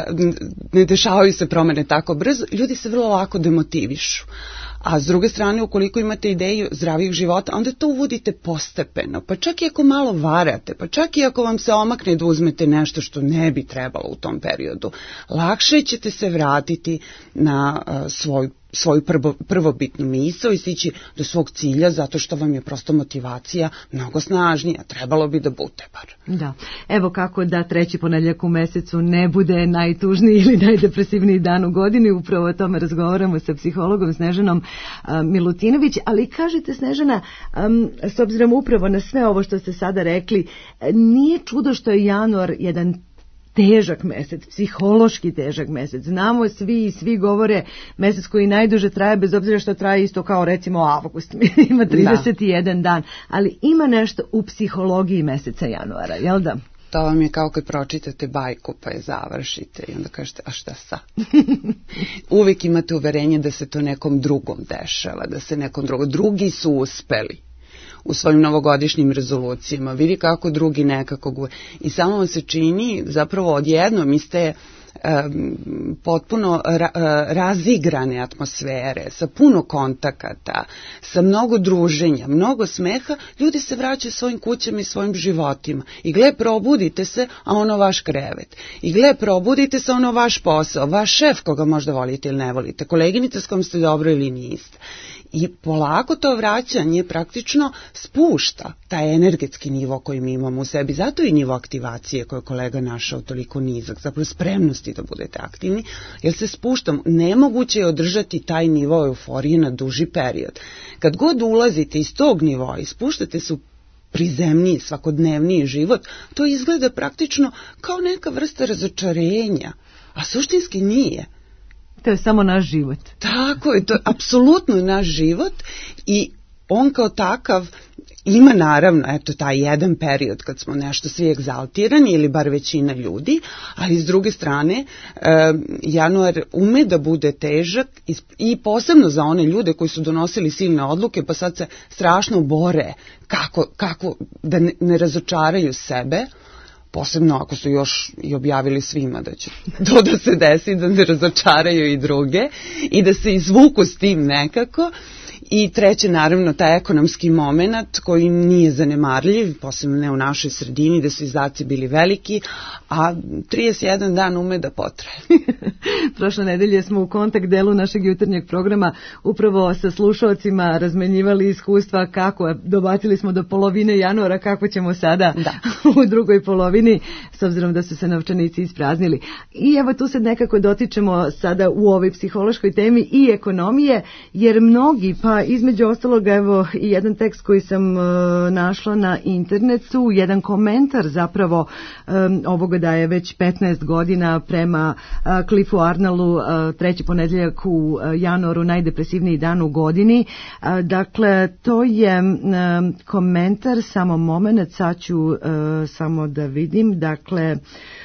ne dešavaju se promjene tako brzo, ljudi se vrlo lako demotivišu. A s druge strane, ukoliko imate ideju zdravijeg života, onda to uvodite postepeno, pa čak i ako malo varate, pa čak i ako vam se omakne da uzmete nešto što ne bi trebalo u tom periodu, lakše ćete se vratiti na uh, svoj svoju prvo, prvobitnu misao i stići do svog cilja zato što vam je prosto motivacija mnogo snažnija. Trebalo bi da bude bar. Da. Evo kako da treći ponedjeljak u mesecu ne bude najtužniji ili najdepresivniji dan u godini. Upravo o tome razgovaramo sa psihologom Snežanom um, Milutinović. Ali kažete, Snežana, um, s obzirom upravo na sve ovo što ste sada rekli, nije čudo što je januar jedan težak mesec, psihološki težak mesec. Znamo svi i svi govore mesec koji najduže traje, bez obzira što traje isto kao recimo avgust, ima trideset jedan da. dan, ali ima nešto u psihologiji meseca januara, jel da? To vam je kao kad pročitate bajku pa je završite i onda kažete, a šta sad? Uvijek imate uverenje da se to nekom drugom dešava, da se nekom drugom, drugi su uspeli u svojim novogodišnjim rezolucijama, vidi kako drugi nekako gure. I samo vam se čini, zapravo odjednom vi ste um, potpuno ra, razigrane atmosfere, sa puno kontakata, sa mnogo druženja, mnogo smeha, ljudi se vraćaju svojim kućama i svojim životima. I gle, probudite se, a ono vaš krevet. I gle, probudite se, ono vaš posao, vaš šef koga možda volite ili ne volite, koleginica s kojom ste dobro ili niste. I polako to vraćanje praktično spušta taj energetski nivo koji mi imamo u sebi. Zato je nivo aktivacije koje je kolega našao toliko nizak, zapravo spremnosti da budete aktivni, jer se spuštam. Nemoguće je održati taj nivo euforije na duži period. Kad god ulazite iz tog nivoa i spuštate se u prizemniji, svakodnevniji život, to izgleda praktično kao neka vrsta razočarenja, a suštinski nije. To je samo naš život. Tako je, to je apsolutno naš život i on kao takav ima naravno, eto, taj jedan period kad smo nešto svi egzaltirani ili bar većina ljudi, ali s druge strane e, januar ume da bude težak i, i posebno za one ljude koji su donosili silne odluke pa sad se strašno bore kako, kako da ne, ne razočaraju sebe. Posebno ako su još i objavili svima da će to da se desi, da ne razočaraju i druge i da se izvuku s tim nekako. I treće, naravno, taj ekonomski moment koji nije zanemarljiv, posebno ne u našoj sredini, da su izdaci bili veliki, a trideset jedan dan ume da potraje. Prošle nedelje smo u kontakt delu našeg jutarnjeg programa upravo sa slušalcima razmenjivali iskustva kako, dobacili smo do polovine januara, kako ćemo sada da. u drugoj polovini, s obzirom da su se novčanici ispraznili. I evo tu se nekako dotičemo sada u ovoj psihološkoj temi i ekonomije, jer mnogi, pa između ostaloga, evo i jedan tekst koji sam uh, našla na internetu, jedan komentar zapravo um, ovoga da je već petnaest godina prema uh, Cliffu Arnallu, uh, treći ponedjeljak u uh, januaru najdepresivniji dan u godini. Uh, dakle, to je um, komentar, samo moment, sad ću uh, samo da vidim, dakle,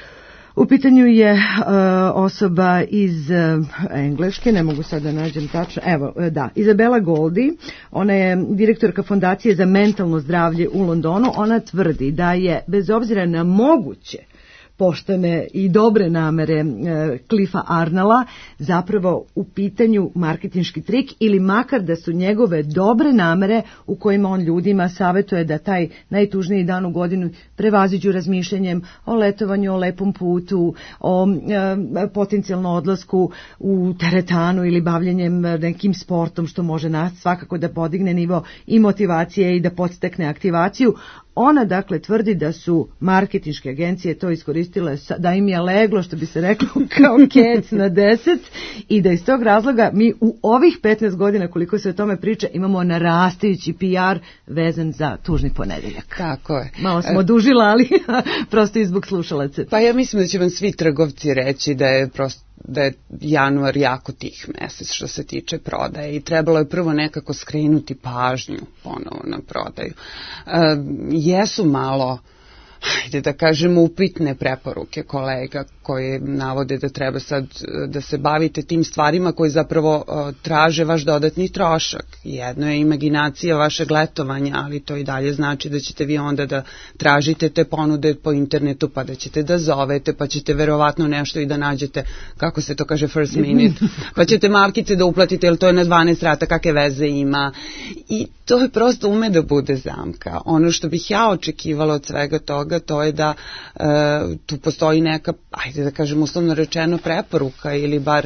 u pitanju je uh, osoba iz uh, Engleške, ne mogu sad da nađem tačno, evo, da, Izabela Goldi, ona je direktorka Fondacije za mentalno zdravlje u Londonu, ona tvrdi da je, bez obzira na moguće poštene i dobre namere e, Cliffa Arnalla, zapravo u pitanju marketinški trik ili makar da su njegove dobre namere u kojima on ljudima savjetuje da taj najtužniji dan u godinu prevaziđu razmišljanjem o letovanju, o lepom putu, o e, potencijalno odlasku u teretanu ili bavljenjem nekim sportom što može nas svakako da podigne nivo i motivacije i da podstakne aktivaciju. Ona dakle tvrdi da su marketinške agencije to iskoristile, da im je leglo, što bi se reklo, kao kec na deset i da iz tog razloga mi u ovih petnaest godina koliko se o tome priča imamo narastajući P R vezan za tužni ponedeljak. Tako je. Malo smo dužila, ali prosto i zbog slušalaca. Pa ja mislim da će vam svi trgovci reći da je prosto da je januar jako tih mesec što se tiče prodaje i trebalo je prvo nekako skrenuti pažnju ponovo na prodaju. E, jesu malo, hajde da kažem, upitne preporuke kolega koje navode da treba sad da se bavite tim stvarima koji zapravo uh, traže vaš dodatni trošak. Jedno je imaginacija vašeg letovanja, ali to i dalje znači da ćete vi onda da tražite te ponude po internetu, pa da ćete da zovete, pa ćete verovatno nešto i da nađete, kako se to kaže, first minute, pa ćete markice da uplatite, jer to je na dvanaest rata, kakve veze ima. I to je prosto ume da bude zamka. Ono što bih ja očekivala od svega toga, to je da uh, tu postoji neka, ajde da kažem uslovno rečeno, preporuka ili bar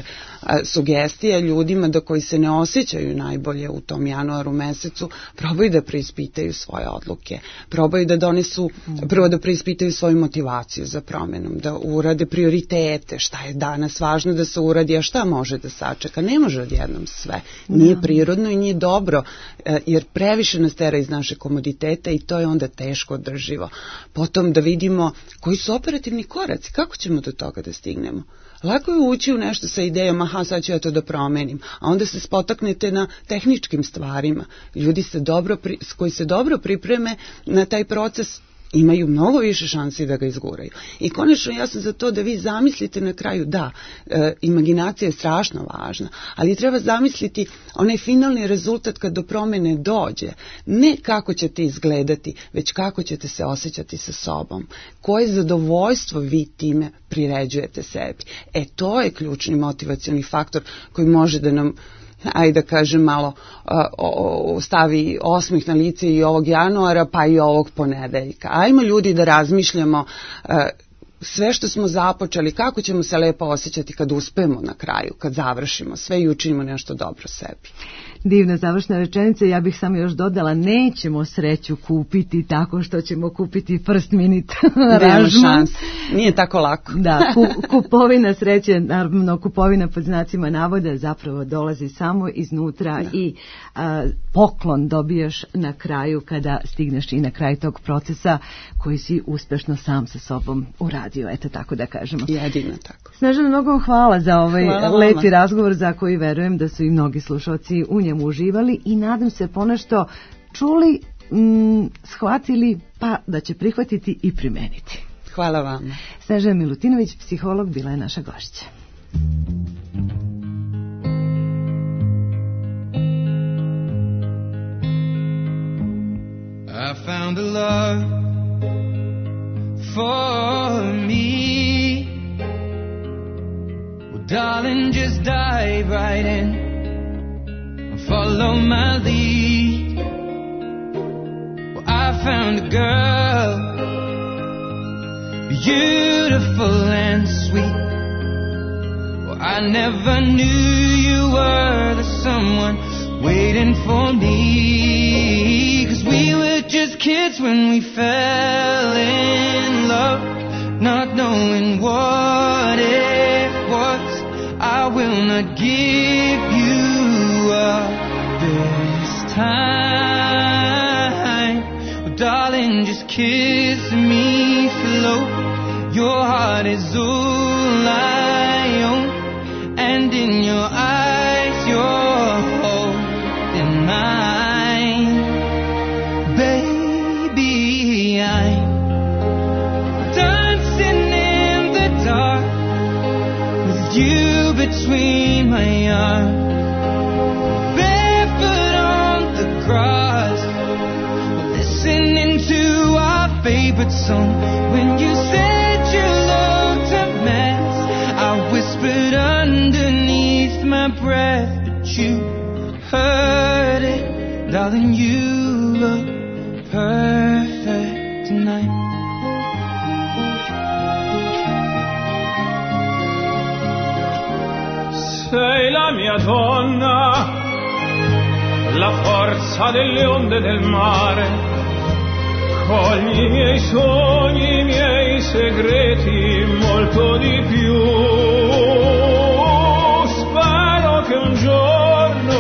sugestija ljudima da koji se ne osjećaju najbolje u tom januaru mesecu, probaju da preispitaju svoje odluke, probaju da donesu, prvo da preispitaju svoju motivaciju za promenom, da urade prioritete, šta je danas važno da se uradi, a šta može da sačeka. Ne može odjednom sve. Nije prirodno i nije dobro, jer previše nas tera iz naše komoditeta i to je onda teško održivo. Potom da vidimo koji su operativni koraci, kako ćemo do toga da stignemo. Lako je ući u nešto sa idejom, aha, sad ću ja to da promenim, a onda se spotaknete na tehničkim stvarima. Ljudi se dobro, koji se dobro pripreme na taj proces imaju mnogo više šansi da ga izguraju. I konačno ja sam za to da vi zamislite na kraju, da, e, imaginacija je strašno važna, ali treba zamisliti onaj finalni rezultat kad do promene dođe. Ne kako ćete izgledati, već kako ćete se osjećati sa sobom. Koje zadovoljstvo vi time priređujete sebi. E, to je ključni motivacioni faktor koji može da nam, ajde da kažem malo, uh, stavi osmih na lice i ovog januara pa i ovog ponedeljka. Ajmo ljudi da razmišljamo uh, sve što smo započeli, kako ćemo se lepo osjećati kad uspemo na kraju, kad završimo sve i učinimo nešto dobro sebi. Divna završna rečenica, ja bih samo još dodala, nećemo sreću kupiti tako što ćemo kupiti first minute aranžman. Nije tako lako. Da, ku, kupovina sreće, naravno kupovina pod znacima navoda zapravo dolazi samo iznutra da. I a, poklon dobijaš na kraju kada stigneš i na kraj tog procesa koji si uspešno sam sa sobom uradio, eto tako da kažemo. Jedino tako. Snežana, mnogo vam hvala za ovaj hvala lepi razgovor za koji verujem da su i mnogi slušalci u njemu uživali i nadam se ponešto čuli, m, shvatili, pa da će prihvatiti i primeniti. Hvala vam. Snežana Milutinović, psiholog, bila je naša gošća. I found a love for me. Well, darling, just dive right in. Follow my lead. Well, I found a girl, beautiful and sweet. Well, I never knew you were the someone waiting for me. 'Cause we were just kids when we fell in love, not knowing what it was. I will not give you up this time. Well, darling, just kiss me slow. Your heart is all I own, and in your eyes you're holding mine. Baby, I'm dancing in the dark with you between my arms, barefoot on the grass, listening to our favorite song. When you said you looked a mess, I whispered underneath my breath, but you heard it. Darling, you look perfect tonight. Sei la mia donna, la forza delle onde del mare. Cogli i miei sogni, i miei segreti, molto di più. Spero che un giorno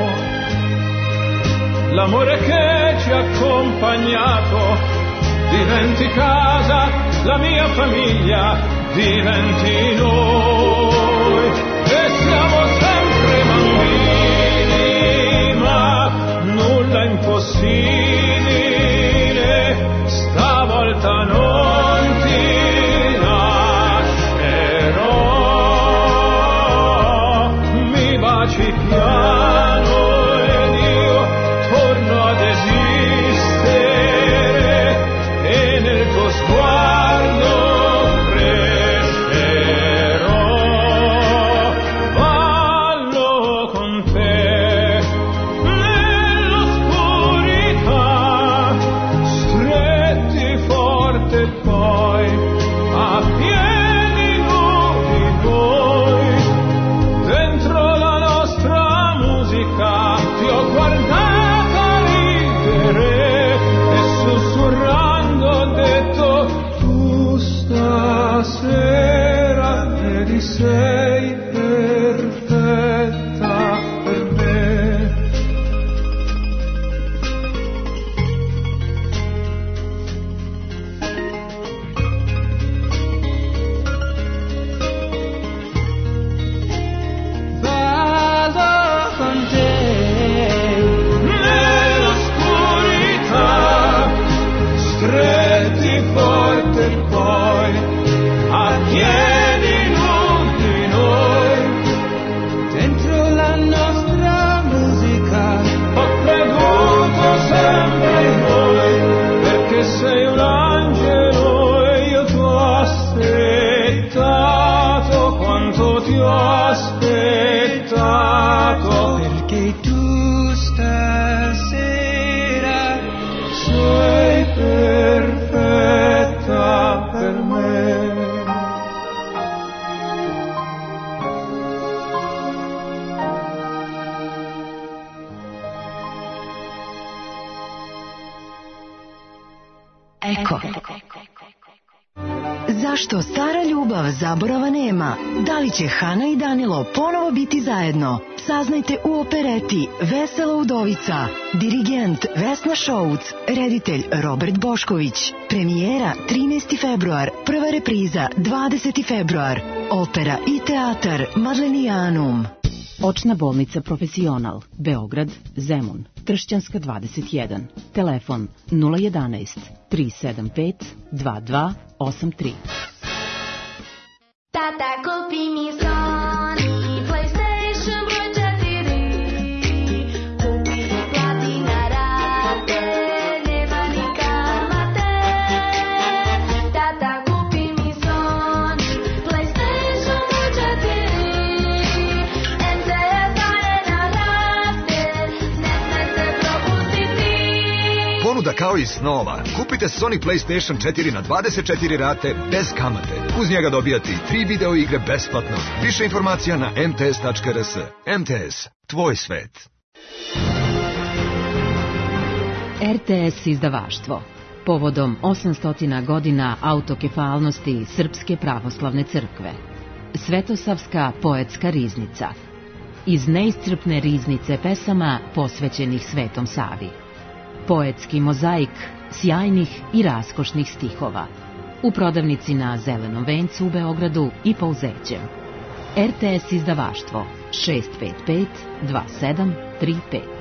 l'amore che ci ha accompagnato diventi casa, la mia famiglia diventi noi. E siamo sempre bambini, ma nulla è impossibile, stavolta non ti lascerò. Mi baci piano ed io torno ad esistere, e nel tuo sguardo crescerò. y tú stasera sei perfetta per me. Eko. Zašto stara ljubav zaborava nema? Da li će Hana i Danilo ponovo biti zajedno? Saznajte u opereti Vesela udovica. Dirigent Vesna Šouc, reditelj Robert Bošković. Premijera trinaesti februar, prva repriza dvadeseti februar. Opera i teatar Madlenijanum. Očna bolnica Profesional, Beograd, Zemun, Tršćanska dvadeset jedan. Telefon nula jedanaest tri sedam pet dva dva osam tri. Tata, kupi mi Sony PlayStation broj četiri. Kupi mi plati na rate, nema ni kamate. Tata, kupi mi Sony PlayStation broj četiri. M T S Arena raste, ne sme se propustiti. Ponuda kao i snova. Kupite Sony PlayStation četiri na dvadeset četiri rate bez kamate. Uz njega dobijate i tri video igre besplatno. Više informacija na em te es tačka er es. M T S, tvoj svet. R T S izdavaštvo. Povodom osamsto godina autokefalnosti Srpske pravoslavne crkve. Svetosavska poetska riznica. Iz neiscrpne riznice pesama posvećenih Svetom Savi. Poetski mozaik sjajnih i raskošnih stihova. U prodavnici na Zelenom vencu u Beogradu i Pouzećem. R T S izdavaštvo šest pet pet dva sedam tri pet.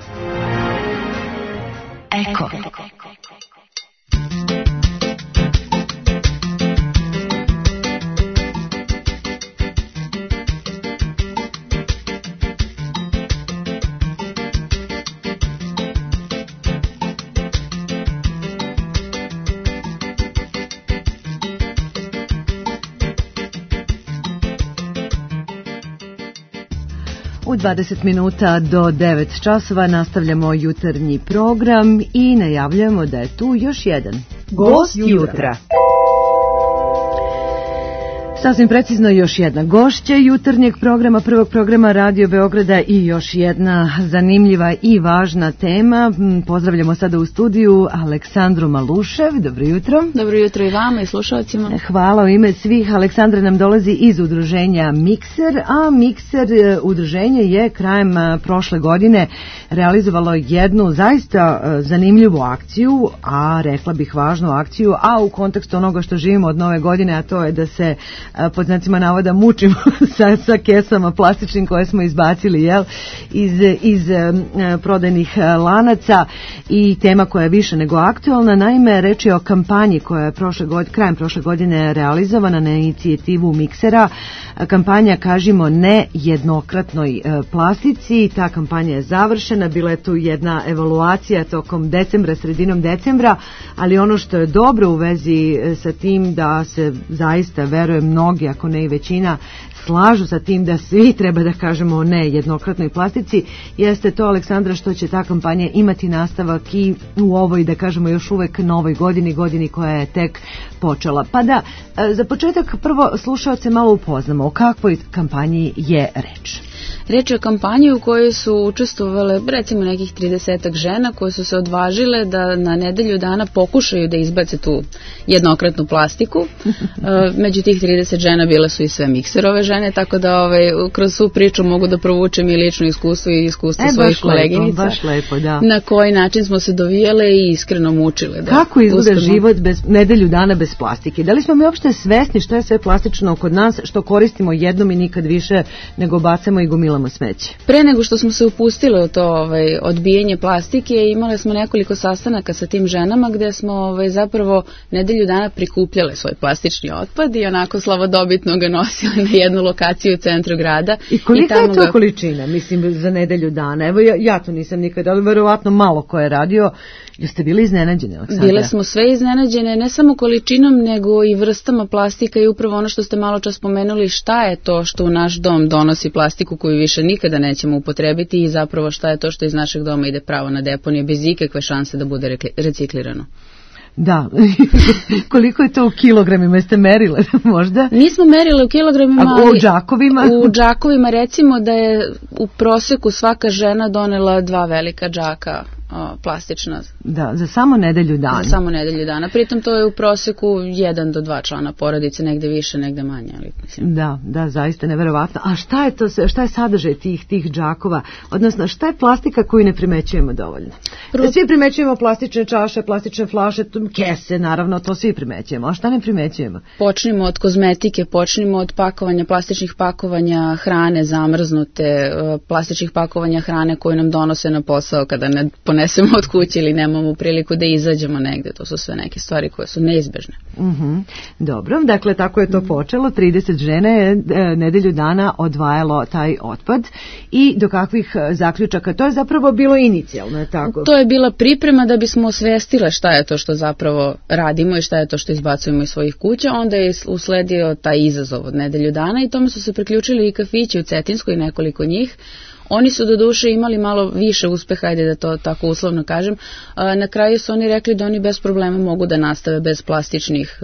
Eko. U dvadeset minuta do devet časova nastavljamo jutarnji program i najavljujemo da je tu još jedan gost jutra. Sasvim precizno još jedna gošća jutarnjeg programa, prvog programa Radio Beograda i još jedna zanimljiva i važna tema. Pozdravljamo sada u studiju Aleksandru Malušev. Dobro jutro. Dobro jutro i vama i slušalcima. Hvala u ime svih. Aleksandra nam dolazi iz udruženja Mikser, a Mikser udruženje je krajem prošle godine realizovalo jednu zaista zanimljivu akciju, a rekla bih važnu akciju, a u kontekstu onoga što živimo od nove godine, a to je da se pod znacima navoda mučimo sa, sa kesama plastičnim koje smo izbacili jel, iz, iz e, prodajnih lanaca i tema koja je više nego aktualna. Naime, reč je o kampanji koja je prošle god, krajem prošle godine realizovana na inicijativu Miksera. Kampanja Kažimo ne jednokratnoj e, plastici. Ta kampanja je završena. Bila je tu jedna evaluacija tokom decembra, sredinom decembra, ali ono što je dobro u vezi sa tim da se zaista veruje mnogi, ako ne i većina, slažu sa tim da svi treba da kažemo ne jednokratnoj plastici, jeste to, Aleksandra, što će ta kampanja imati nastavak i u ovoj, da kažemo, još uvek novoj godini, godini koja je tek počela. Pa da, za početak prvo slušaoce malo upoznamo o kakvoj kampanji je reč. Reč je o kampanji u kojoj su učestvovale recimo nekih tridesetak žena koje su se odvažile da na nedelju dana pokušaju da izbace tu jednokratnu plastiku. Među tih trideset žena bile su i sve Mikserove žene, tako da ovaj, kroz svu priču mogu da provučem i lično iskustvo i iskustvo e, svojih koleginica. Baš lepo, da. Na koji način smo se dovijele i iskreno mučile. Da Kako izgleda uspemo... život bez, nedelju dana bez plastike? Da li smo mi uopšte svesni što je sve plastično kod nas, što koristimo jednom i nikad više nego bacamo i gomilamo smeće? Pre nego što smo se upustile u to ovaj, odbijanje plastike, imale smo nekoliko sastanaka sa tim ženama gde smo ovaj, zapravo nedelju dana prikupljale svoj plastični otpad i onako slavodobitno ga nosile na jednu lokaciju u centru grada. I kolika I je to ga... količina, mislim, za nedelju dana? Evo, ja, ja to nisam nikada, ali verovatno malo ko je radio. Jeste bili iznenađene, Aleksandra? Bile smo sve iznenađene, ne samo količinom, nego i vrstama plastika i upravo ono što ste malo čas spomenuli, šta je to što u naš dom donosi plastiku koju više nikada nećemo upotrebiti i zapravo šta je to što iz našeg doma ide pravo na deponije bez ikakve šanse da bude reciklirano. Da, koliko je to u kilogramima, jeste merile možda? Nismo merile u kilogramima, ali... A u džakovima? U džakovima recimo da je u proseku svaka žena donela dva velika džaka o, plastična. Da, za samo nedelju dana. Za samo nedelju dana, pritom to je u proseku jedan do dva člana porodice, negde više, negde manje. Ali, mislim. Da, da, zaista neverovatno. A šta je to, šta je sadržaj tih, tih džakova? Odnosno, šta je plastika koju ne primećujemo dovoljno? Prvo... Svi primećujemo plastične čaše, plastične flaše, kese, naravno, to svi primećujemo. A šta ne primećujemo? Počnimo od kozmetike, počnimo od pakovanja, plastičnih pakovanja hrane zamrznute, plastičnih pakovanja hrane koju nam donose na posao kada ne ponesemo od kuće ili nemamo priliku da izađemo negde. To su sve neke stvari koje su neizbežne. Uh-huh. Dobro, dakle, tako je to počelo. trideset žena je nedelju dana odvajalo taj otpad i do kakvih zaključaka? To je zapravo bilo inicijalno, je tako? To je bila priprema da bismo osvestile šta je to što zapravo radimo i šta je to što izbacujemo iz svojih kuća. Onda je usledio taj izazov od nedelju dana i tome su se priključili i kafići u Cetinskoj i nekoliko njih. Oni su do duše imali malo više uspeha, ajde da to tako uslovno kažem. Na kraju su oni rekli da oni bez problema mogu da nastave bez plastičnih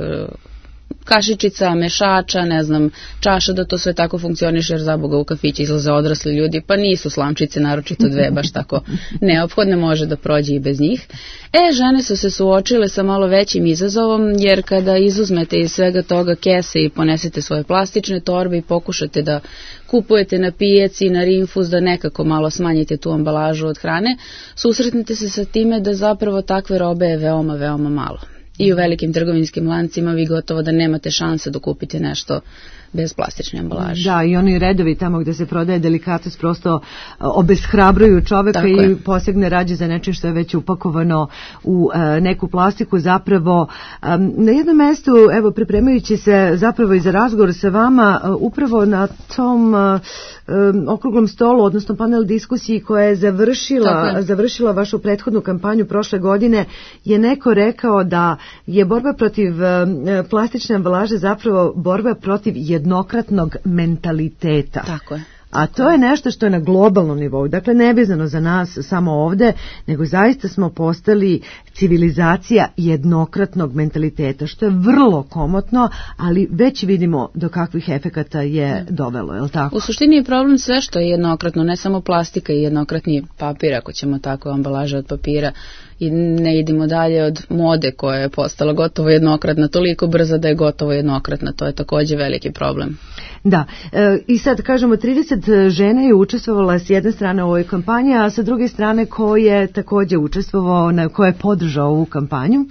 kašičica, mešača, ne znam, čaša, da to sve tako funkcioniše, jer za Boga u kafići izlaze odrasli ljudi, pa nisu slamčice, naročito dve, baš tako neophodne, može da prođe i bez njih. E, žene su se suočile sa malo većim izazovom, jer kada izuzmete iz svega toga kese i ponesete svoje plastične torbe i pokušate da kupujete na pijaci, na rinfuz, da nekako malo smanjite tu ambalažu od hrane, susretnete se sa time da zapravo takve robe je veoma, veoma malo. I u velikim trgovinskim lancima vi gotovo da nemate šanse da kupite nešto bez plastične ambalaže. Da, i oni redovi tamo gde se prodaje delikates prosto obeshrabruju čoveka i posegne rađe za nečim što je već upakovano u neku plastiku. Zapravo, na jednom mestu, evo, pripremajući se zapravo i za razgovor sa vama, upravo na tom okruglom stolu, odnosno panel diskusiji koja je završila, završila vašu prethodnu kampanju prošle godine, je neko rekao da je borba protiv plastične ambalaže zapravo borba protiv jednokratnog mentaliteta. Tako je. A to je nešto što je na globalnom nivou, dakle nevezano za nas samo ovde, nego zaista smo postali civilizacija jednokratnog mentaliteta, što je vrlo komotno, ali već vidimo do kakvih efekata je dovelo, je li tako? U suštini je problem sve što je jednokratno, ne samo plastika i jednokratni papir, ako ćemo tako, ambalaža od papira, i ne idemo dalje od mode koja je postala gotovo jednokratna, toliko brza da je gotovo jednokratna, to je takođe veliki problem. Da, e, i sad kažemo trideset žena je učestvovala s jedne strane u ovoj kampanji, a sa druge strane ko je takođe učestvovao, na, ko je podržao ovu kampanju?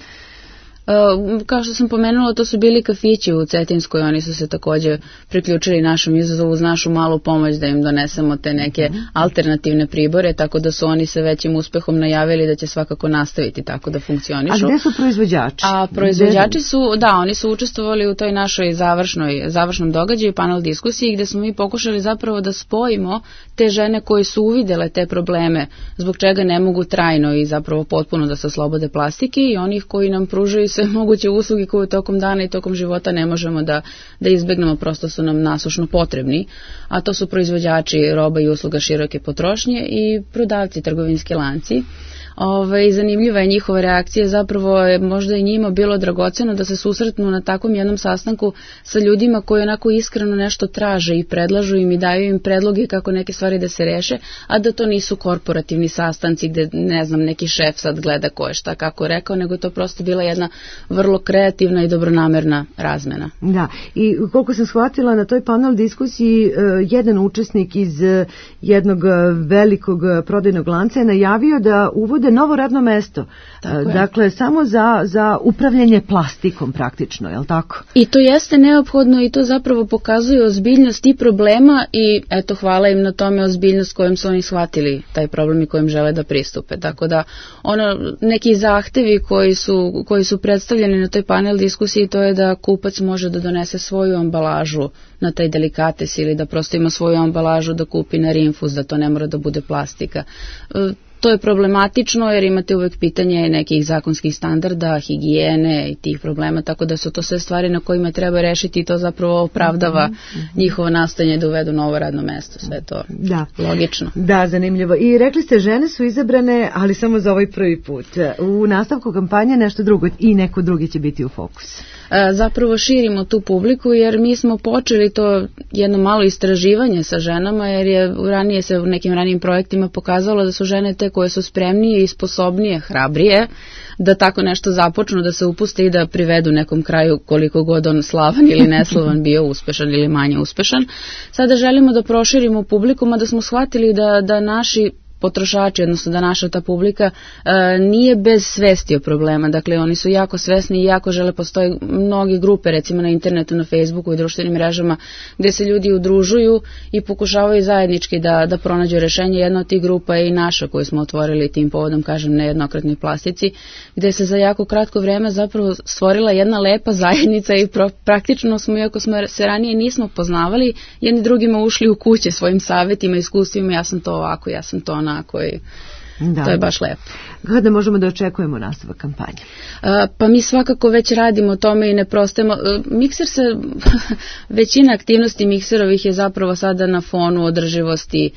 Uh, kao što sam pomenula, to su bili kafići u Cetinskoj, oni su se takođe priključili našom izazovu uz našu malu pomoć da im donesemo te neke mm-hmm. alternativne pribore, tako da su oni sa većim uspehom najavili da će svakako nastaviti tako da funkcionišu. A gde su proizvođači? A proizvođači su, da, oni su učestvovali u toj našoj završnoj, završnom događaju, panel diskusiji, gde smo mi pokušali zapravo da spojimo te žene koje su uvidele te probleme, zbog čega ne mogu trajno i zapravo potpuno da se oslobode plastike, i onih koji nam pružaju sve moguće usluge koje tokom dana i tokom života ne možemo da, da izbegnemo, prosto su nam nasušno potrebni, a to su proizvođači roba i usluga široke potrošnje i prodavci, trgovinski lanci. Ove, zanimljiva je njihova reakcija, zapravo je možda i njima bilo dragoceno da se susretnu na takvom jednom sastanku sa ljudima koji onako iskreno nešto traže i predlažu im i daju im predloge kako neke stvari da se reše, a da to nisu korporativni sastanci gde, ne znam, neki šef sad gleda ko je šta kako rekao, nego je to prosto bila jedna vrlo kreativna i dobronamerna razmena. Da, i koliko sam shvatila na toj panel diskusiji, jedan učesnik iz jednog velikog prodajnog lanca je najavio da uvode novo radno mesto. Dakle, samo za, za upravljanje plastikom praktično, je li tako? I to jeste neophodno i to zapravo pokazuje ozbiljnost i problema i eto, hvala im na tome, ozbiljnost kojom su oni shvatili taj problem i kojim žele da pristupe. Tako da, ono, neki zahtevi koji su, koji su predstavljeni na toj panel diskusiji, to je da kupac može da donese svoju ambalažu na taj delikates ili da prosto ima svoju ambalažu da kupi na rinfuz, da to ne mora da bude plastika. To je problematično jer imate uvek pitanje nekih zakonskih standarda, higijene i tih problema, tako da su to sve stvari na kojima treba rešiti i to zapravo opravdava mm-hmm. njihovo nastojanje da uvedu novo radno mesto. Sve to da. Logično. Da, zanimljivo. I rekli ste, žene su izabrane, ali samo za ovaj prvi put. U nastavku kampanje nešto drugo i neko drugi će biti u fokus. Zapravo širimo tu publiku jer mi smo počeli to jedno malo istraživanje sa ženama jer je ranije se u nekim ranijim projektima pokazalo da su žene te koje su spremnije i sposobnije, hrabrije da tako nešto započnu, da se upuste i da privedu nekom kraju koliko god on slavan ili neslavan bio uspešan ili manje uspešan. Sada želimo da proširimo publiku, mada smo shvatili da, da naši potrošači, odnosno da naša ta publika e, nije bez svesti o problema. Dakle, oni su jako svesni i jako žele, postoje mnoge grupe, recimo na internetu, na Facebooku i društvenim mrežama, gde se ljudi udružuju i pokušavaju zajednički da, da pronađu rešenje. Jedna od tih grupa je i naša koju smo otvorili tim povodom, kažem, na jednokratnoj plastici, gde se za jako kratko vreme zapravo stvorila jedna lepa zajednica i pro, praktično smo, iako smo se ranije nismo poznavali, jedni drugima ušli u kuće svojim savjetima, iskustvima, ja sam to ovako, ja sam to ona koji, da. To je baš lepo. Kada možemo da očekujemo nastavak kampanje? A, pa mi svakako već radimo tome i ne prostajemo. Mikser se, većina aktivnosti mikserovih je zapravo sada na fonu održivosti,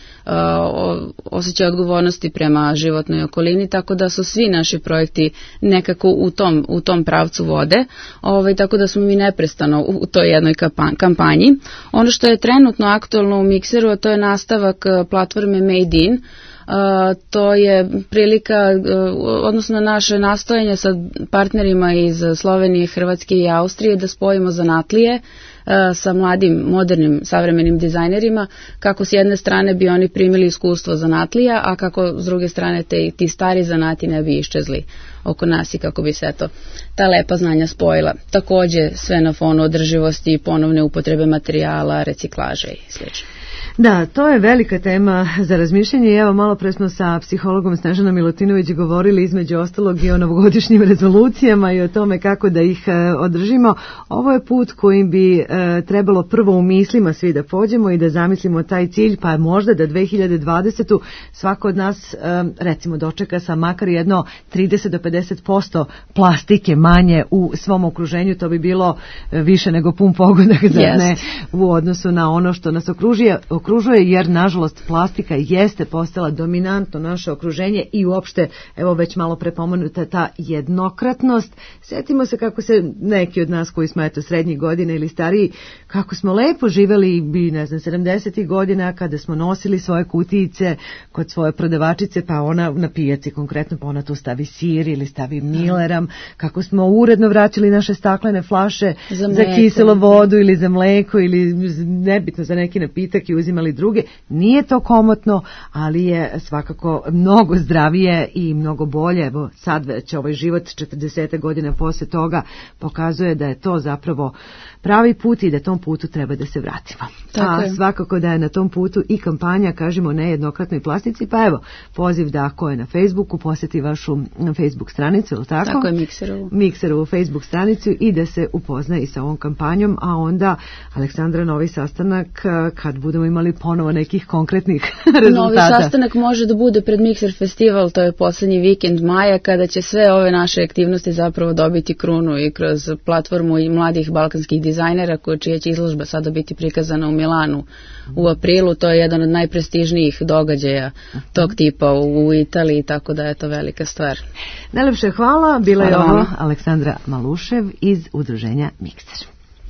a, osjećaja odgovornosti prema životnoj okolini, tako da su svi naši projekti nekako u tom, u tom pravcu vode, ovaj, tako da smo mi neprestano u, u toj jednoj kampanji. Ono što je trenutno aktualno u Mikseru, to je nastavak platforme Made in. Uh, to je prilika, uh, odnosno naše nastojanje sa partnerima iz Slovenije, Hrvatske i Austrije da spojimo zanatlije uh, sa mladim, modernim, savremenim dizajnerima, kako s jedne strane bi oni primili iskustvo zanatlija, a kako s druge strane te, ti stari zanati ne bi iščezli oko nas i kako bi se to ta lepa znanja spojila. Takođe sve na fonu održivosti, ponovne upotrebe materijala, reciklaže i sl. Da, to je velika tema za razmišljanje i evo malo pre smo sa psihologom Snežanom Milutinović govorili između ostalog i o novogodišnjim rezolucijama i o tome kako da ih e, održimo. Ovo je put kojim bi e, trebalo prvo u mislima svi da pođemo i da zamislimo taj cilj, pa možda da dve hiljade dvadesete. svako od nas e, recimo dočeka sa makar jedno trideset do pedeset posto plastike manje u svom okruženju, to bi bilo više nego pun pogodak, zar ne, u odnosu na ono što nas okružuje. okružuje, jer nažalost plastika jeste postala dominantno naše okruženje i uopšte, evo već malo prepomenuta ta jednokratnost. Sjetimo se kako se neki od nas koji smo eto srednjih godina ili stariji, kako smo lepo živeli bi, ne znam, sedamdesetih godina kada smo nosili svoje kutijice kod svoje prodavačice, pa ona na pijaci konkretno, pa ona tu stavi sir ili stavi mileram, kako smo uredno vraćali naše staklene flaše za, za kiselo vodu ili za mleko ili nebitno za neki napitak i uzimali druge. Nije to komotno, ali je svakako mnogo zdravije i mnogo bolje. Evo sad već ovaj život četrdeset godina posle toga pokazuje da je to zapravo pravi put i da tom putu treba da se vratimo. Tako A je. Svakako da je na tom putu i kampanja, kažemo, nejednokratnoj plastici, pa evo, poziv da ako je na Facebooku, posjeti vašu Facebook stranicu, ili tako? Tako je, Mikserovu. Mikserovu Facebook stranicu i da se upozna i sa ovom kampanjom, a onda, Aleksandra, novi sastanak kad budemo imali ponovo nekih konkretnih rezultata. Novi sastanak može da bude pred Mikser festival, to je poslednji vikend maja, kada će sve ove naše aktivnosti zapravo dobiti krunu i kroz platformu i mladih balkanskih dizajnera, čija će izložba sada biti prikazana u Milanu u aprilu. To je jedan od najprestižnijih događaja tog tipa u Italiji, tako da je to velika stvar. Najlepše hvala, bila je ovo Aleksandra Malušev iz udruženja Mikser.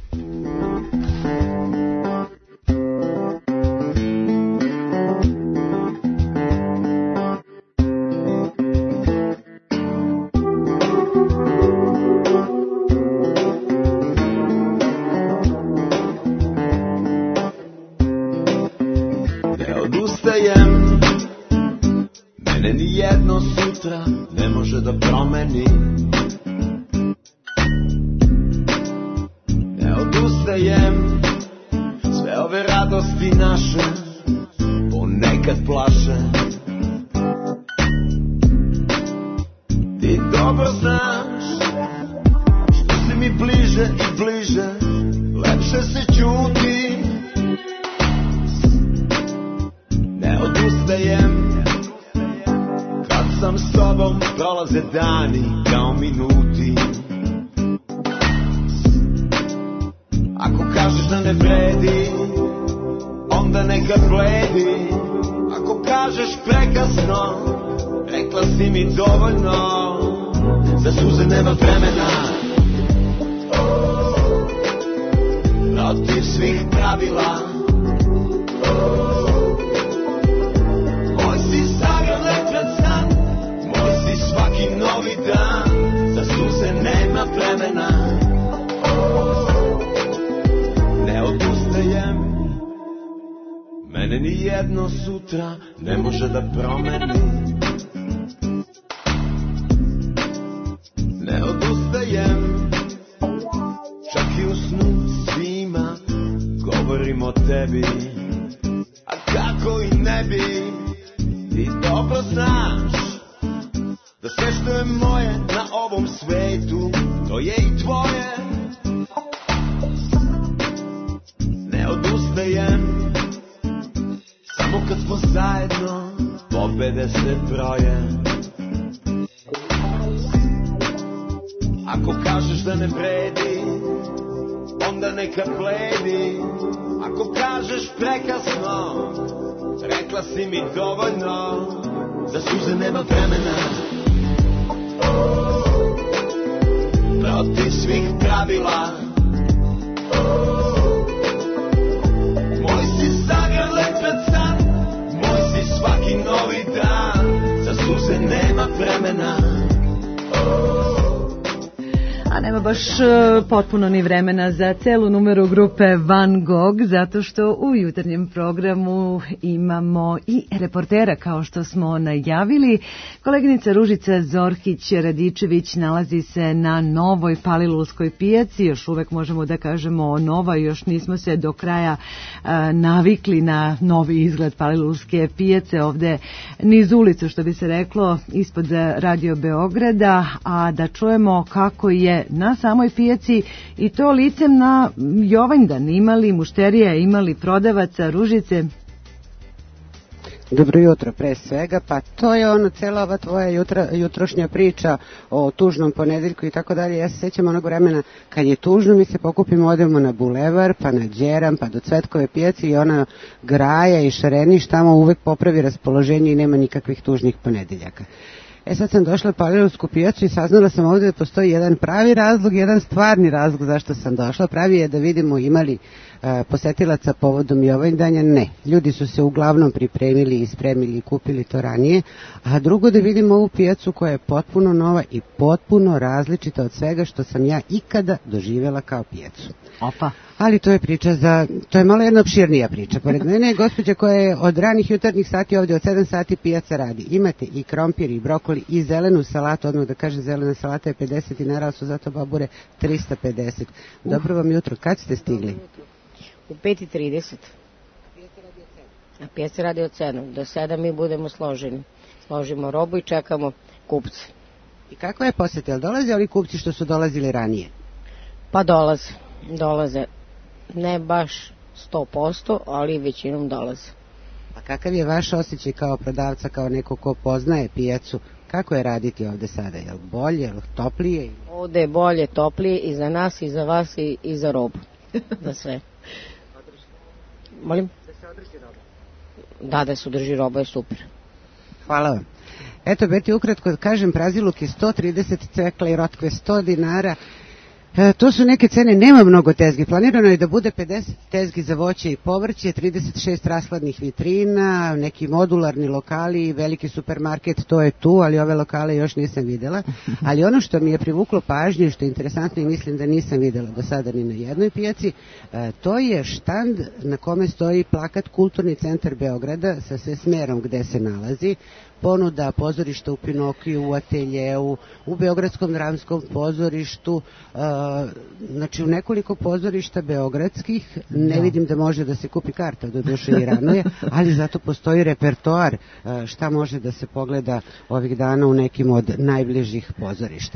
Mene ni jedno sutra ne može da promeni. Ne odustajem, sve ove radosti naše ponekad plaše. Ti dobro znaš, što si mi bliže i bliže, lepše se čuti. Ne odustajem, sam s tobom, prolaze dani kao minuti. Ako kažeš da ne vredi, onda neka bledi. Ako kažeš prekasno, rekla si mi dovoljno. Za suze nema vremena, protiv svih pravila. Moj si zagrlet pred san, moj si svaki novi dan. Za suze nema vremena, ne odustajem. Mene ni jedno sutra ne može da promeni. Ne odustajem, čak i u snu svima govorim o tebi. A kako i ne bi, ti dobro znaš da sve što je moje na ovom svetu, to je i tvoje. Ne odustajem, samo kad smo zajedno, pobede se broje. Ako kažeš da ne vredi, onda neka bledi. Ako kažeš prekasno, rekla si mi dovoljno. Za suze nema vremena, protiv svih pravila. Moj si zagrlet pred san, moj si svaki novi dan. Za suze nema vremena, a nema baš potpuno ni vremena za celu numeru grupe Van Gogh, zato što u jutarnjem programu imamo i reportera, kao što smo najavili. Koleginica Ružica Zorhić-Radičević nalazi se na novoj Palilulskoj pijaci, još uvek možemo da kažemo nova, još nismo se do kraja a, navikli na novi izgled Palilulske pijace, ovde niz ulicu, što bi se reklo, ispod Radio Beograda, a da čujemo kako je na samoj pijaci i to licem na Jovanjdan. Imali mušterija, imali prodavaca. Ružice? Dobro jutro pre svega, pa to je ono cela ova tvoja jutra, jutrošnja priča o tužnom ponedeljku i tako dalje. Ja se sjećam onog vremena kad je tužno, mi se pokupimo, odemo na bulevar, pa na Đeram, pa do Cvetkove pijaci i ona Graja i Šareniš tamo uvek popravi raspoloženje i nema nikakvih tužnih ponedeljaka. E sad sam došla u Palilulsku pijacu i saznala sam ovdje da postoji jedan pravi razlog, jedan stvarni razlog zašto sam došla. Pravi je da vidimo imali uh, posetilaca povodom Jovanjdana. Ne, ljudi su se uglavnom pripremili i spremili i kupili to ranije. A drugo, da vidimo ovu pijacu koja je potpuno nova i potpuno različita od svega što sam ja ikada doživjela kao pijacu. Opa. Ali to je priča za, to je malo jedna opširnija priča. Pored mene je gospođa koja je od ranih jutarnjih sati ovdje, od sedam sati pijaca radi. Imate i krompir i brokoli i zelenu salatu, odmah da kažem, zelena salata je pedeset dinara, su zato babure trista pedeset. Dobro vam jutro, kad ste stigli? U pet i trideset. A pijaca radi od sedam. Do sedam mi budemo složeni. Složimo robu i čekamo kupce. I kako je posjeta? Jel dolaze ovi kupci što su dolazili ranije? Pa dolaze. Dolaze. Ne baš sto posto, ali većinom dolaze. A kakav je vaš osjećaj kao prodavca, kao neko ko poznaje pijacu? Kako je raditi ovde sada? Je li bolje, je li toplije? Ovde je bolje, toplije i za nas, i za vas, i, i za robu. Za sve. Molim? Da se održi roba. Da, da se održi roba je super. Hvala vam. Eto, Beti, ukratko kažem, praziluk je sto trideset cekla i rotkve sto dinara. E, to su neke cene, nema mnogo tezgi. Planirano je da bude pedeset tezgi za voće i povrće, trideset šest rashladnih vitrina, neki modularni lokali, veliki supermarket, to je tu, ali ove lokale još nisam videla. Ali ono što mi je privuklo pažnju, što je interesantno i mislim da nisam videla do sada ni na jednoj pijaci, e, to je štand na kome stoji plakat Kulturni centar Beograda sa sve smerom gde se nalazi. Ponuda pozorišta u Pinokiju, u Ateljeu, u Beogradskom dramskom pozorištu, uh, znači u nekoliko pozorišta beogradskih. Ne vidim da može da se kupi karta, do duše i rano je, ali zato postoji repertoar uh, šta može da se pogleda ovih dana u nekim od najbližih pozorišta.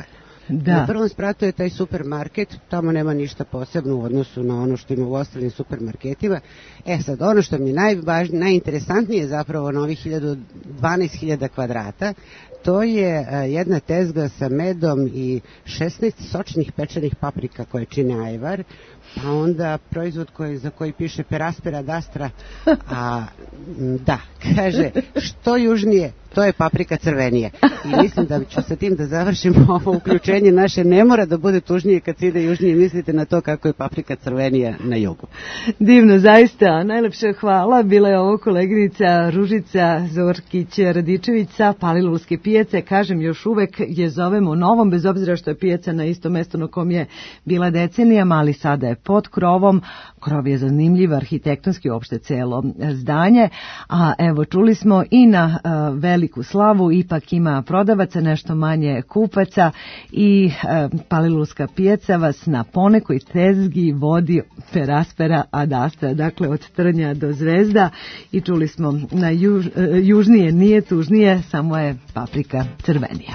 Da. Na prvom spratu je taj supermarket, tamo nema ništa posebno u odnosu na ono što ima u ostalim supermarketima. E sad, ono što mi je najvažnije, najinteresantnije zapravo na ovih dvanaest hiljada kvadrata, to je uh, jedna tezga sa medom i šesnaest sočnih pečenih paprika koje čine ajvar, pa onda proizvod koji, za koji piše peraspera dastra, a da, kaže, što južnije, to je paprika crvenije. I mislim da ću sa tim da završim ovo uključenje naše, ne mora da bude tužnije kad se ide južnije, mislite na to kako je paprika crvenija na jugu. Divno, zaista, najlepše hvala. Bila je ovo koleginica Ružica Zorkić-Radičević sa Palilulske pijace. Kažem, još uvek je zovemo novom, bez obzira što je pijaca na isto mesto na kom je bila decenijama, ali sada je pod krovom. Krov je zanimljiv, arhitektonski, uopšte celo zdanje. A evo, čuli smo i na uh, veliku slavu, ipak ima prodavaca, nešto manje kupaca i uh, Palilulska pijaca vas na ponekoj tezgi vodi peraspera ad astra, dakle od trnja do zvezda, i čuli smo na juž, uh, južnije nije tužnije, samo je paprika crvenija.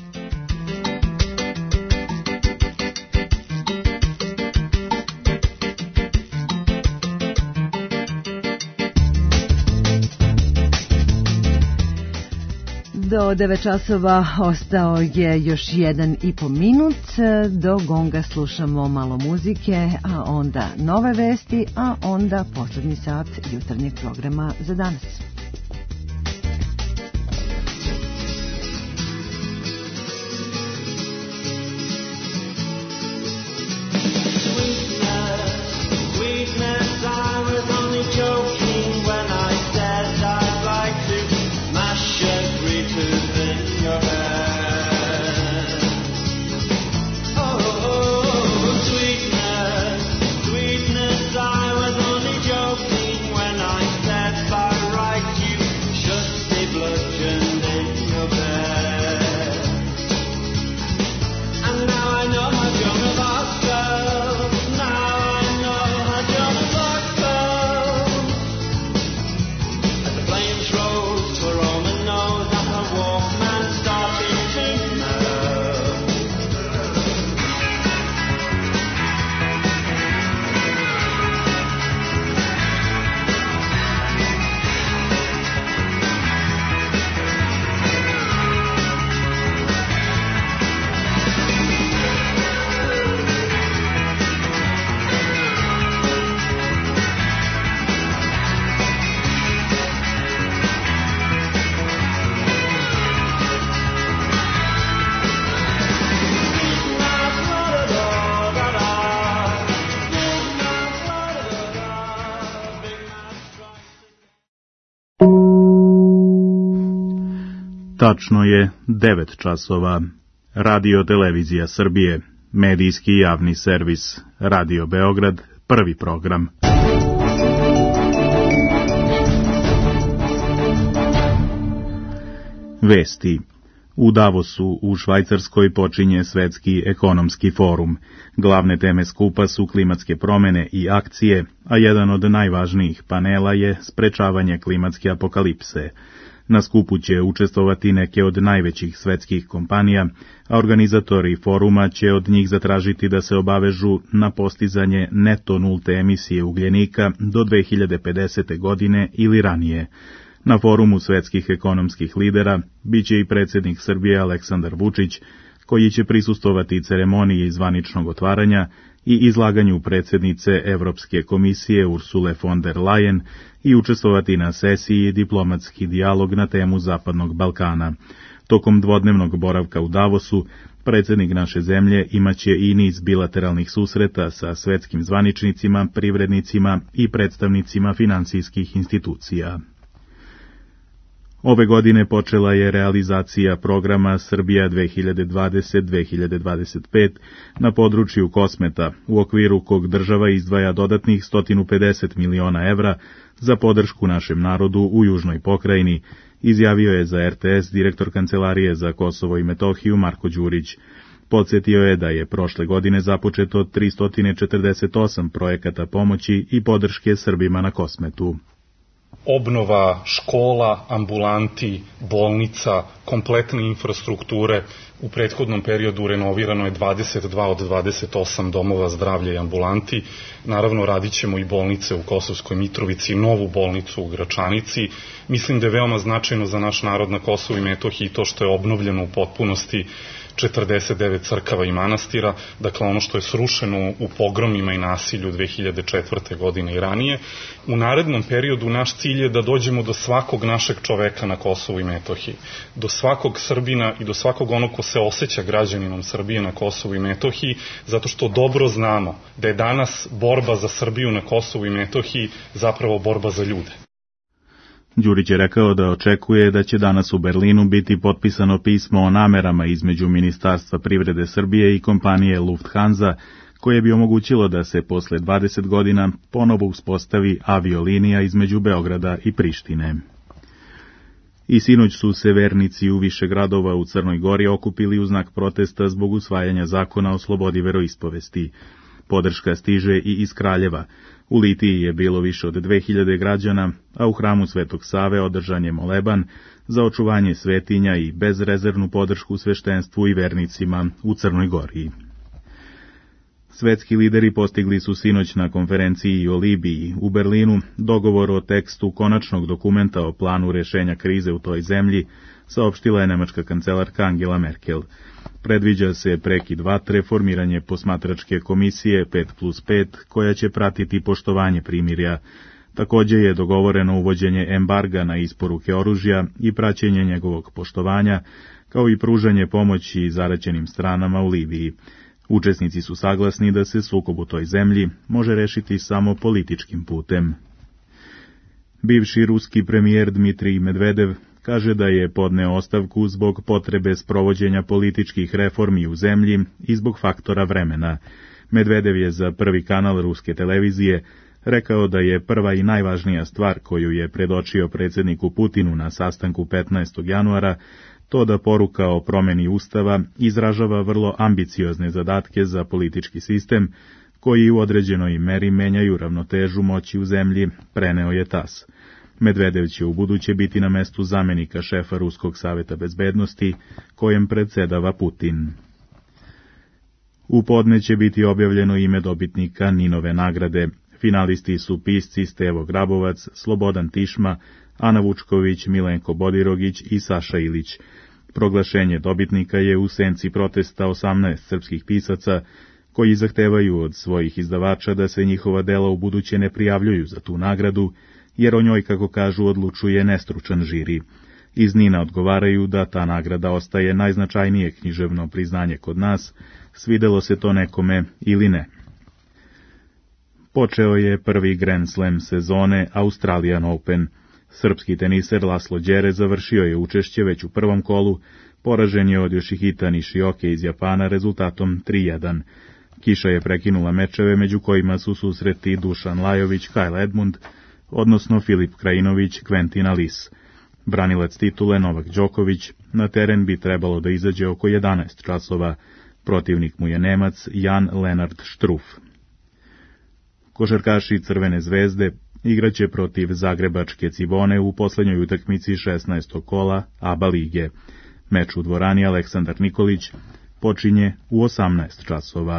Do devet časova ostao je još jedan i po minut, do gonga slušamo malo muzike, a onda nove vesti, a onda poslednji sat jutarnjeg programa za danas. Tačno je devet časova. Radio Televizija Srbije, medijski javni servis, Radio Beograd, prvi program. Vesti. U Davosu u Švajcarskoj počinje Svetski ekonomski forum. Glavne teme skupa su klimatske promene i akcije, a jedan od najvažnijih panela je sprečavanje klimatske apokalipse. Na skupu će učestvovati neke od najvećih svetskih kompanija, a organizatori foruma će od njih zatražiti da se obavežu na postizanje neto nulte emisije ugljenika do dve hiljade pedesete. godine ili ranije. Na forumu svetskih ekonomskih lidera biće i predsjednik Srbije Aleksandar Vučić, koji će prisustovati ceremoniji zvaničnog otvaranja i izlaganju predsjednice Evropske komisije Ursule von der Leyen i učestvovati na sesiji Diplomatski dijalog na temu Zapadnog Balkana. Tokom dvodnevnog boravka u Davosu, predsjednik naše zemlje imaće i niz bilateralnih susreta sa svetskim zvaničnicima, privrednicima i predstavnicima finansijskih institucija. Ove godine počela je realizacija programa Srbija dve hiljade dvadeset do dve hiljade dvadeset pet na području Kosmeta, u okviru kog država izdvaja dodatnih sto pedeset miliona evra za podršku našem narodu u južnoj pokrajini, izjavio je za R T S direktor Kancelarije za Kosovo i Metohiju Marko Đurić. Podsjetio je da je prošle godine započeto tristo četrdeset osam projekata pomoći i podrške Srbima na Kosmetu. obnova škola, ambulanti, bolnica, kompletne infrastrukture. U prethodnom periodu renovirano je dvadeset dva od dvadeset osam domova zdravlja i ambulanti. Naravno, radit ćemo i bolnice u Kosovskoj Mitrovici, novu bolnicu u Gračanici. Mislim da je veoma značajno za naš narod na Kosovu i Metohiji to što je obnovljeno u potpunosti četrdeset devet crkava i manastira, dakle ono što je srušeno u pogromima i nasilju dve hiljade četvrte. godine i ranije. U narednom periodu naš cilj je da dođemo do svakog našeg čoveka na Kosovu i Metohiji, do svakog Srbina i do svakog onog ko se osjeća građaninom Srbije na Kosovu i Metohiji, zato što dobro znamo da je danas borba za Srbiju na Kosovu i Metohiji zapravo borba za ljude. Đurić je rekao da očekuje da će danas u Berlinu biti potpisano pismo o namerama između Ministarstva privrede Srbije i kompanije Lufthansa, koje bi omogućilo da se posle dvadeset godina ponovo uspostavi aviolinija između Beograda i Prištine. I sinoć su se vernici u više gradova u Crnoj Gori okupili u znak protesta zbog usvajanja zakona o slobodi veroispovesti. Podrška stiže i iz Kraljeva. U Litiji je bilo više od dve hiljade građana, a u hramu Svetog Save održan je moleban za očuvanje svetinja i bezrezervnu podršku sveštenstvu i vernicima u Crnoj Gori. Svetski lideri postigli su sinoć na konferenciji o Libiji u Berlinu dogovor o tekstu konačnog dokumenta o planu rešenja krize u toj zemlji, saopštila je nemačka kancelarka Angela Merkel. Predviđa se prekid vatre, formiranje posmatračke komisije pet plus pet, koja će pratiti poštovanje primirja. Također je dogovoreno uvođenje embarga na isporuke oružja i praćenje njegovog poštovanja, kao i pružanje pomoći zaraćenim stranama u Libiji. Učesnici su saglasni da se sukob u toj zemlji može rešiti samo političkim putem. Bivši ruski premijer Dmitrij Medvedev kaže da je podneo ostavku zbog potrebe sprovođenja političkih reformi u zemlji i zbog faktora vremena. Medvedev je za Prvi kanal ruske televizije rekao da je prva i najvažnija stvar koju je predočio predsjedniku Putinu na sastanku petnaestog januara to da poruka o promjeni Ustava izražava vrlo ambiciozne zadatke za politički sistem, koji u određenoj meri menjaju ravnotežu moći u zemlji, preneo je tas. Medvedev će u buduće biti na mestu zamjenika šefa Ruskog saveta bezbednosti, kojem predsjedava Putin. U podne će biti objavljeno ime dobitnika Ninove nagrade. Finalisti su pisci Stevo Grabovac, Slobodan Tišma, Ana Vučković, Milenko Bodirogić i Saša Ilić. Proglašenje dobitnika je u senci protesta osamnaest srpskih pisaca, koji zahtevaju od svojih izdavača da se njihova dela u buduće ne prijavljuju za tu nagradu, jer o njoj, kako kažu, odlučuje nestručan žiri. Iz Nina odgovaraju da ta nagrada ostaje najznačajnije književno priznanje kod nas, svidelo se to nekome ili ne. Počeo je prvi Grand Slam sezone Australian Open. Srpski teniser Laslo Đere završio je učešće već u prvom kolu, poražen je od Yoshihita Nishioke iz Japana rezultatom tri jedan. Kiša je prekinula mečeve, među kojima su susreti Dušan Lajović, Kyle Edmund, odnosno Filip Krajinović, Quentin Alice. Branilac titule Novak Đoković na teren bi trebalo da izađe oko jedanaest časova. Protivnik mu je Nemac Jan Lenard Struff. Košarkaši Crvene zvezde igraće protiv Zagrebačke Cibone u posljednjoj utakmici šesnaestog kola A B A lige. Meč u dvorani Aleksandar Nikolić počinje u osamnaest časova.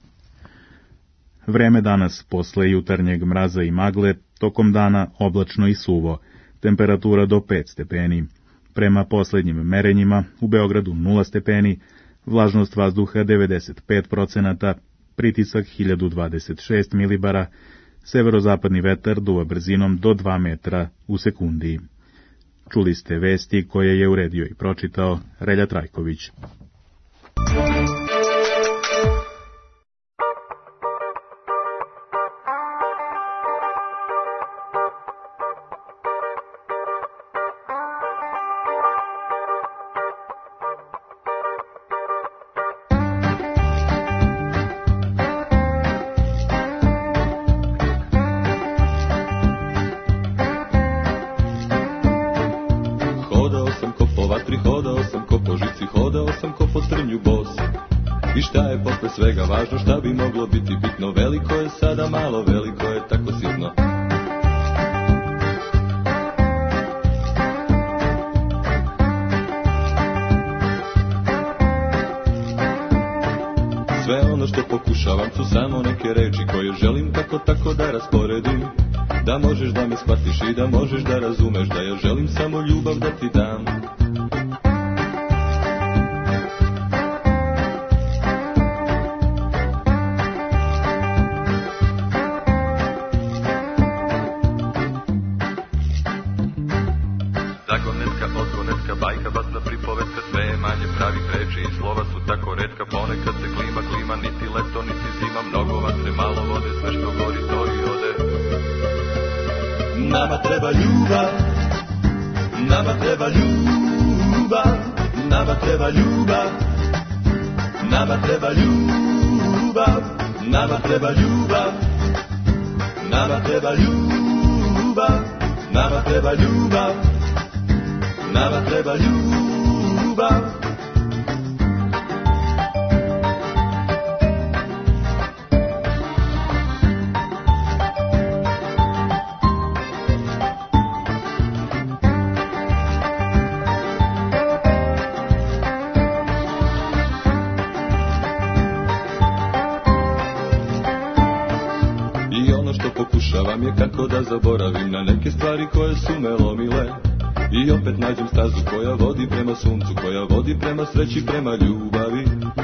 Vreme danas posle jutarnjeg mraza i magle, tokom dana oblačno i suvo, temperatura do pet stepeni. Prema posljednjim merenjima u Beogradu nula stepeni, vlažnost vazduha devedeset pet procenata, pritisak hiljadu dvadeset šest milibara, severozapadni vetar duva brzinom do dva metra u sekundi. Čuli ste vesti koje je uredio i pročitao Relja Trajković. Svega važno šta bi moglo biti bitno, veliko je sada malo, veliko je tako sitno. što pokušavam su samo neke reči koje želim kako tako da rasporedim. Da možeš da me shvatiš i da možeš da razumeš da ja želim samo ljubav da ti dam. Zagonetka, odgonetka, bajka, basna pripovetka, sve je manje pravih reči i slova su tako retka. Ponekad se klima, klima, niti leto, niti zima, mnogo vatre, malo vode, sve što gori to i ode. Nama treba ljubav, nama treba ljubav, nama treba ljubav, nama treba ljubav, nama treba ljubav, nama treba ljubav, nama treba ljubav, nama treba ljubav. Pokušavam je kako da zaboravim na neke stvari koje su me lomile. I opet nađem stazu koja vodi prema suncu, koja vodi prema sreći, prema ljubavi.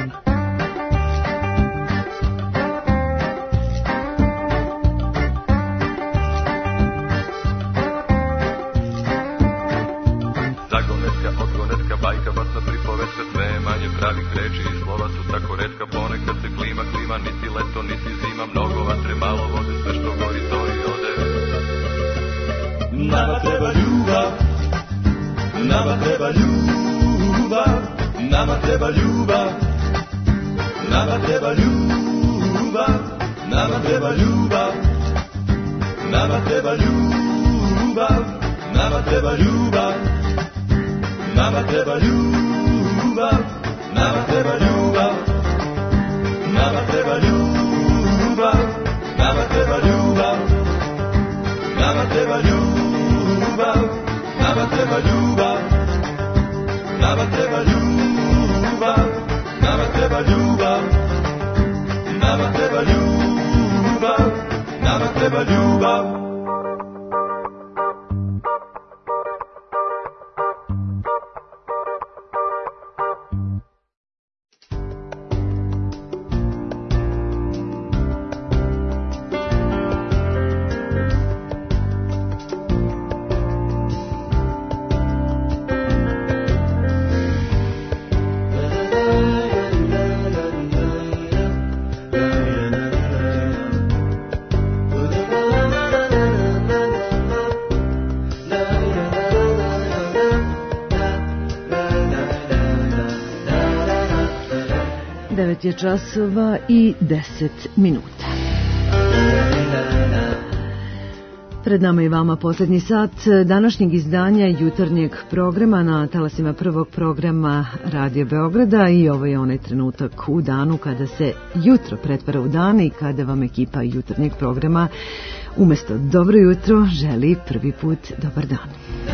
Zagonetka, odgonetka, bajka, basna pripovetka, sve je manje pravih reči i slova su tako retka. Ponekad se klima, klima, niti leto, niti zima, mnogo vatre, malo vode, sve što gori to i ode. Nama treba ljubav, nama treba ljubav, nama treba ljubav, nama treba ljubav, nama treba ljubav, nama treba ljubav, nama treba ljubav, nama treba ljubav, nama treba ljubav, nama treba ljubav, nama treba ljubav, nama treba ljubav, nama treba ljubav, nama treba ljubav, nama treba ljubav, nama treba ljubav, nama treba ljubav. devet je časova i deset minuta. Pred nama i vama posljednji sat današnjeg izdanja jutarnjeg programa na talasima prvog programa Radio Beograda i ovo je onaj trenutak u danu kada se jutro pretvara u dan i kada vam ekipa jutarnjeg programa umjesto dobro jutro želi prvi put dobar dan.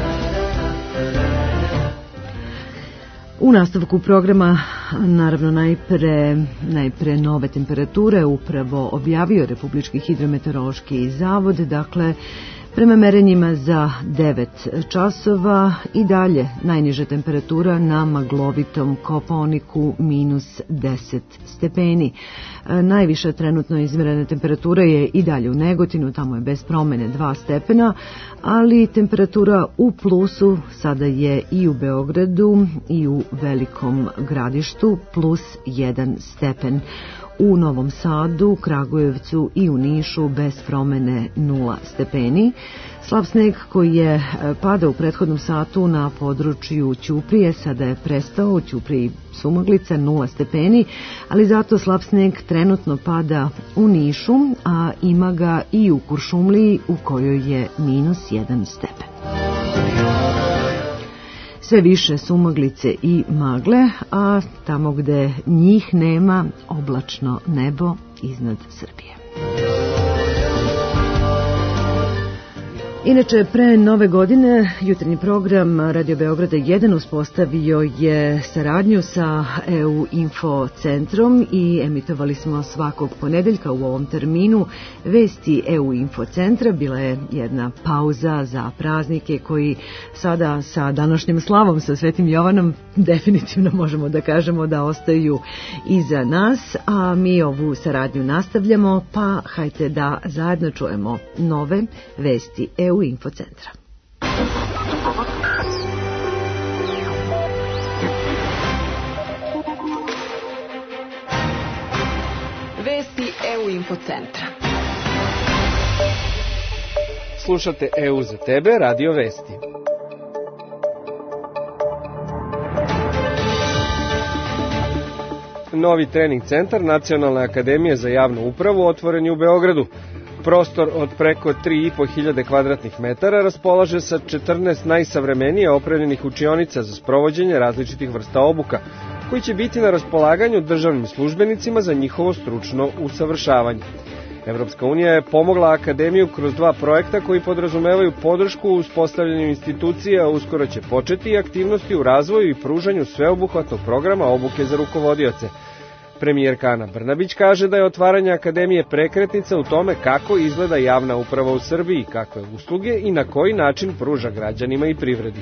U nastavku programa, naravno najpre, najpre nove temperature upravo objavio Republički hidrometeorološki zavod, dakle prema merenjima za devet časova i dalje najniža temperatura na maglovitom Kopaoniku minus deset stepeni. Najviša trenutno izmjerena temperatura je i dalje u Negotinu, tamo je bez promene dva stepena, ali temperatura u plusu sada je i u Beogradu i u Velikom Gradištu plus jedan stepen. U Novom Sadu, Kragujevcu i u Nišu bez promene nula stepeni. Slab sneg koji je pada u prethodnom satu na području Ćuprije sada je prestao, u Ćupriji sumaglica nula stepeni, ali zato slab sneg trenutno pada u Nišu, a ima ga i u Kuršumliji u kojoj je minus jedan stepen. Sve više sumaglice i magle, a tamo gde njih nema, oblačno nebo iznad Srbije. Inače, pre nove godine jutarnji program Radio Beograda jedan uspostavio je saradnju sa E U Info centrom i emitovali smo svakog ponedeljka u ovom terminu vesti E U Info centra. Bila je jedna pauza za praznike koji sada sa današnjim slavom, sa Svetim Jovanom, definitivno možemo da kažemo da ostaju iza nas, a mi ovu saradnju nastavljamo, pa hajte da zajedno čujemo nove vesti E U Info centra. Vesti E U Info centra. Slušate E U za tebe, Radio Vesti. Novi trening centar Nacionalne akademije za javnu upravu otvoren je u Beogradu. Prostor od preko tri i po hiljade kvadratnih metara raspolaže sa četrnaest najsavremenije opremljenih učionica za sprovođenje različitih vrsta obuka, koji će biti na raspolaganju državnim službenicima za njihovo stručno usavršavanje. Evropska unija je pomogla akademiju kroz dva projekta koji podrazumevaju podršku u uspostavljanju institucija, a uskoro će početi aktivnosti u razvoju i pružanju sveobuhvatnog programa obuke za rukovodioce. Premijerka Ana Brnabić kaže da je otvaranje akademije prekretnica u tome kako izgleda javna uprava u Srbiji, kakve usluge i na koji način pruža građanima i privredi.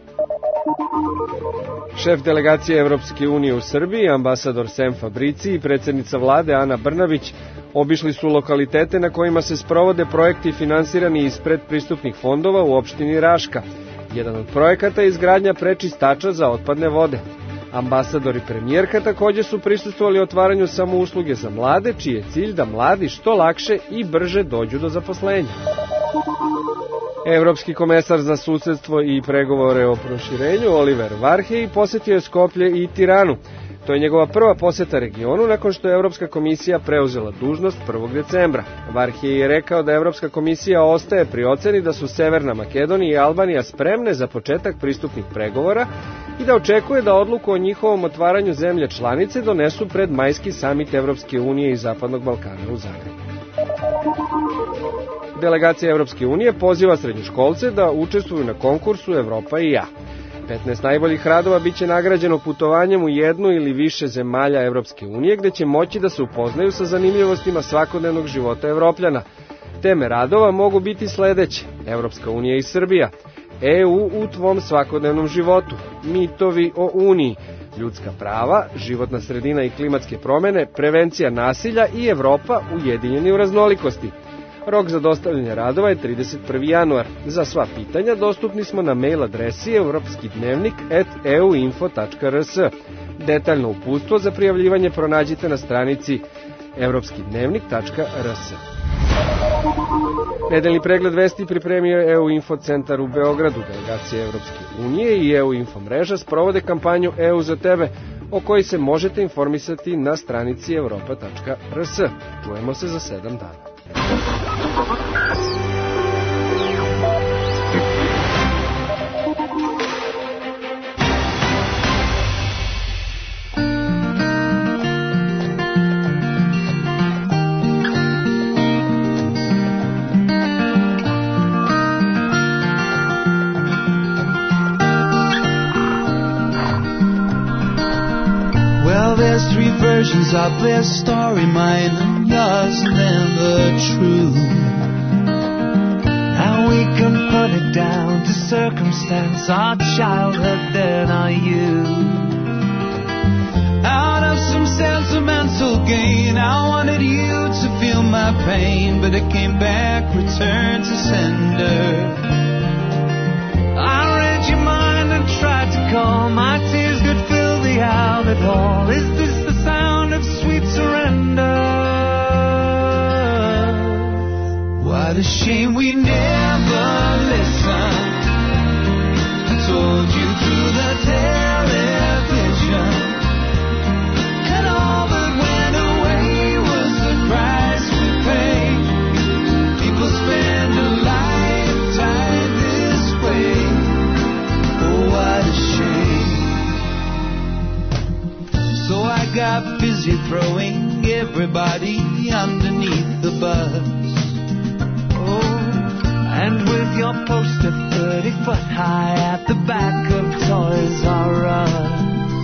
Šef delegacije Evropske unije u Srbiji, ambasador Sem Fabrici i predsjednica vlade Ana Brnabić obišli su lokalitete na kojima se sprovode projekti finansirani iz predpristupnih fondova u opštini Raška. Jedan od projekata je izgradnja prečistača za otpadne vode. Ambasador i premijerka također su prisustvovali otvaranju samousluge za mlade, čiji je cilj da mladi što lakše i brže dođu do zaposlenja. Evropski komesar za susedstvo i pregovore o proširenju Oliver Varhej posetio je Skoplje i Tiranu. To je njegova prva poseta regionu nakon što je Evropska komisija preuzela dužnost prvog decembra. Varhej je rekao da Evropska komisija ostaje pri oceni da su Severna Makedonija i Albanija spremne za početak pristupnih pregovora i da očekuje da odluku o njihovom otvaranju zemlje članice donesu pred majski samit Evropske unije i Zapadnog Balkana u Zagrebu. Delegacija Evropske unije poziva srednjoškolce da učestvuju na konkursu Evropa i ja. petnaest najboljih radova biće nagrađeno putovanjem u jednu ili više zemalja Evropske unije, gde će moći da se upoznaju sa zanimljivostima svakodnevnog života Evropljana. Teme radova mogu biti sledeće: Evropska unija i Srbija, E U u tvom svakodnevnom životu, mitovi o Uniji, ljudska prava, životna sredina i klimatske promene, prevencija nasilja i Evropa ujedinjeni u raznolikosti. Rok za dostavljanje radova je trideset prvi januar. Za sva pitanja dostupni smo na mail adresi evropski dnevnik at e u info tačka r s. Detaljno uputstvo za prijavljivanje pronađite na stranici evropski dnevnik tačka r s. Nedeljni pregled vesti pripremio je E U Info centar u Beogradu. Delegacija Evropske unije i E U Info mreža sprovode kampanju E U za tebe, o kojoj se možete informisati na stranici europa tačka r s. Čujemo se za sedam dana. Well, there's three versions of this story, mine and yours, and then the truth. How we can put it down to circumstance, our childhood, then our youth. Out of some sentimental gain, I wanted you to feel my pain, but it came back, returned to sender. I read your mind and tried to call, my tears could fill the outlet hall. Is this the sound of sweet surrender? What a shame we never listened. I told you through the television, and all that went away was the price we paid. People spend a lifetime this way. Oh, what a shame. So I got busy throwing everybody underneath the bus. And with your poster thirty foot high at the back of Toys R Us,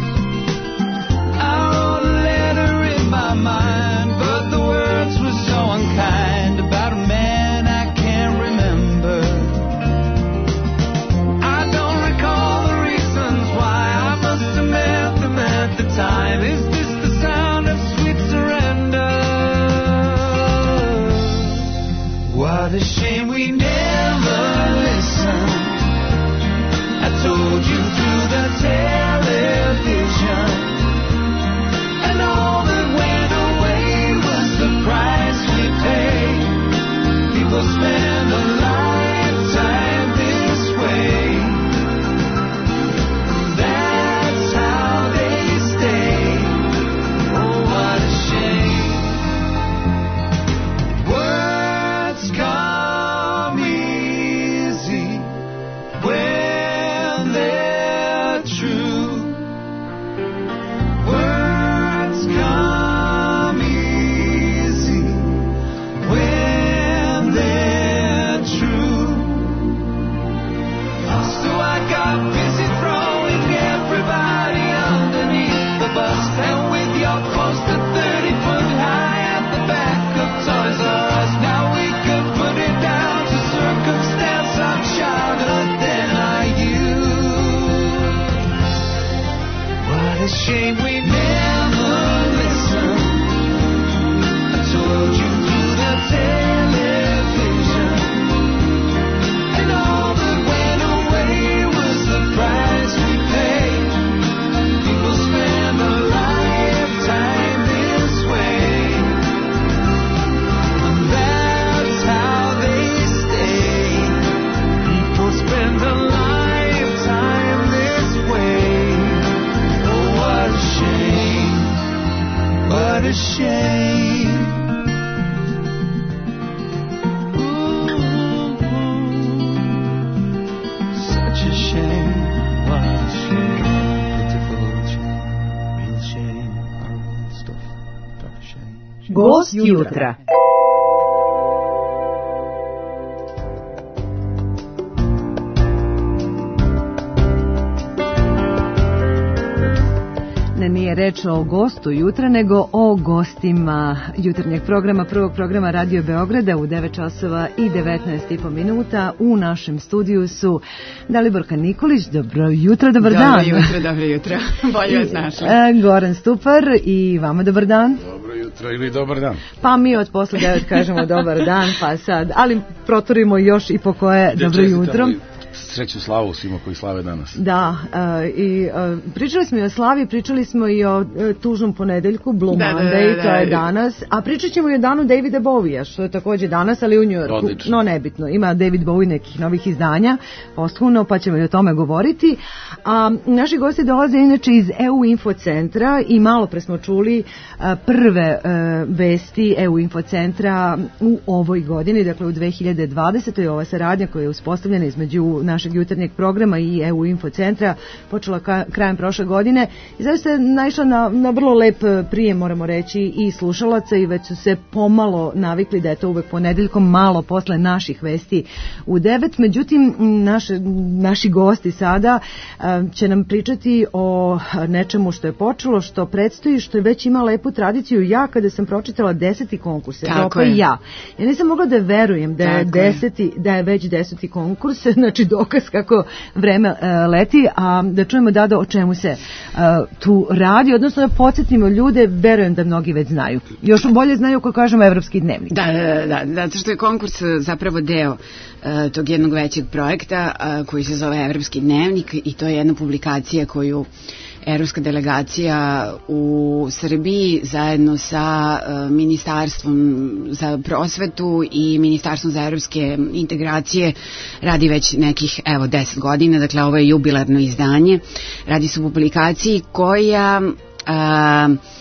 I wrote a letter in my mind, but the words were so unkind about a man I can't remember. I don't recall the reasons why I must have met them at the time. Is this the sound of sweet surrender? What a shame we never listened. I told you through the television, and all that went away was the price we paid. People spend a lifetime this way. That's how they stay. Oh, what a shame. Words come easy when they're true. Words come easy when they're true. So I got busy throwing everybody underneath the bus, and with your poster thirty foot high at the back of Toys R Us, now we could put it down to circumstance. I'm sharper than are you. What a shame we never listened. I told you through the television, and all that went away was the price we paid. People spend a lifetime this way, and that's how they stay. People spend a lifetime this way. Oh, what a shame, what a shame. Ooh, such a shame, what a shame. Pitiful shame, real shame, horrible stuff, but a shame. Gost jutra. Ne, nije reč o gostu jutra, nego o gostima jutarnjeg programa, prvog programa Radio Beograda u devet časova i devetnaest i po minuta. U našem studiju su Daliborka Nikolić, dobro jutro, dobar dan. Dobro jutro, dobro jutro, bolje vas našli. E, Goran Stupar i vama dobar dan. Dobro jutro ili dobar dan. Pa mi od posle devet kažemo dobar dan, pa sad, ali proturimo još i po koje dobro jutro. Sreću slavu svima koji slave danas. Da, uh, i uh, pričali smo i o slavi, pričali smo i o uh, tužnom ponedeljku, Blue Da, da, Monday, da, da, to je da. danas, a pričat ćemo i o danu Davida Bowija, što je takođe danas, ali u New Yorku. Odlično. No, nebitno, ima David Bowie nekih novih izdanja, posthumno, pa ćemo i o tome govoriti. A, naši gosti dolaze inače iz E U Infocentra i malo pre smo čuli a, prve a, vesti E U Infocentra u ovoj godini, dakle u dve hiljade dvadesetoj. Ova saradnja koja je uspostavljena između našeg jutarnjeg programa i E U Infocentra počela ka, krajem prošle godine i zaista je naišla na, na vrlo lep prijem, moramo reći, i slušalaca, i već su se pomalo navikli da je to uvek ponedeljkom malo posle naših vesti u devet. Međutim, naše, naši gosti sada a, će nam pričati o nečemu što je počelo, što predstoji, što je već ima lepu tradiciju. Ja kada sam pročitala deseti konkurs Evropa i ja, ja nisam mogla da verujem da je, deseti, da je već deseti konkurs, znači dokaz kako vreme uh, leti, a da čujemo, Dado, o čemu se uh, tu radi, odnosno da podsjetimo ljude, verujem da mnogi već znaju. Još bolje znaju ako kažemo Evropski dnevnik. Da, da, da, da, zato što je konkurs zapravo deo uh, tog jednog većeg projekta uh, koji se zove Evropski dnevnik, i to je jedna publikacija koju Evropska delegacija u Srbiji zajedno sa uh, Ministarstvom za prosvetu i Ministarstvom za evropske integracije radi već nekih, evo, deset godina, dakle ovo je jubilarno izdanje. Radi se o publikaciji koja uh,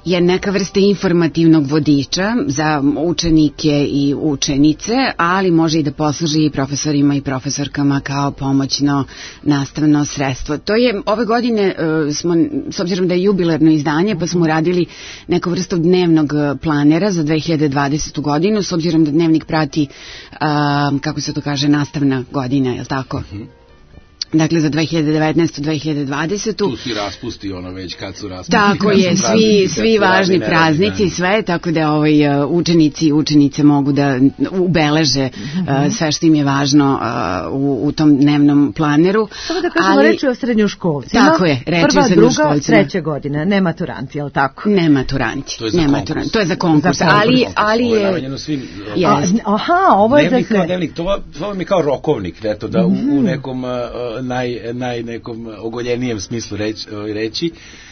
je neka vrsta informativnog vodiča za učenike i učenice, ali može i da posluži i profesorima i profesorkama kao pomoćno nastavno sredstvo. To je, ove godine uh, smo, s obzirom da je jubilarno izdanje, pa smo radili neku vrstu dnevnog planera za dve hiljade dvadesete. godinu, s obzirom da dnevnik prati, uh, kako se to kaže, nastavna godina, je li tako? Mm-hmm. Dakle, za dve hiljade devetnaestu. dve hiljade dvadesete. Tu si raspusti ono već kad su raspusti. Tako je, svi, svi važni praznici i sve, tako da ovaj, učenici i učenice mogu da ubeleže mm-hmm. uh, sve što im je važno uh, u, u tom dnevnom planeru. Samo da kažemo, ali, reč je o srednjoškolcima. Tako je, reč je o srednjoškolcima. Prva, druga, treća godina, ne maturanti, je li tako? Ne maturanti. To je za ne konkurs. Maturanti. To je za konkurs, za konkurs. ali, ali je... Ovo je namenjeno svim... A, aha, ovo je dnevnik, za sve. Dnevnik, to, to vam je kao rokovnik, eto, da mm-hmm. u, u nekom... Uh, naj, naj nekom ogoljenijem smislu reći, reći.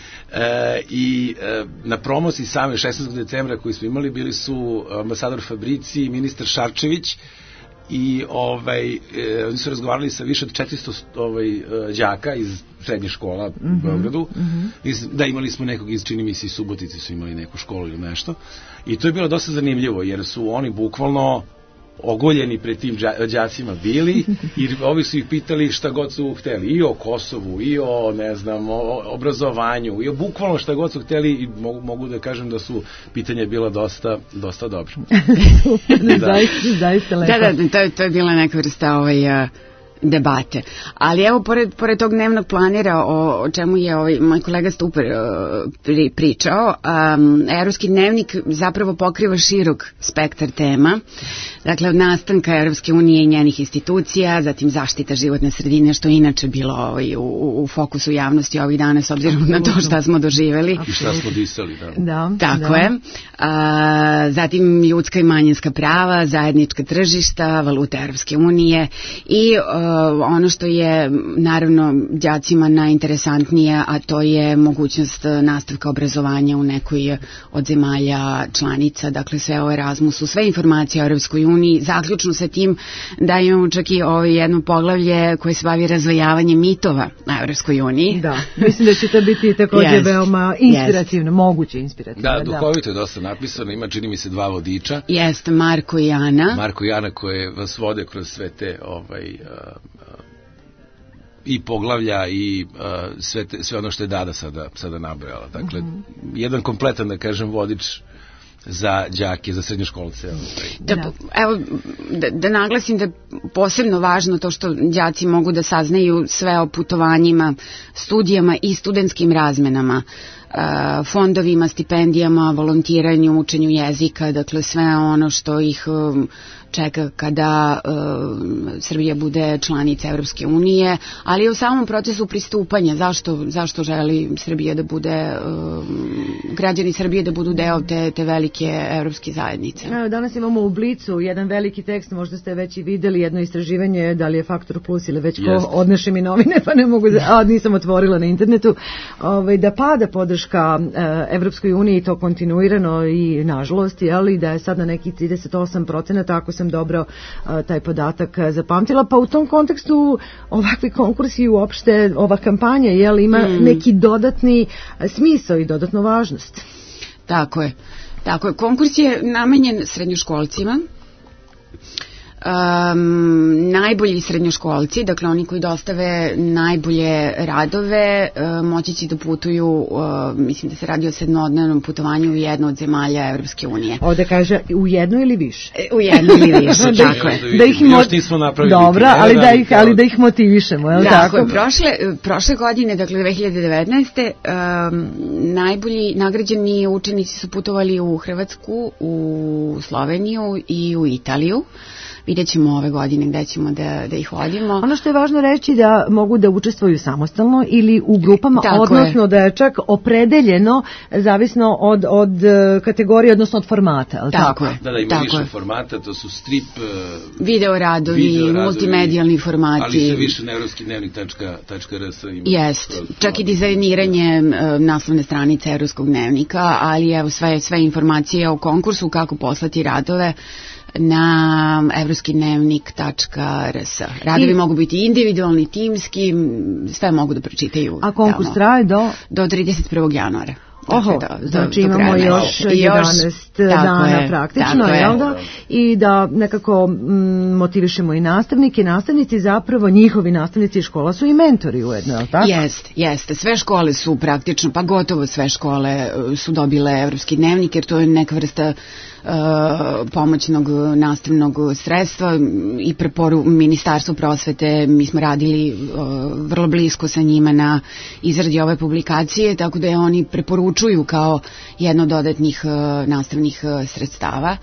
E, i e, na promociji same šesnaestog decembra koji smo imali bili su ambasador Fabrici i ministar Šarčević i ovaj, e, oni su razgovarali sa više od četiristo ovaj, đaka iz srednje škola u mm-hmm. Beogradu. Mm-hmm. Da, imali smo nekog iz, čini mi se, iz Subotice su imali neku školu ili nešto. I to je bilo dosta zanimljivo jer su oni bukvalno ogoljeni pred tim đacima bili i ovi su ih pitali šta god su hteli i o Kosovu i o ne znam o obrazovanju i o bukvalno šta god su hteli i mogu, mogu da kažem da su pitanja bila dosta dosta dobra. da. zaista, zaista lepo. Da, da, to je, to je bila neka vrsta ovaj, uh, debate. Ali evo, pored, pored tog dnevnog planira o, o čemu je ovaj, moj kolega Stuper uh, pri, pričao, um, Evropski dnevnik zapravo pokriva širok spektar tema. Dakle, od nastanka Evropske unije i njenih institucija, zatim zaštita životne sredine, što je inače bilo ovaj, u, u fokusu javnosti ovih dana, s obzirom na to šta smo doživjeli. I šta smo disali, da. da Tako da. je. A, zatim ljudska i manjinska prava, zajednička tržišta, valuta Evropske unije i a, ono što je naravno đacima najinteresantnije, a to je mogućnost nastavka obrazovanja u nekoj od zemalja članica, dakle sve o Erasmusu, sve informacije o Evropskoj uniji, zaključno sa tim da imamo čak i ovo jedno poglavlje koje se bavi razvajavanjem mitova na Evropskoj uniji. Da, mislim da će to biti također yes. veoma inspirativno, yes. moguće inspirativno. Da, duhovito je dosta napisano, ima čini mi se dva vodiča. Jeste, Marko i Ana. Marko i Ana koje vas vode kroz sve te ovaj, uh, uh, i poglavlja i uh, sve, te, sve ono što je Dada sada, sada nabrojala. Dakle, mm-hmm. jedan kompletan, da kažem, vodič za đake, za srednjoškolce. Da, evo, da, da naglasim da je posebno važno to što đaci mogu da saznaju sve o putovanjima, studijama i studentskim razmenama, fondovima, stipendijama, volontiranju, učenju jezika, dakle sve ono što ih čeka kada uh, Srbija bude članica Evropske unije, ali i u samom procesu pristupanja, zašto, zašto želi Srbija da bude, uh, građani Srbije da budu deo te, te velike evropske zajednice. Evo, danas imamo u Blicu jedan veliki tekst, možda ste već i videli, jedno istraživanje, da li je Faktor Plus ili već ko odneše mi novine, pa ne mogu, a nisam otvorila na internetu, ovaj, da pada podrška uh, Evropskoj uniji, to kontinuirano i nažalost, ali da je sad na nekih trideset osam procenata, ako sam dobro uh, taj podatak uh, zapamtila, pa u tom kontekstu ovakvi konkursi i uopšte ova kampanja, jel, ima mm. neki dodatni uh, smisao i dodatnu važnost. Tako je. Tako je. Konkurs je namenjen srednjoškolcima. Um, najbolji srednjoškolci, dakle oni koji dostave najbolje radove, um, moći će da putuju, uh, mislim da se radi o sedmodnevnom putovanju u jednu od zemalja Evropske unije. Ovde kaže u jednu ili više? U jednu ili više, tako je. Da ih mo... Još nismo napravili. Dobro, ali da ih, ali da ih motivišemo, je li tako? Tako je. Prošle, prošle godine, dakle dve hiljade devetnaeste. Um, najbolji nagrađeni učenici su putovali u Hrvatsku, u Sloveniju i u Italiju. Vidjet ćemo ove godine gde ćemo da, da ih vodimo. Ono što je važno reći da mogu da učestvuju samostalno ili u grupama, tako odnosno je. Da je čak opredeljeno zavisno od, od kategorije, odnosno od formata. Tako, tako je. Da, da, ima tako više je. formata, to su strip, video radovi, video radovi, multimedijalni formati. Ali se više na evropski dnevnik tačka r s ima. Jest, čak i dizajniranje uh, naslovne stranice evropskog dnevnika, ali evo sve, sve informacije o konkursu, kako poslati radove na evropski dnevnik tačka r s. Radovi I, mogu biti individualni, timski, sve mogu da pročitaju. A konkurs traje do? Do trideset prvog januara. Oho, do, znači do imamo kraja. još I jedanaest dana je, praktično, jel da? I da nekako m, motivišemo i nastavnike. Nastavnici zapravo, njihovi nastavnici škola su i mentori ujedno, jel tako? Jeste, jeste. Sve škole su praktično, pa gotovo sve škole su dobile Evropski dnevnik, jer to je neka vrsta uh, pomoćnog nastavnog sredstva i preporu Ministarstvo prosvete. Mi smo radili uh, vrlo blisko sa njima na izradi ove publikacije, tako da je oni preporučuju kao jedno od dodatnih uh, nastavnih uh, sredstava.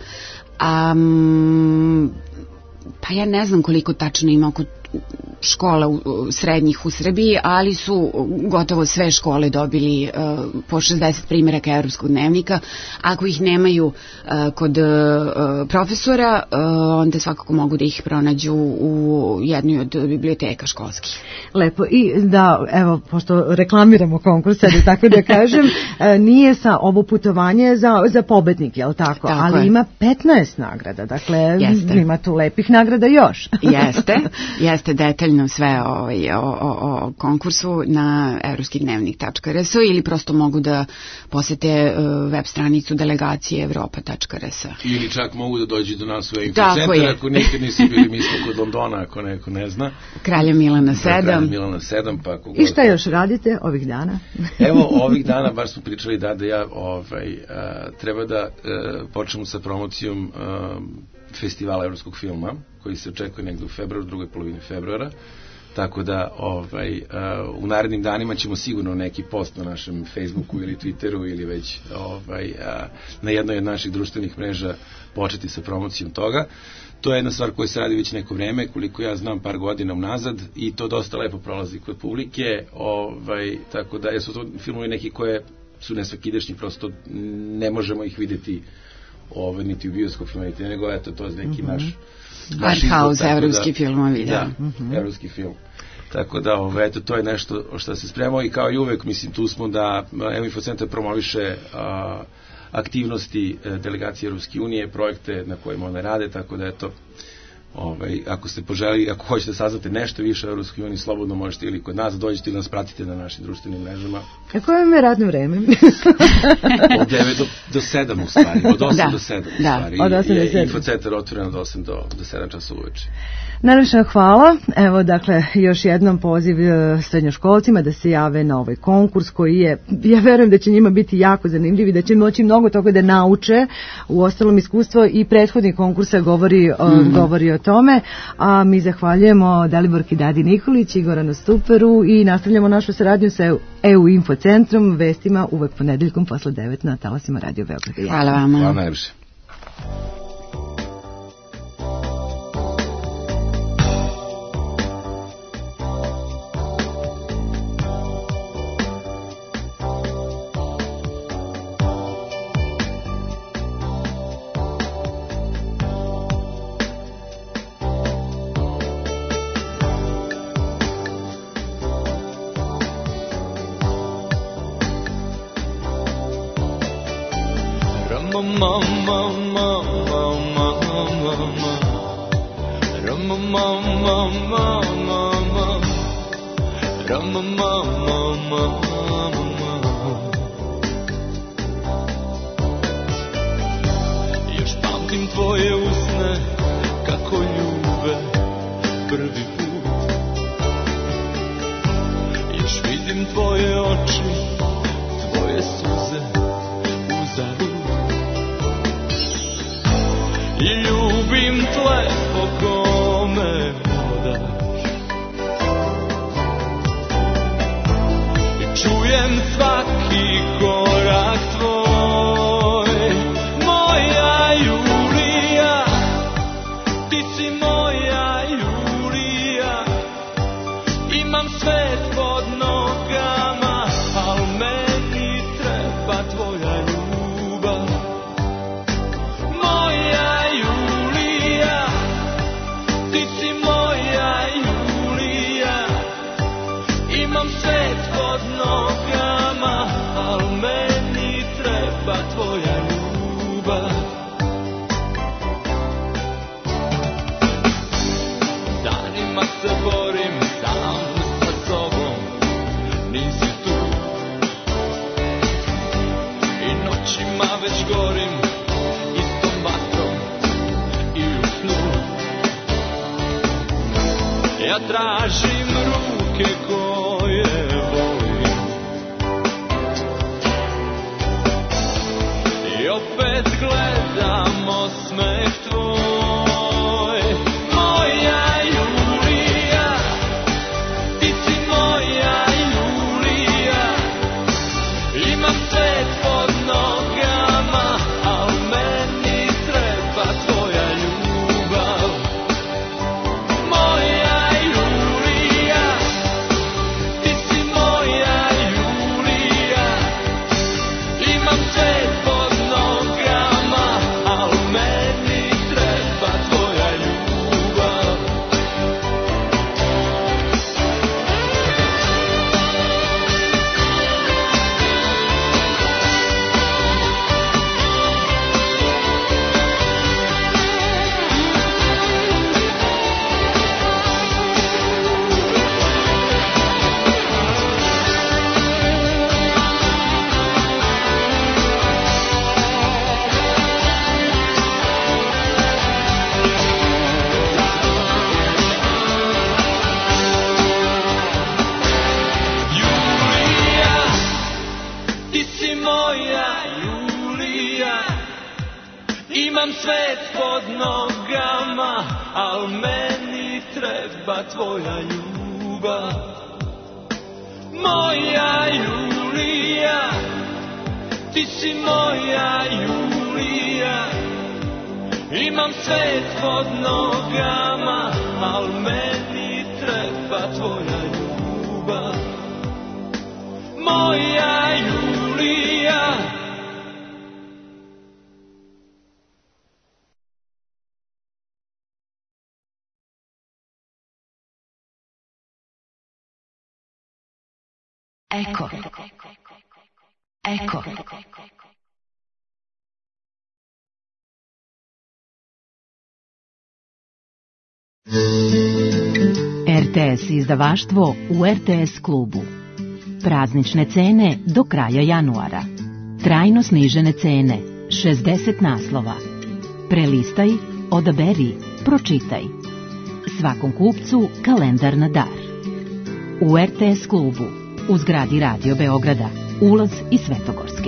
Um, pa ja ne znam koliko tačno ima oko škola u, srednjih u Srbiji, ali su gotovo sve škole dobili uh, po šezdeset primjeraka Evropskog dnevnika. Ako ih nemaju uh, kod uh, profesora, uh, onda svakako mogu da ih pronađu u jednoj od biblioteka školskih. Lepo. I da, evo, pošto reklamiramo konkurs, da tako da kažem, nije sa ovo putovanje za, za pobednik, je li tako? Tako ali je. ima petnaest nagrada, dakle Jeste. ima tu lepih nagrada još. Jeste, jeste detaljno sve ovaj, o, o, o konkursu na evropski dnevnik tačka r s ili prosto mogu da posete uh, web stranicu delegacije evropa tačka r s. Ili čak mogu da dođu do nas u Tako Infocentar, je. ako nikad nisi bili, mi smo kod Londona, ako neko ne zna. Kralja Milana Da, Kralja sedam. Milana sedam, pa ako I šta još radite ovih dana? Evo, ovih dana, baš smo pričali da, da ja ovaj, a, treba da a, počnemo sa promocijom a, festivala evropskog filma, koji se očekuje negde u februaru, drugoj polovini februara. Tako da ovaj, uh, u narednim danima ćemo sigurno neki post na našem Facebooku ili Twitteru ili već ovaj, uh, na jednoj od naših društvenih mreža početi sa promocijom toga. To je jedna stvar koja se radi već neko vreme, koliko ja znam par godina unazad, i to dosta lepo prolazi kod publike, ovaj, tako da su to filmovi neki koje su nesvakidašnji, prosto ne možemo ih videti ovaj, niti u bioskopima, niti nego, eto, to je neki naš Art House, evropski filmovi, da. Da, mm-hmm. evropski film. Tako da, ove, eto, to je nešto što se spremao i kao i uvek, mislim, tu smo da Evo Infocentar promoviše a, aktivnosti a, delegacije Evropske unije, projekte na kojima one rade, tako da, eto, ovaj, ako ste poželi, ako hoćete da saznate nešto više o Evropskoj uniji, slobodno možete ili kod nas dođete ili nas pratite na našim društvenim mrežama. A koje vam je radno vreme? Od devet do, do sedam u stvari, od osam Da. do sedam u Da. stvari. Od osam do sedam. Infocentar otvoren od osam do, do sedam časova uveče. Najlepša hvala. Evo, dakle, još jednom poziv e, srednjoškolcima da se jave na ovaj konkurs koji je, ja verujem da će njima biti jako zanimljiv i da će moći mnogo toga da nauče. U ostalom, iskustvo i prethodnih konkursa govori, mm. o, govori o tome. A mi zahvaljujemo Daliborki Dadi Nikolić i Goranu Stuperu i nastavljamo našu saradnju sa E U Infocentrom, vestima uvek ponedeljkom posle devet na talasima Radio Beograda. Hvala vama. Hvala najviše. Još pamtim tvoje usne kako ljube prvi put. Još vidim tvoje oči, tvoje suze uzalud. I ljubim tle po kome hodaš. I čujem svaki korak tvoj. Moja Julija, ti si moja Julija. Imam svet pod nogama, al meni treba tvoja ljubav. Moja Julija, ti si moja Julija. Imam svet pod nogama, al meni treba tvoja ljubav. Danima se borim sam sa sobom, nisi tu. već gorim istom vatrom i u snu. Ja tražim ruke koje volim i opet gledam osmeh tvoj. Moja Julija, ti si moja Julija, imam svet pod nogama, al meni treba tvoja ljubav. Moja Julija, ti si moja Julija, imam svet pod nogama, al meni treba tvoja ljubav. Julija, ti si moja Julija, imam svet pod nogama, al meni treba tvoja ljubav. Moja Julija, ti si moja Julija, imam svet pod nogama, al meni treba tvoja ljubav. Moja Julija. Eko. Eko. R T S izdavaštvo u R T S klubu. Praznične cene do kraja januara. Trajno snižene cene, šezdeset naslova. Prelistaj, odaberi, pročitaj. Svakom kupcu kalendar na dar. U R T S klubu, u zgradi Radio Beograda, ulaz iz Svetogorske.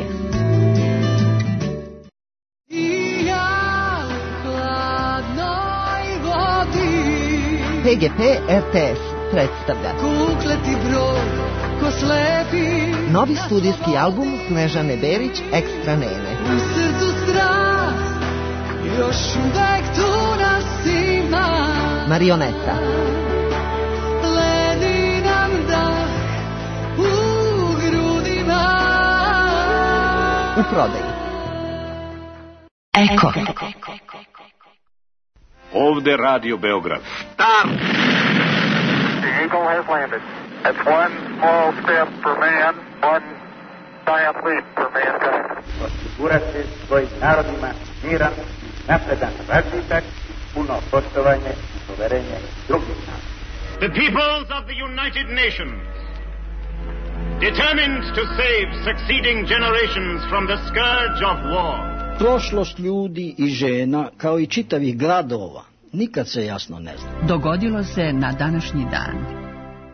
P G P R T S predstavlja Kukleti broj, ko slepi. Novi studijski album Snežane Berić, Ekstra Nene. U srcu strast, još uvek tu nas ima. Marioneta. Ledi nam dah u grudima. U prodaji. Eko. Ovde Radio Beograd. Start! The Eagle has landed. That's one small step for man, one giant leap for mankind. Osigurati svojim narodima miran, napredan razvitak, puno poštovanje i poverenje drugih naroda. The peoples of the United Nations, determined to save succeeding generations from the scourge of war. Prošlost ljudi i žena, kao i čitavih gradova, nikad se jasno ne zna. Dogodilo se na današnji dan.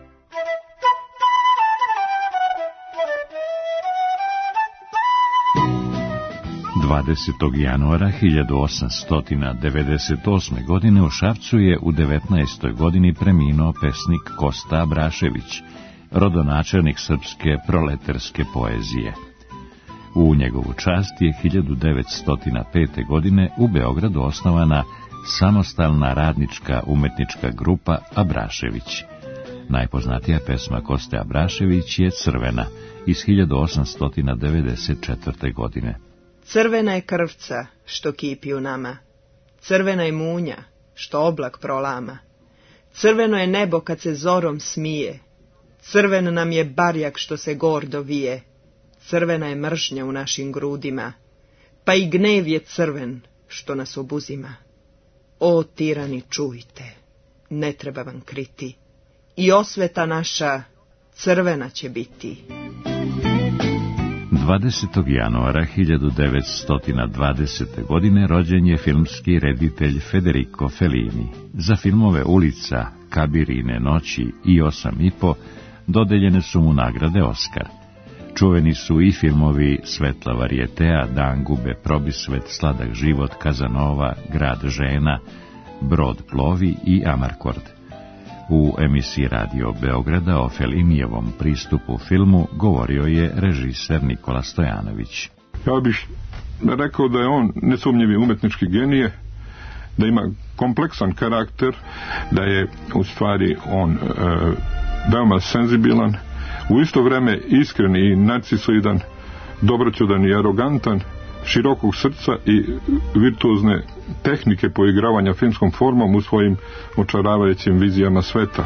dvadesetog januara hiljadu osamsto devedeset osme. godine u Šapcu je u devetnaestoj godini preminuo pesnik Kosta Abrašević, rodonačelnik srpske proletarske poezije. U njegovu čast je hiljadu devetsto pete. godine u Beogradu osnovana samostalna radnička umetnička grupa Abrašević. Najpoznatija pesma Koste Abrašević je Crvena iz hiljadu osamsto devedeset četvrte. godine. Crvena je krvca što kipi u nama, crvena je munja što oblak prolama, crveno je nebo kad se zorom smije, crven nam je barjak što se gordo vije, crvena je mržnja u našim grudima, pa i gnev je crven što nas obuzima. O tirani, čujte, ne treba vam kriti, i osveta naša crvena će biti. dvadesetog januara hiljadu devetsto dvadesete. godine rođen je filmski reditelj Federico Fellini. Za filmove Ulica, Kabirine noći i Osam i po dodeljene su mu nagrade Oskar. Čuveni su i filmovi Svetla varijetea, Dan gube probisvet, Sladak život, Kazanova, Grad žena, Brod plovi i Amarkord. U emisiji Radio Beograda o Fellinijevom pristupu filmu govorio je režiser Nikola Stojanović. Ja bih rekao da je on nesumnjivi umetnički genije, da ima kompleksan karakter, da je u stvari on e, veoma senzibilan, u isto vreme iskren i narcisoidan, dobroćudan i arogantan, širokog srca i virtuozne tehnike poigravanja filmskom formom u svojim očaravajućim vizijama sveta.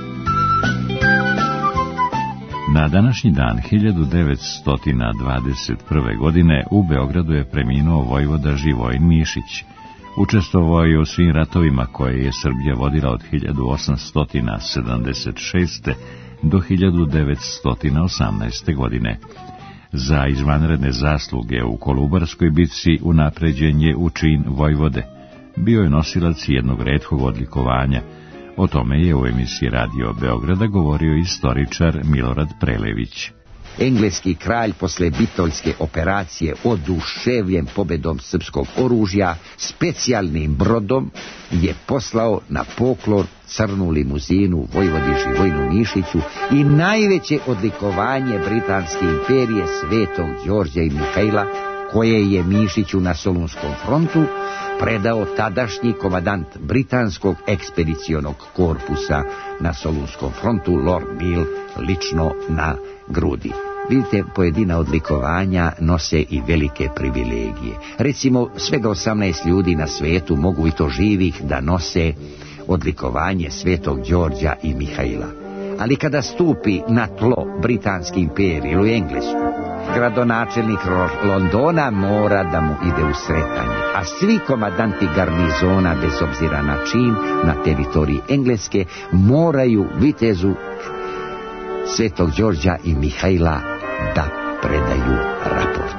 Na današnji dan hiljadu devetsto dvadeset prve. godine u Beogradu je preminuo vojvoda Živojin Mišić. Učestvovao je u svim ratovima koje je Srbija vodila od hiljadu osamsto sedamdeset šeste. do hiljadu devetsto osamnaeste. godine. Za izvanredne zasluge u Kolubarskoj bitci unapređen je u čin vojvode. Bio je nosilac jednog retkog odlikovanja. O tome je u emisiji Radio Beograda govorio istoričar Milorad Prelević. Engleski kralj posle Bitoljske operacije oduševljen pobedom srpskog oružja specijalnim brodom je poslao na poklon crnu limuzinu vojvodi Živojinu Mišiću i najveće odlikovanje Britanske imperije Svetog Đorđa i Mihajla, koje je Mišiću na Solunskom frontu predao tadašnji komadant britanskog ekspedicionog korpusa na Solunskom frontu, Lord Mill, lično na grudi. Vidite, pojedina odlikovanja nose i velike privilegije. Recimo, svega osamnaest ljudi na svetu mogu, i to živih, da nose odlikovanje Svetog Đorđa i Mihajla. Ali kada stupi na tlo Britanske imperije ili Englesku, gradonačelnik Londona mora da mu ide u sretanje, a svi komadanti garnizona, bez obzira na čin, na teritoriji Engleske, moraju vitezu Svetog Đorđa i Mihajla da predaju raport.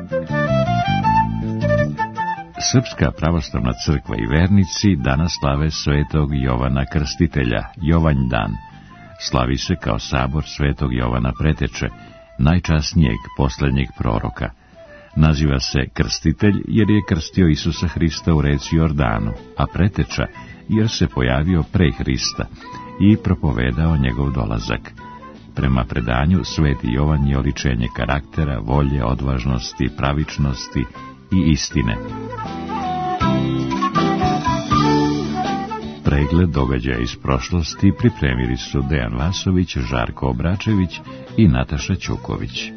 Srpska pravoslavna crkva i vernici danas slave Svetog Jovana Krstitelja, Jovanj dan. Slavi se kao sabor Svetog Jovana Preteče, najčasnijeg poslednjeg proroka. Naziva se Krstitelj jer je krstio Isusa Hrista u reci Jordanu, a Preteča jer se pojavio pre Hrista i propovedao njegov dolazak. Prema predanju, Sveti Jovan je oličenje karaktera, volje, odvažnosti, pravičnosti i istine. Pregled događaja iz prošlosti pripremili su Dejan Vasović, Žarko Obračević i Nataša Ćuković.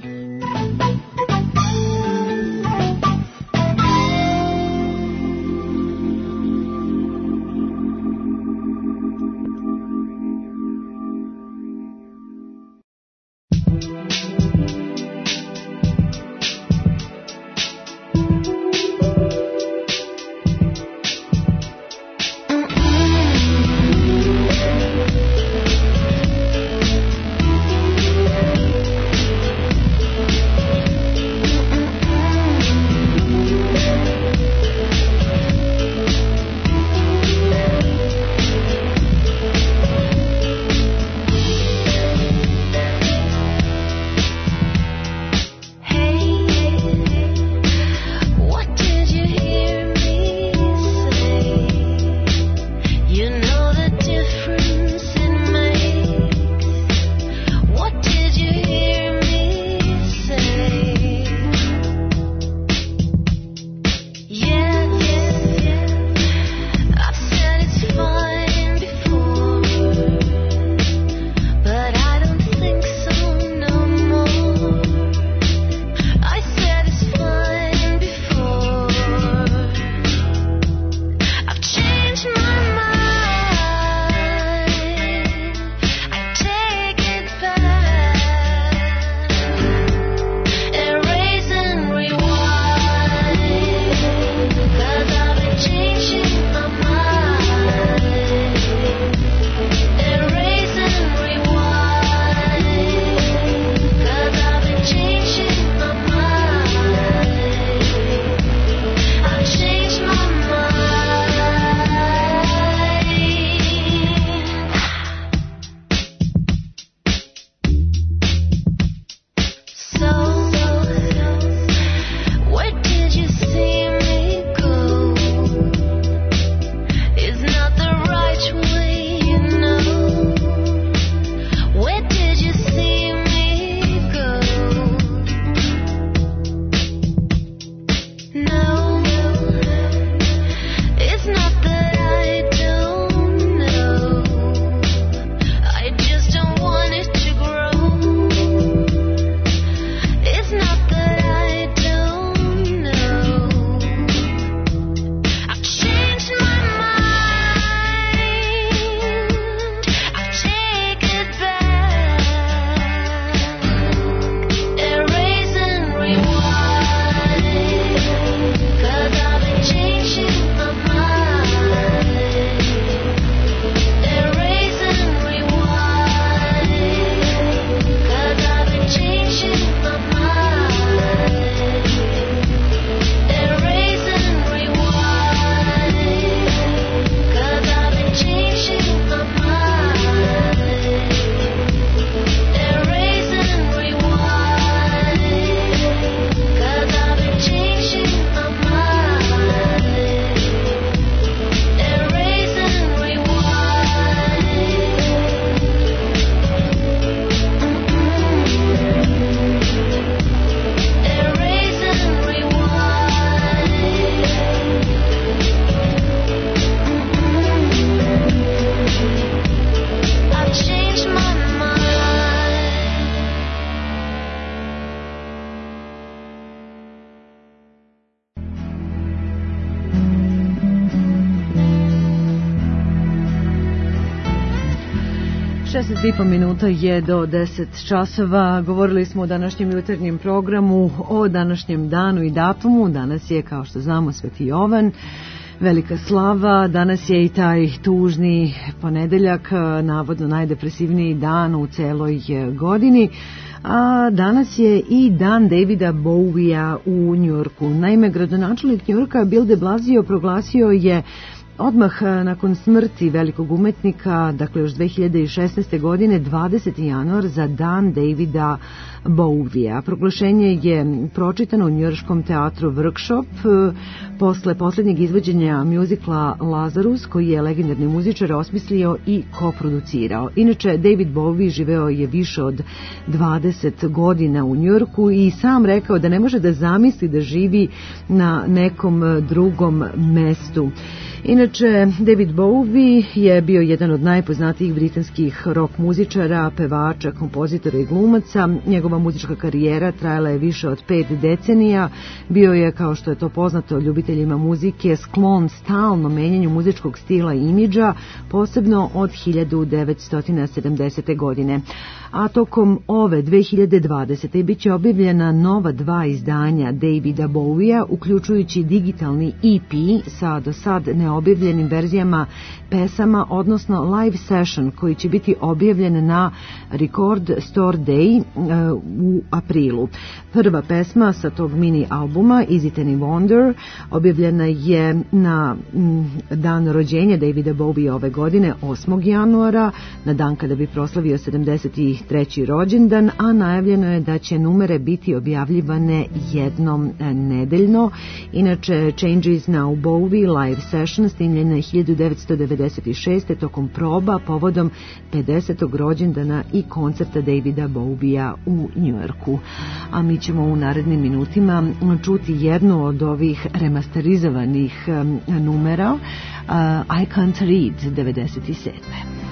šesnaest i po minuta je do deset časova. Govorili smo o današnjem jutarnjem programu, o današnjem danu i datumu. Danas je, kao što znamo, Sveti Jovan, velika slava. Danas je i taj tužni ponedeljak, navodno najdepresivniji dan u celoj godini. A danas je i dan Davida Bowie-a u Njujorku. Naime, gradonačelnik Njujorka Bill de Blasio proglasio je odmah nakon smrti velikog umetnika, dakle još dve hiljade šesnaeste. godine, dvadeseti januar za dan Davida Bowie-a. Proglašenje je pročitano u njujorškom teatru Workshop posle posljednjeg izvođenja mjuzikla Lazarus, koji je legendarni muzičar osmislio i koproducirao. Inače, David Bowie živeo je više od dvadeset godina u Njujorku i sam rekao da ne može da zamisli da živi na nekom drugom mestu. Inače, David Bowie je bio jedan od najpoznatijih britanskih rock muzičara, pevača, kompozitora i glumaca. Njegova muzička karijera trajala je više od pet decenija. Bio je, kao što je to poznato ljubiteljima muzike, sklon stalnom menjanju muzičkog stila i imidža, posebno od hiljadu devetsto sedamdesete. godine. A tokom ove dve hiljade dvadesete. bit će objavljena nova dva izdanja Davida Bowie-a, uključujući digitalni E P sa do sad neobjavljenim verzijama pesama, odnosno live session koji će biti objavljen na Record Store Day uh, u aprilu. Prva pesma sa tog mini albuma, Is It Any Wonder, objavljena je na m, dan rođenja Davida Bowie ove godine, osmog januara, na dan kada bi proslavio sedamdeset treći rođendan, a najavljeno je da će numere biti objavljivane jednom nedeljno. Inače, Changes Now Bowie live session snimljena je hiljadu devetsto devedeset šeste. tokom proba povodom pedesetog rođendana i koncerta Davida Bowie-a u Njujorku. A mi ćemo u narednim minutima čuti jednu od ovih remasterizovanih numera, uh, I Can't Read devedeset sedme.